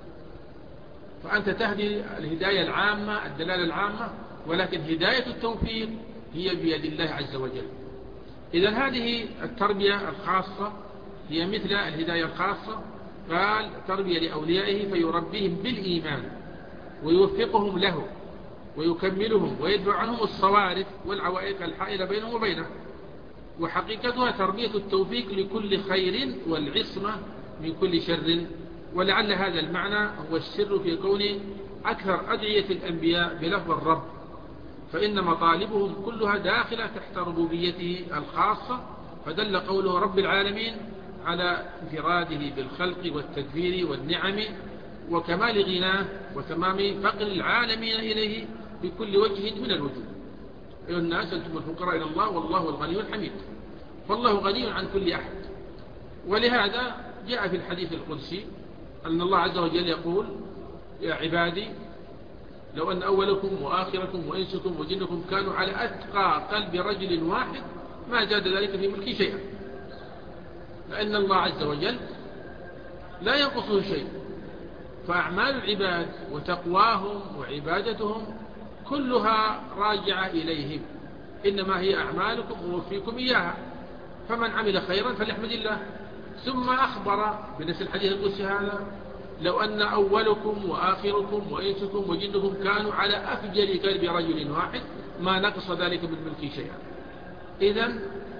[SPEAKER 2] فأنت تهدي الهداية العامة الدلالة العامة، ولكن هداية التوفيق هي بيد الله عز وجل. إذن هذه التربية الخاصة هي مثل الهداية الخاصة. قال تربية لأوليائه فيربيهم بالإيمان ويوفقهم له ويكملهم ويدفع عنهم الصوارف والعوائق الحائلة بينهم وبينه. وحقيقتها تربية التوفيق لكل خير والعصمة من كل شر. ولعل هذا المعنى هو السر في كون أكثر أدعية الأنبياء بلفظ الرب، فإن مطالبهم كلها داخلة تحت ربوبيته الخاصة. فدل قوله رب العالمين على انفراده بالخلق والتدبير والنعم وكمال غناه وتمام فقر العالمين إليه بكل وجه من الوجوه. أيها الناس أنتم الفقراء إلى الله والله الغني الحميد. فالله غني عن كل أحد. ولهذا جاء في الحديث القدسي أن الله عز وجل يقول يا عبادي لو أن أولكم وآخركم وإنسكم وجنكم كانوا على أتقى قلب رجل واحد ما زاد ذلك في ملكي شيئا. لأن الله عز وجل لا ينقصه شيء. فأعمال العباد وتقواهم وعبادتهم كلها راجعة إليهم، إنما هي أعمالكم ووفيكم إياها. فمن عمل خيرا فليحمد الله. ثم أخبر بنفس الحديث القدسي هذا لو أن أولكم وآخركم وإنسكم وجنكم كانوا على أفجر قلب رجل واحد ما نقص ذلك من ملكي شيئا. إذن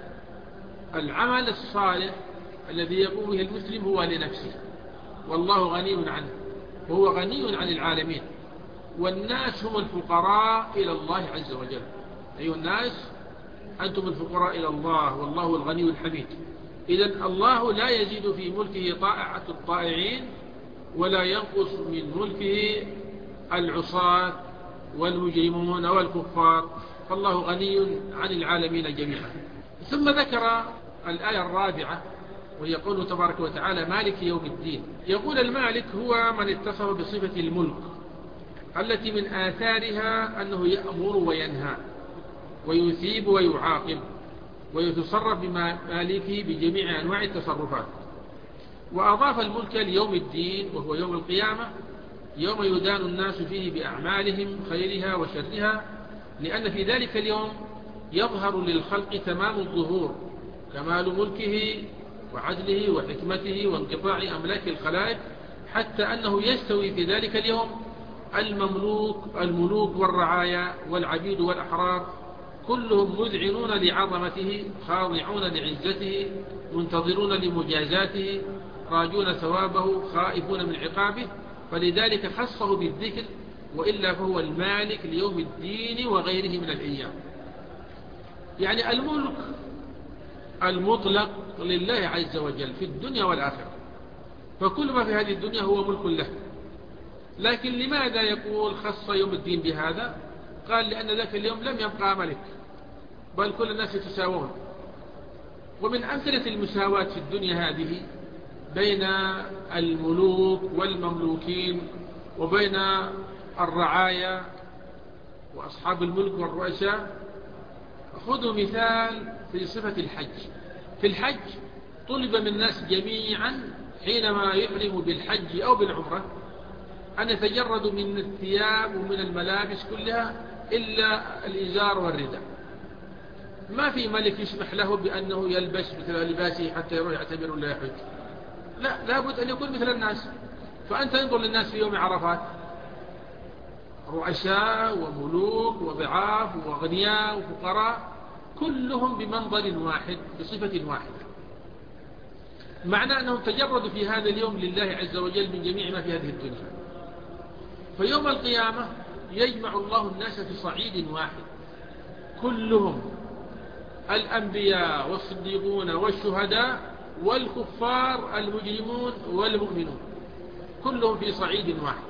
[SPEAKER 2] العمل الصالح الذي يقوم به المسلم هو لنفسه، والله غني عنه، وهو غني عن العالمين. والناس هم الفقراء إلى الله عز وجل. أيها الناس أنتم الفقراء إلى الله والله الغني الحميد. إذن الله لا يزيد في ملكه طائعة الطائعين ولا ينقص من ملكه العصاة والمجرمون والكفار. فالله غني عن العالمين جميعا. ثم ذكر الآية الرابعة وهي قوله تبارك وتعالى مالك يوم الدين. يقول المالك هو من اتصف بصفة الملك التي من آثارها أنه يأمر وينهى ويثيب ويعاقب ويتصرف بمالكه بجميع أنواع التصرفات. وأضاف الملك ليوم الدين وهو يوم القيامة، يوم يدان الناس فيه بأعمالهم خيرها وشرها، لأن في ذلك اليوم يظهر للخلق تمام الظهور، كمال ملكه وعدله وحكمته وانقطاع أملاك الخلائق، حتى أنه يستوي في ذلك اليوم المملوك الملوك والرعايا والعبيد والأحرار كلهم مذعنون لعظمته خاضعون لعزته منتظرون لمجازاته راجون ثوابه خائفون من عقابه. فلذلك خصه بالذكر، وإلا فهو المالك ليوم الدين وغيره من الأيام. يعني الملك المطلق لله عز وجل في الدنيا والآخرة، فكل ما في هذه الدنيا هو ملك له. لكن لماذا يقول خص يوم الدين بهذا؟ قال لأن ذاك اليوم لم يبقى ملك، بل كل الناس يتساوون. ومن أمثلة المساواة في الدنيا هذه بين الملوك والمملوكين وبين الرعايا وأصحاب الملك والرؤساء، خذوا مثال في صفة الحج. في الحج طلب من الناس جميعا حينما يحرموا بالحج أو بالعمرة أن يتجردوا من الثياب ومن الملابس كلها إلا الإزار والرداء. ما في ملك يسمح له بأنه يلبس مثل لباسه حتى يروح يعتمر ولا يحج. لا، لابد أن يكون مثل الناس. فأنت انظر للناس في يوم عرفات، رؤساء وملوك وضعاف وأغنياء وفقراء كلهم بمنظر واحد بصفة واحدة. معنى أنهم تجردوا في هذا اليوم لله عز وجل من جميع ما في هذه الدنيا. فيوم القيامة يجمع الله الناس في صعيد واحد كلهم الأنبياء والصديقون والشهداء والكفار المجرمون والمؤمنون كلهم في صعيد واحد.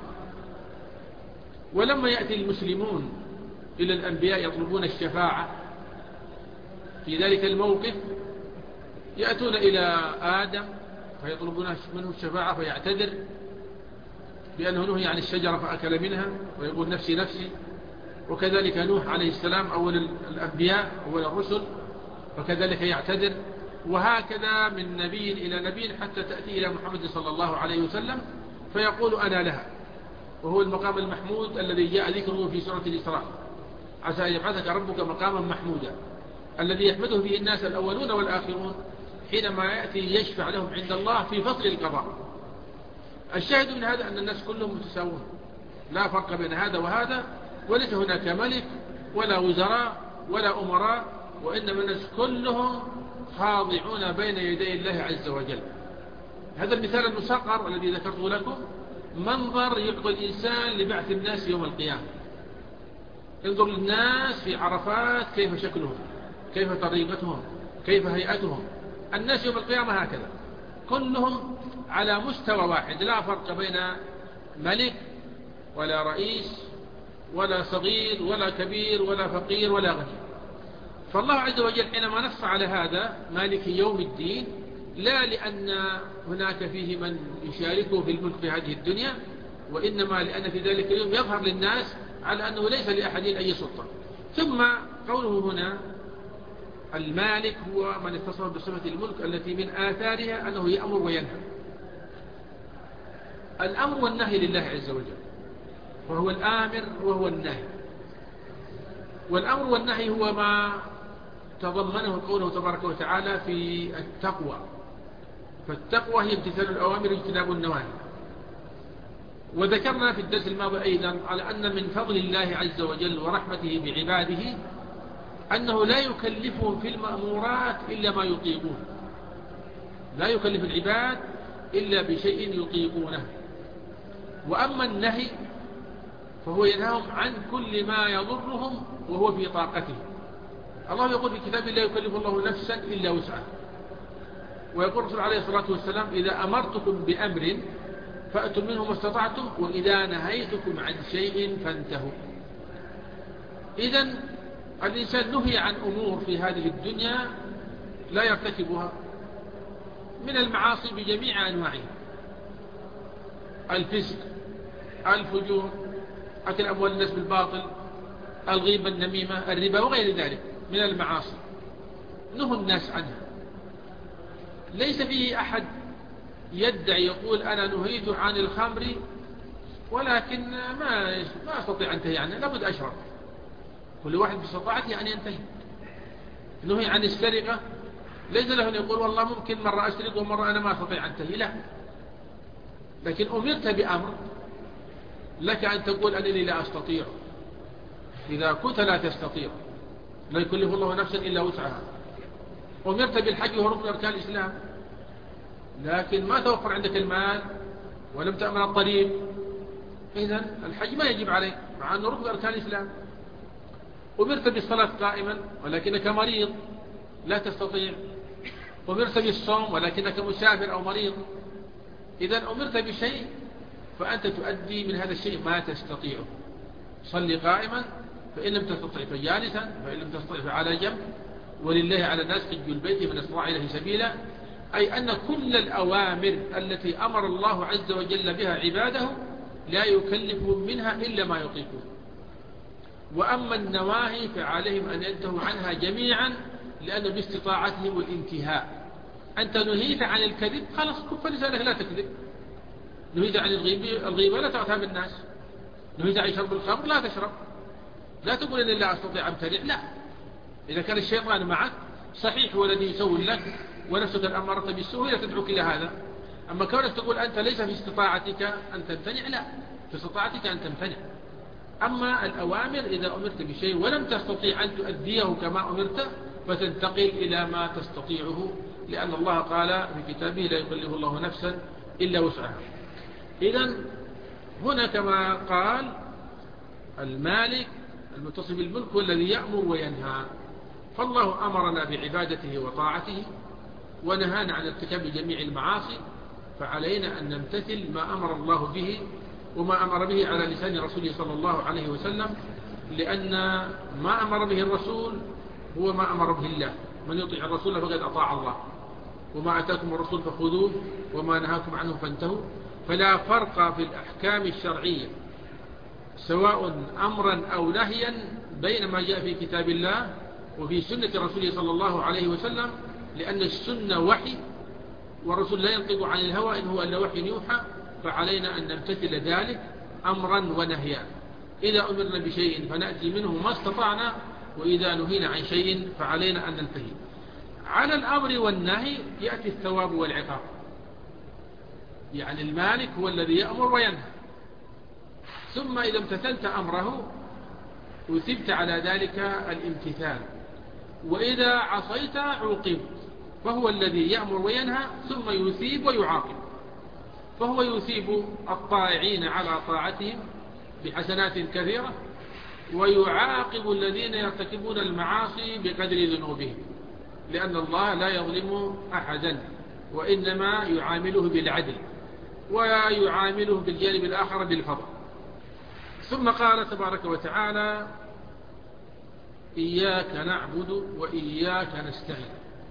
[SPEAKER 2] ولما يأتي المسلمون إلى الأنبياء يطلبون الشفاعة في ذلك الموقف يأتون إلى آدم فيطلبون منه الشفاعة فيعتذر بأنه نهي عن الشجرة فأكل منها ويقول نفسي نفسي. وكذلك نوح عليه السلام أول الأنبياء أول الرسل فكذلك يعتذر. وهكذا من نبي إلى نبي حتى تأتي إلى محمد صلى الله عليه وسلم فيقول أنا لها، وهو المقام المحمود الذي جاء ذكره في سورة الإسراء: عسى أن يبعثك ربك مقاما محمودا، الذي يحمده به الناس الأولون والآخرون حينما يأتي يشفع لهم عند الله في فصل القضاء. الشاهد من هذا أن الناس كلهم متساوون، لا فرق بين هذا وهذا، وليس هناك ملك ولا وزراء ولا أمراء، وإنما الناس كلهم خاضعون بين يدي الله عز وجل. هذا المثال المصغر الذي ذكرته لكم منظر يعطي الإنسان لبعث الناس يوم القيامة. انظر للناس في عرفات كيف شكلهم، كيف طريقتهم، كيف هيئتهم. الناس يوم القيامة هكذا كلهم على مستوى واحد، لا فرق بين ملك ولا رئيس ولا صغير ولا كبير ولا فقير ولا غني. فالله عز وجل حينما نص على هذا مالك يوم الدين لا لأن هناك فيه من يشاركه في الملك في هذه الدنيا، وإنما لأن في ذلك اليوم يظهر للناس على أنه ليس لأحد أي سلطة. ثم قوله هنا المالك هو من اتصف بصفة الملك التي من آثارها أنه يأمر وينهى. الأمر والنهي لله عز وجل، وهو الآمر وهو النهي. والأمر والنهي هو ما تضمنه قوله تبارك وتعالى في التقوى، فالتقوى هي امتثال الأوامر واجتناب النواهي. وذكرنا في الدرس الماضي أيضا على أن من فضل الله عز وجل ورحمته بعباده أنه لا يكلفهم في المأمورات إلا ما يطيقون، لا يكلف العباد إلا بشيء يطيقونه. وأما النهي فهو ينهاهم عن كل ما يضرهم وهو في طاقته. الله يقول في كتابه لا يكلف الله نفسا إلا وسعها، ويقول الرسول عليه الصلاة والسلام إذا أمرتكم بأمر فأتوا منه ما استطعتم وإذا نهيتكم عن شيء فانتهوا. إذن الإنسان نهي عن أمور في هذه الدنيا لا يرتكبها من المعاصي بجميع أنواعها: الفسق، الفجور، أكل أموال الناس بالباطل، الغيبة، النميمة، الربا وغير ذلك من المعاصي نهى الناس عنها. ليس فيه أحد يدعي يقول أنا نهيت عن الخمر ولكن ما ما أستطيع أن أنتهي عنها، لابد أشرب. كل واحد باستطاعته أن ينتهي. نهي عن السرقة، ليس له أن يقول والله ممكن مرة أسرق ومرة أنا ما أستطيع أن أنتهي، لا. لكن أمرت بأمر لك أن تقول أنني لا أستطيع. إذا كنت لا تستطيع لا يكلف الله نفسا إلا وسعها. أمرت بالحج وهو ركن أركان الإسلام، لكن ما توفر عندك المال ولم تأمن الطريق، إذن الحج ما يجب عليك مع أنه ركن أركان الإسلام. أمرت بالصلاة قائما ولكنك مريض لا تستطيع. أمرت بالصوم ولكنك مسافر أو مريض. إذن أمرت بشيء فأنت تؤدي من هذا الشيء ما تستطيعه. صلي قائما فإن لم تستطع فجالسا، فإن لم تستطع فعلى جنب، ولله على الناس حج البيت من استطاع إليه سبيلا. أي أن كل الأوامر التي أمر الله عز وجل بها عباده لا يكلفهم منها إلا ما يطيقون. وأما النواهي فعليهم أن ينتهوا عنها جميعا لأنه باستطاعتهم الانتهاء. أنت نهيت عن الكذب، خلاص كف لسانك لا تكذب. نهيت عن الغيبة, الغيبة لا تعتها بالناس. نهيت عن شرب الخمر لا تشرب. لا تقول إن لا أستطيع أمتنع، لا. إذا كان الشيطان معك صحيح هو الذي يسوي لك ونفسك الأمارة بالسوء لا تدعوك إلى هذا. أما كونك تقول أنت ليس في استطاعتك أن تمتنع، لا، في استطاعتك أن تمتنع. أما الأوامر إذا أمرت بشيء ولم تستطيع أن تؤديه كما أمرت فتنتقل إلى ما تستطيعه، لأن الله قال في كتابه لا يكلف الله نفسا إلا وسعها. إذن هنا كما قال المالك المتصف بالملك هو الذي يأمر وينهى. فالله أمرنا بعبادته وطاعته ونهانا عن ارتكاب جميع المعاصي، فعلينا أن نمتثل ما أمر الله به وما أمر به على لسان رسوله صلى الله عليه وسلم، لأن ما أمر به الرسول هو ما أمر به الله. من يطيع الرسول فقد أطاع الله، وما أتاكم الرسول فخذوه وما نهاكم عنه فانتهوا. فلا فرق في الأحكام الشرعية سواء أمرا أو نهيا بين ما جاء في كتاب الله وفي سنة رسوله صلى الله عليه وسلم، لأن السنة وحي والرسول لا ينطق عن الهوى إن هو إلا وحي يوحى، فعلينا أن نمتثل ذلك أمرا ونهيا. إذا أمرنا بشيء فنأتي منه ما استطعنا، وإذا نهينا عن شيء فعلينا أن ننتهي. على الأمر والنهي يأتي الثواب والعقاب، يعني المالك هو الذي يأمر وينهى، ثم إذا امتثلت أمره وثبت على ذلك الامتثال، وإذا عصيت عوقبت. فهو الذي يأمر وينهى ثم يثيب ويعاقب، فهو يثيب الطائعين على طاعتهم بحسنات كثيرة، ويعاقب الذين يرتكبون المعاصي بقدر ذنوبهم، لأن الله لا يظلم أحدا وإنما يعامله بالعدل ويعامله بالجانب الآخر بالفضل. ثم قال تبارك وتعالى: إياك نعبد وإياك نستعين،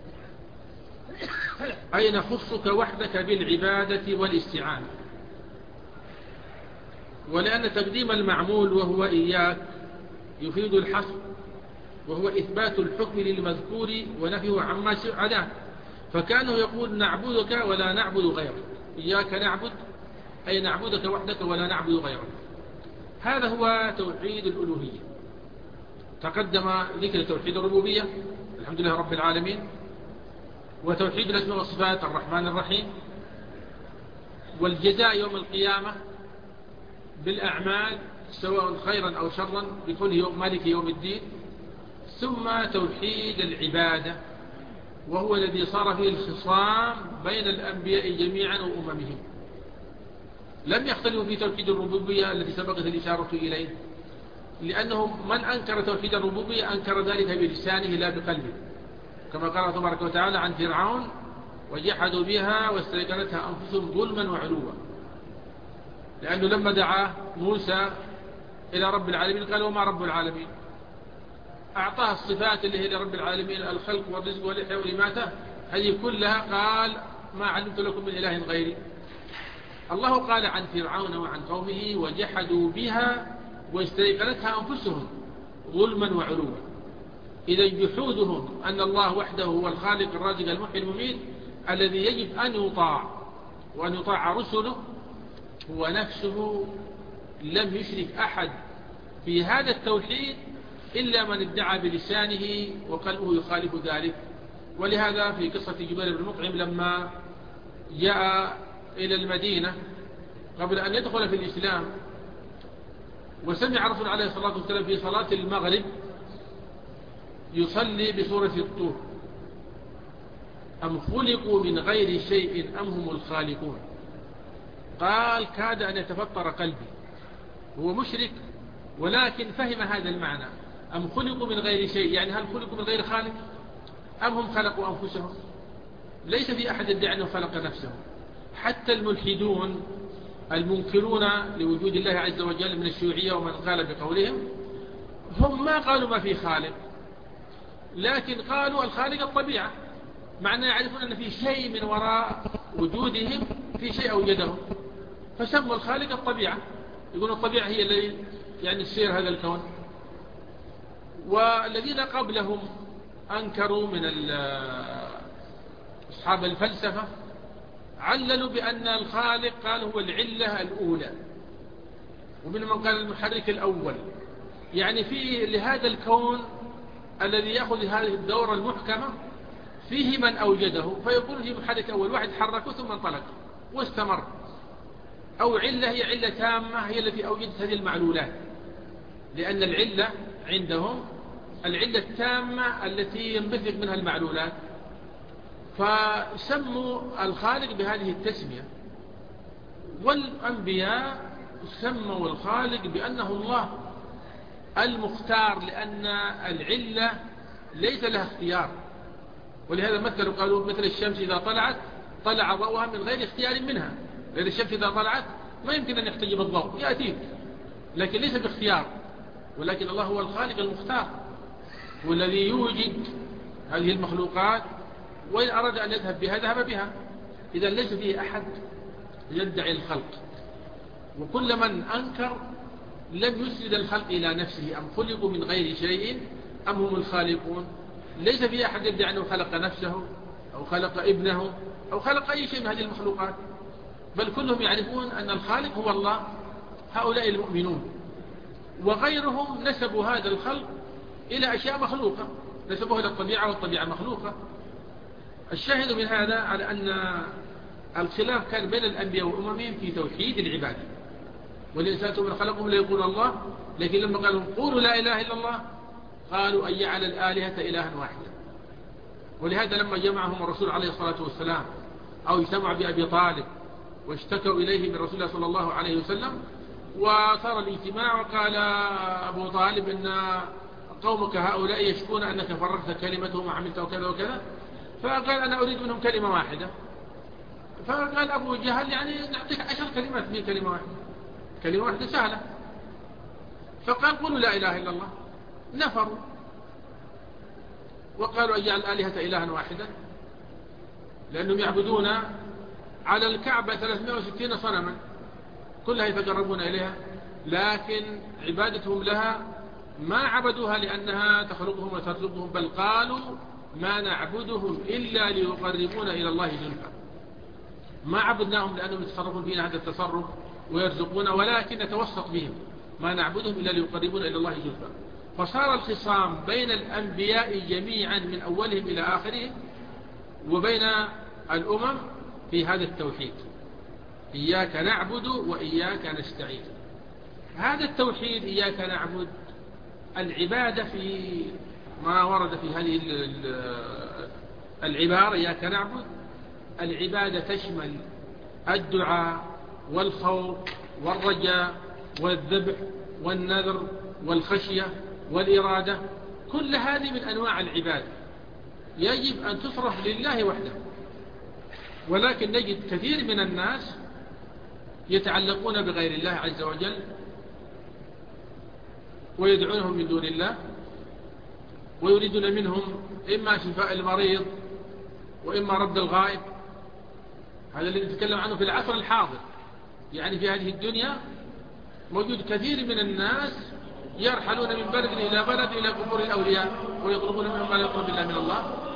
[SPEAKER 2] أي نخصك وحدك بالعبادة والاستعانة. ولأن تقديم المعمول وهو إياك يفيد الحصر، وهو إثبات الحكم للمذكور ونفيه عما عداه، فكانه يقول نعبدك ولا نعبد غيرك. إياك نعبد أي نعبدك وحدك ولا نعبد غيرك. هذا هو توحيد الألوهية. تقدم ذكر توحيد الربوبية الحمد لله رب العالمين، وتوحيد الأسماء والصفات الرحمن الرحيم، والجزاء يوم القيامة بالأعمال سواء خيرا أو شرا بكونه يوم مالك يوم الدين. ثم توحيد العبادة، وهو الذي صار فيه الخصام بين الأنبياء جميعا وأممهم. لم يختلفوا في توحيد الربوبية التي سبقت الإشارة إليه، لأنه من أنكر توحيد الربوبية أنكر ذلك بلسانه لا بقلبه، كما قال تبارك وتعالى عن فرعون: وجحدوا بها واستيقنتها أنفسهم ظلما وعلوا. لأنه لما دعا موسى إلى رب العالمين قال: وما رب العالمين؟ أعطاه الصفات اللي هي لرب العالمين: الخلق والرزق والإحياء والإماتة، هذه كلها قال: ما علمت لكم من إله غيري. الله قال عن فرعون وعن قومه: وجحدوا بها واستيقنتها أنفسهم ظلما وعلوا. إذا جحودهم أن الله وحده هو الخالق الرازق المحيي المميت الذي يجب أن يطاع وأن يطاع رسله، هو نفسه لم يشرك أحد في هذا التوحيد إلا من ادعى بلسانه وقلبه يخالف ذلك. ولهذا في قصة جبير بن مطعم لما جاء إلى المدينة قبل أن يدخل في الإسلام، وسمع الرسول عليه الصلاة والسلام في صلاة المغرب يصلي بسورة الطور: أم خلقوا من غير شيء أم هم الخالقون. قال: كاد أن يتفطر قلبي. هو مشرك ولكن فهم هذا المعنى: أم خلقوا من غير شيء، يعني هل خلقوا من غير خالق أم هم خلقوا أنفسهم؟ ليس في أحد يدعي أنه خلق نفسه. حتى الملحدون المنكرون لوجود الله عز وجل من الشيوعية ومن قال بقولهم، هم ما قالوا ما في خالق، لكن قالوا الخالق الطبيعة، معنى يعرفون أن في شيء من وراء وجودهم، في شيء أوجده، فسموا الخالق الطبيعة. يقولون الطبيعة هي التي يعني تسير هذا الكون. والذين قبلهم أنكروا من أصحاب الفلسفة عللوا بأن الخالق قال هو العلة الأولى، ومنهم قال المحرك الأول، يعني في لهذا الكون الذي يأخذ هذه الدورة المحكمة فيه من أوجده، فيقول في محرك أول، واحد حركه ثم انطلق واستمر. أو علة هي علة تامة هي التي أوجدت هذه المعلولات، لأن العلة عندهم العلة التامة التي ينبثق منها المعلولات، فسموا الخالق بهذه التسمية. والأنبياء سموا الخالق بأنه الله المختار، لأن العلة ليس لها اختيار. ولهذا مثلوا قالوا مثل الشمس إذا طلعت طلع ضوءها من غير اختيار منها، لأن الشمس إذا طلعت ما يمكن أن يحتجب الضوء، يأتيك، لكن ليس باختيار. ولكن الله هو الخالق المختار، هو الذي يوجد هذه المخلوقات، وإن أراد أن يذهب بها ذهب بها. إذا ليس فيه أحد يدعي الخلق، وكل من أنكر لم يسند الخلق إلى نفسه، أم خلقوا من غير شيء أم هم الخالقون. ليس فيه أحد يدعي أنه خلق نفسه أو خلق ابنه أو خلق أي شيء من هذه المخلوقات، بل كلهم يعرفون أن الخالق هو الله. هؤلاء المؤمنون، وغيرهم نسبوا هذا الخلق إلى أشياء مخلوقة، نسبوه إلى الطبيعة والطبيعة مخلوقة. الشاهد من هذا على أن الخلاف كان بين الأنبياء وأممهم في توحيد العبادة. والإنسان من خلقهم لا يقول الله، لكن لما قالوا قولوا لا إله إلا الله قالوا أن يجعل الآلهة إلها واحدا. ولهذا لما جمعهم الرسول عليه الصلاة والسلام أو اجتمع بأبي طالب واشتكوا إليه من رسول الله صلى الله عليه وسلم، وصار الاجتماع وقال أبو طالب إن قومك هؤلاء يشكون أنك فرقت كلمتهم وعملت وكذا وكذا، فقال أنا أريد منهم كلمة واحدة. فقال أبو جهل يعني نعطيك عشر كلمات في كلمة واحدة، كلمة واحدة سهلة. فقال قولوا لا إله إلا الله، نفروا وقالوا أجعل الآلهة إلها واحدا، لأنهم يعبدون على الكعبة ثلاثمائة وستين صنما كلها يتقربون إليها، لكن عبادتهم لها ما عبدوها لأنها تخلقهم وتطلبهم، بل قالوا ما نعبدهم إلا ليقربون إلى الله زلفى. ما عبدناهم لأنهم يتصرفون فينا هذا التصرف ويرزقون، ولكن نتوسط بهم، ما نعبدهم إلا ليقربون إلى الله زلفى. فصار الخصام بين الأنبياء جميعا من أولهم إلى آخرهم وبين الأمم في هذا التوحيد، إياك نعبد وإياك نستعين. هذا التوحيد إياك نعبد العبادة في ما ورد في هذه العبارة إياك نعبد، العبادة تشمل الدعاء والخوف والرجاء والذبح والنذر والخشية والإرادة، كل هذه من أنواع العبادة يجب أن تصرف لله وحده. ولكن نجد كثير من الناس يتعلقون بغير الله عز وجل ويدعونهم من دون الله، ويريدون منهم إما شفاء المريض وإما رد الغائب. هذا الذي نتكلم عنه في العصر الحاضر، يعني في هذه الدنيا موجود كثير من الناس يرحلون من بلد إلى بلد إلى قبور الأولياء ويطلبون منهم ما لا يطلب الله من الله،